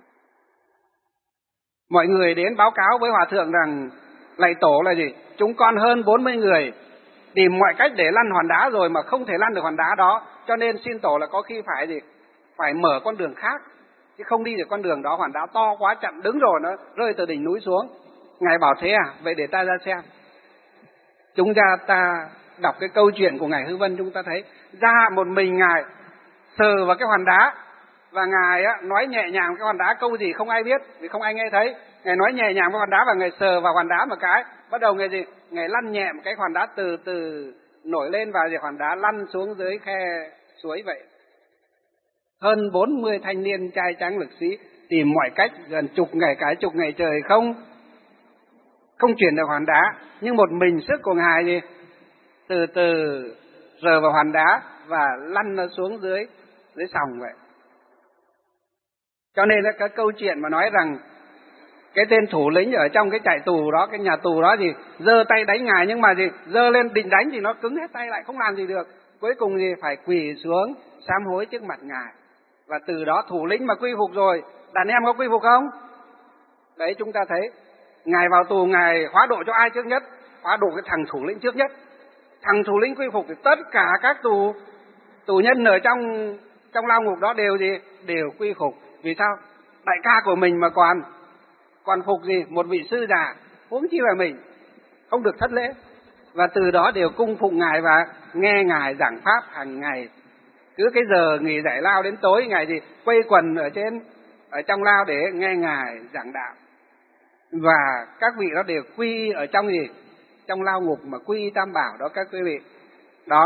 [SPEAKER 1] Mọi người đến báo cáo với hòa thượng rằng lạy tổ là gì? Chúng con hơn 40 người tìm mọi cách để lăn hòn đá rồi mà không thể lăn được hòn đá đó, cho nên xin tổ là có khi phải mở con đường khác, chứ không đi được con đường đó, hòn đá to quá chặn đứng rồi, nó rơi từ đỉnh núi xuống. Ngài bảo thế à? Vậy để ta ra xem. Chúng ta đọc cái câu chuyện của Ngài Hư Vân, chúng ta thấy ra một mình Ngài sờ vào cái hòn đá, và Ngài nói nhẹ nhàng cái hòn đá, câu gì không ai biết vì không ai nghe thấy. Ngài nói nhẹ nhàng với hòn đá và Ngài sờ vào hòn đá một cái, bắt đầu Ngài lăn nhẹ một cái hòn đá từ từ nổi lên, và hòn đá lăn xuống dưới khe suối vậy. Hơn 40 thanh niên trai tráng lực sĩ tìm mọi cách gần cả chục ngày trời không chuyển được hòn đá, nhưng một mình sức của Ngài từ từ rờ vào hòn đá và lăn nó xuống dưới sòng vậy. Cho nên cái câu chuyện mà nói rằng cái tên thủ lĩnh ở trong cái trại tù đó, cái nhà tù đó giơ tay đánh Ngài, nhưng mà giơ lên định đánh thì nó cứng hết tay lại, không làm gì được. Cuối cùng phải quỳ xuống sám hối trước mặt Ngài. Và từ đó thủ lĩnh mà quy phục rồi, đàn em có quy phục không? Đấy, chúng ta thấy Ngài vào tù, Ngài hóa độ cho ai trước nhất? Hóa độ cái thằng thủ lĩnh trước nhất. Thằng thủ lĩnh quy phục thì tất cả các tù nhân ở trong lao ngục đó đều quy phục. Vì sao? Đại ca của mình mà còn phục một vị sư già, huống chi là mình, không được thất lễ. Và từ đó đều cung phụng Ngài và nghe Ngài giảng pháp hàng ngày. Cứ cái giờ nghỉ giải lao đến tối, Ngài quây quần ở trong lao để nghe Ngài giảng đạo. Và các vị đó đều quy ở trong lao ngục mà quy tam bảo đó các quý vị. Đó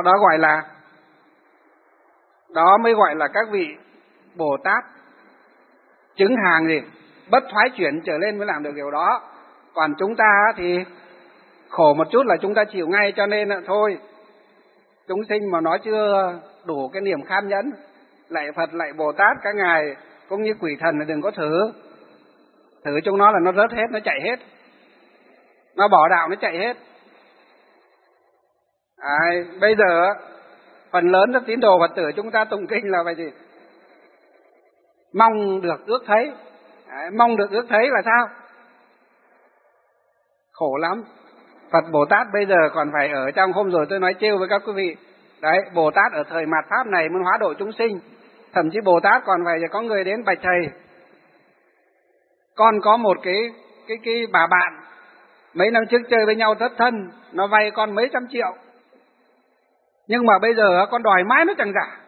[SPEAKER 1] mới gọi là các vị Bồ Tát chứng hàng bất thoái chuyển trở lên mới làm được điều đó. Còn chúng ta thì khổ một chút là chúng ta chịu ngay, cho nên thôi, chúng sinh mà nó chưa đủ cái niềm kham nhẫn, lạy Phật lạy Bồ Tát các ngài cũng như quỷ thần là đừng có thử chúng nó là nó rớt hết, nó chạy hết, nó bỏ đạo, nó chạy hết. Bây giờ phần lớn các tín đồ Phật tử chúng ta tụng kinh là vậy gì? Mong được ước thấy. Mong được ước thấy là sao? Khổ lắm. Phật Bồ Tát bây giờ còn phải ở trong, hôm rồi tôi nói trêu với các quý vị, đấy, Bồ Tát ở thời mạt Pháp này muốn hóa độ chúng sinh, thậm chí Bồ Tát còn phải có người đến bạch thầy, con có một cái bà bạn mấy năm trước chơi với nhau rất thân, nó vay con mấy trăm triệu, nhưng mà bây giờ con đòi mãi nó chẳng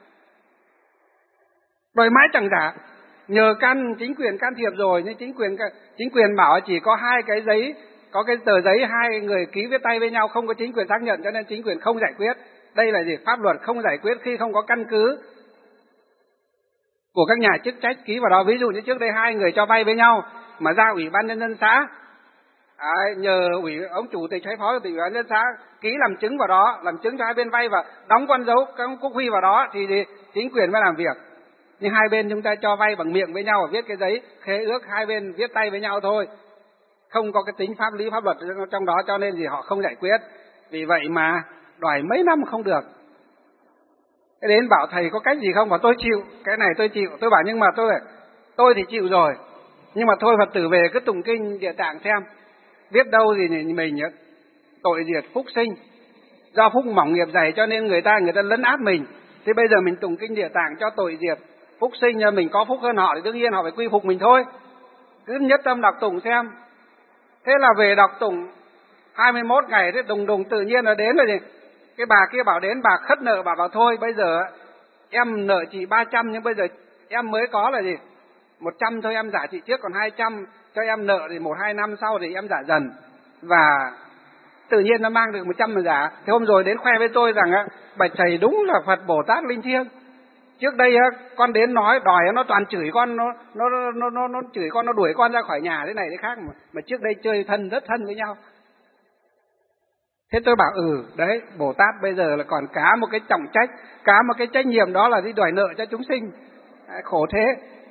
[SPEAKER 1] trả, nhờ chính quyền can thiệp rồi, nhưng chính quyền bảo chỉ có hai cái giấy, có cái tờ giấy hai người ký viết tay với nhau, không có chính quyền xác nhận, cho nên chính quyền không giải quyết. Đây là pháp luật không giải quyết khi không có căn cứ của các nhà chức trách ký vào đó. Ví dụ như trước đây hai người cho vay với nhau mà ra ủy ban nhân dân xã, nhờ ông chủ tịch hay phó chủ tịch ủy ban nhân dân xã ký làm chứng vào đó, làm chứng cho hai bên vay và đóng con dấu các quốc huy vào đó thì chính quyền mới làm việc. Nhưng hai bên chúng ta cho vay bằng miệng với nhau, viết cái giấy khế ước, hai bên viết tay với nhau thôi, không có cái tính pháp lý pháp luật trong đó, cho nên họ không giải quyết. Vì vậy mà đòi mấy năm không được. Cái đến bảo thầy có cách gì không? Bảo tôi chịu, cái này tôi chịu. Tôi bảo nhưng mà tôi thì chịu rồi, nhưng mà thôi Phật tử về cứ tụng kinh Địa Tạng xem, biết đâu thì mình tội diệt phúc sinh, do phúc mỏng nghiệp dày cho nên người ta lấn áp mình. Thế bây giờ mình tụng kinh Địa Tạng cho tội diệt phúc sinh, mình có phúc hơn họ thì đương nhiên họ phải quy phục mình thôi. Cứ nhất tâm đọc tụng xem. Thế là về đọc tụng 21 ngày, thế đùng tự nhiên là đến rồi. Cái bà kia bảo đến, bà khất nợ, bảo thôi bây giờ em nợ chị 300, nhưng bây giờ em mới có là 100 thôi, em trả chị trước, còn 200 cho em nợ thì 1-2 năm sau thì em trả dần. Và tự nhiên nó mang được 100 mà trả. Thế hôm rồi đến khoe với tôi rằng bạch thầy đúng là Phật Bồ Tát linh thiêng. Trước đây con đến nói đòi nó toàn chửi con, nó chửi con, nó đuổi con ra khỏi nhà thế này thế khác, mà trước đây chơi rất thân với nhau. Thế tôi bảo đấy, Bồ Tát bây giờ là còn cả một cái trọng trách, cả một cái trách nhiệm, đó là đi đòi nợ cho chúng sinh. Khổ thế.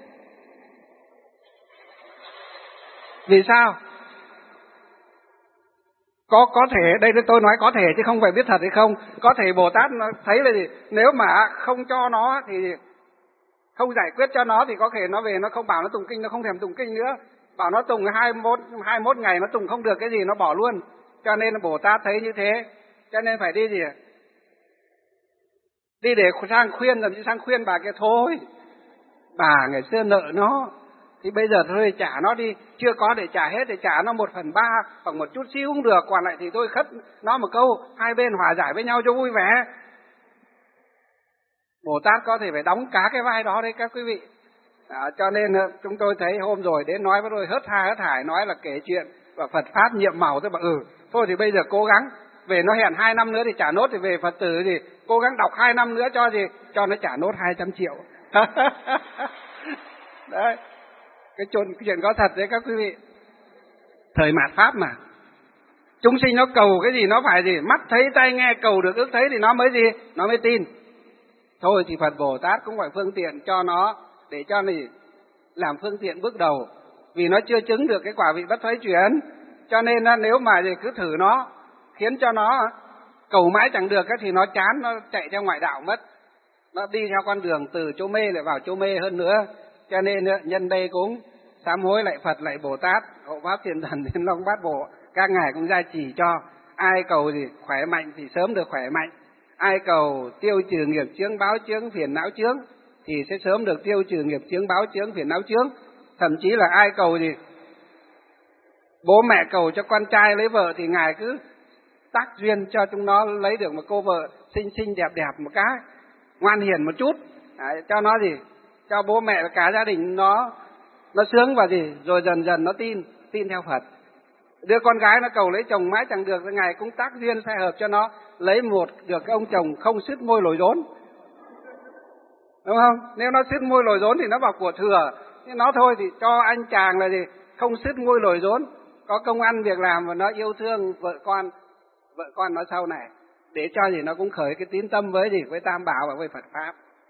[SPEAKER 1] Vì sao? Có thể, đây tôi nói có thể chứ không phải biết thật hay không. Có thể Bồ Tát nó thấy là gì? Nếu mà không cho nó thì không giải quyết cho nó thì có thể nó về nó không bảo nó tụng kinh, nó không thèm tụng kinh nữa. Bảo nó tụng 21 ngày nó tụng không được cái gì nó bỏ luôn. Cho nên Bồ Tát thấy như thế, cho nên phải đi gì? Đi để sang khuyên, làm gì sang khuyên bà kia thôi. Bà ngày xưa nợ nó thì bây giờ thôi trả nó đi, chưa có để trả hết thì trả nó 1/3 hoặc một chút xíu cũng được, còn lại thì tôi khất nó một câu, hai bên hòa giải với nhau cho vui vẻ. Bồ Tát có thể phải đóng cả cái vai đó đấy các quý vị. Cho nên chúng tôi thấy hôm rồi đến nói với tôi hớt hải nói là kể chuyện và Phật Pháp nhiệm màu. Tôi bảo thôi thì bây giờ cố gắng, về nó hẹn 2 năm nữa thì trả nốt, thì về Phật tử thì cố gắng đọc 2 năm nữa cho gì, cho nó trả nốt 200 triệu. Đấy, cái chuyện có thật đấy các quý vị. Thời mạt Pháp mà, chúng sinh nó cầu cái gì nó phải gì, mắt thấy tai nghe cầu được ước thấy thì nó mới gì, nó mới tin. Thôi thì Phật Bồ Tát cũng phải phương tiện cho nó, để cho này làm phương tiện bước đầu, vì nó chưa chứng được cái quả vị bất thoái chuyển. Cho nên nếu mà cứ thử nó, khiến cho nó cầu mãi chẳng được thì nó chán, nó chạy theo ngoại đạo mất, nó đi theo con đường từ chỗ mê lại vào chỗ mê hơn nữa. Cho nên nhân đây cũng sám hối lại Phật, lại Bồ Tát, hộ pháp Thiền Thần Thiên Long Bát Bộ, các ngài cũng gia trì cho ai cầu gì khỏe mạnh thì sớm được khỏe mạnh, ai cầu tiêu trừ nghiệp chướng báo chướng phiền não chướng thì sẽ sớm được tiêu trừ nghiệp chướng báo chướng phiền não chướng. Thậm chí là ai cầu gì, bố mẹ cầu cho con trai lấy vợ thì ngài cứ tác duyên cho chúng nó lấy được một cô vợ xinh xinh đẹp đẹp một cái, ngoan hiền một chút. Đấy, cho nó gì, cho bố mẹ và cả gia đình nó sướng và gì, rồi dần dần nó tin theo Phật. Đứa con gái nó cầu lấy chồng mãi chẳng được, ngài cũng tác duyên sai hợp cho nó lấy được cái ông chồng không sứt môi lồi rốn, đúng không? Nếu nó sứt môi lồi rốn thì nó bảo của thừa, nhưng nó thôi thì cho anh chàng là gì, không sứt môi lồi rốn, có công ăn việc làm và nó yêu thương vợ con nó sau này, để cho gì nó cũng khởi cái tín tâm với gì, với Tam Bảo và với Phật Pháp,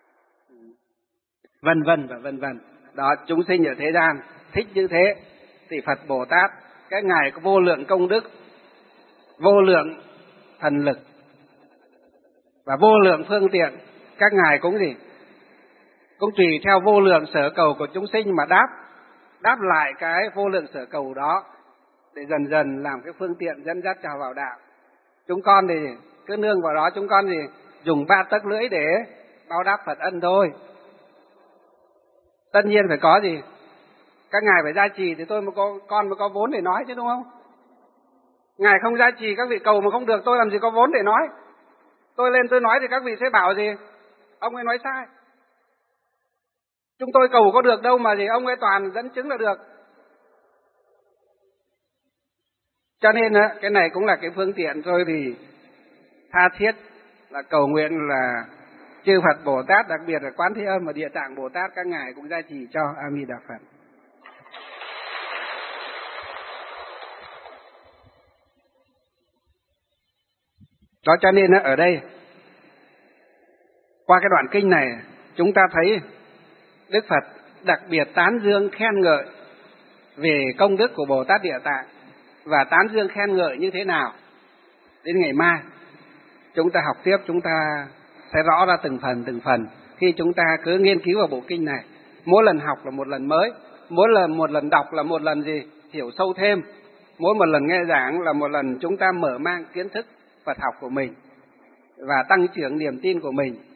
[SPEAKER 1] vân vân và vân vân. Đó, chúng sinh ở thế gian thích như thế thì Phật Bồ Tát các ngài có vô lượng công đức, vô lượng thần lực và vô lượng phương tiện, các ngài cũng gì, cũng tùy theo vô lượng sở cầu của chúng sinh mà đáp lại cái vô lượng sở cầu đó, để dần dần làm cái phương tiện dẫn dắt cho vào đạo. Chúng con thì cứ nương vào đó, chúng con thì dùng 3 tấc lưỡi để báo đáp Phật ân thôi. Tất nhiên phải có gì, các ngài phải gia trì thì con mới có vốn để nói chứ, đúng không? Ngài không gia trì, các vị cầu mà không được, tôi làm gì có vốn để nói. Tôi lên tôi nói thì các vị sẽ bảo gì, ông ấy nói sai. Chúng tôi cầu có được đâu mà gì, ông ấy toàn dẫn chứng là được. Cho nên cái này cũng là cái phương tiện thôi, thì tha thiết là cầu nguyện là chư Phật Bồ Tát, đặc biệt là Quán Thế Âm và Địa Tạng Bồ Tát, các ngài cũng gia trì cho. A Di Đà Phật. Đó, cho nên ở đây qua cái đoạn kinh này chúng ta thấy Đức Phật đặc biệt tán dương khen ngợi về công đức của Bồ Tát Địa Tạng, và tán dương khen ngợi như thế nào đến ngày mai chúng ta học tiếp, chúng ta sẽ rõ ra từng phần khi chúng ta cứ nghiên cứu vào bộ kinh này. Mỗi lần học là một lần mới, một lần đọc là một lần gì hiểu sâu thêm, mỗi một lần nghe giảng là một lần chúng ta mở mang kiến thức Phật học của mình và tăng trưởng niềm tin của mình.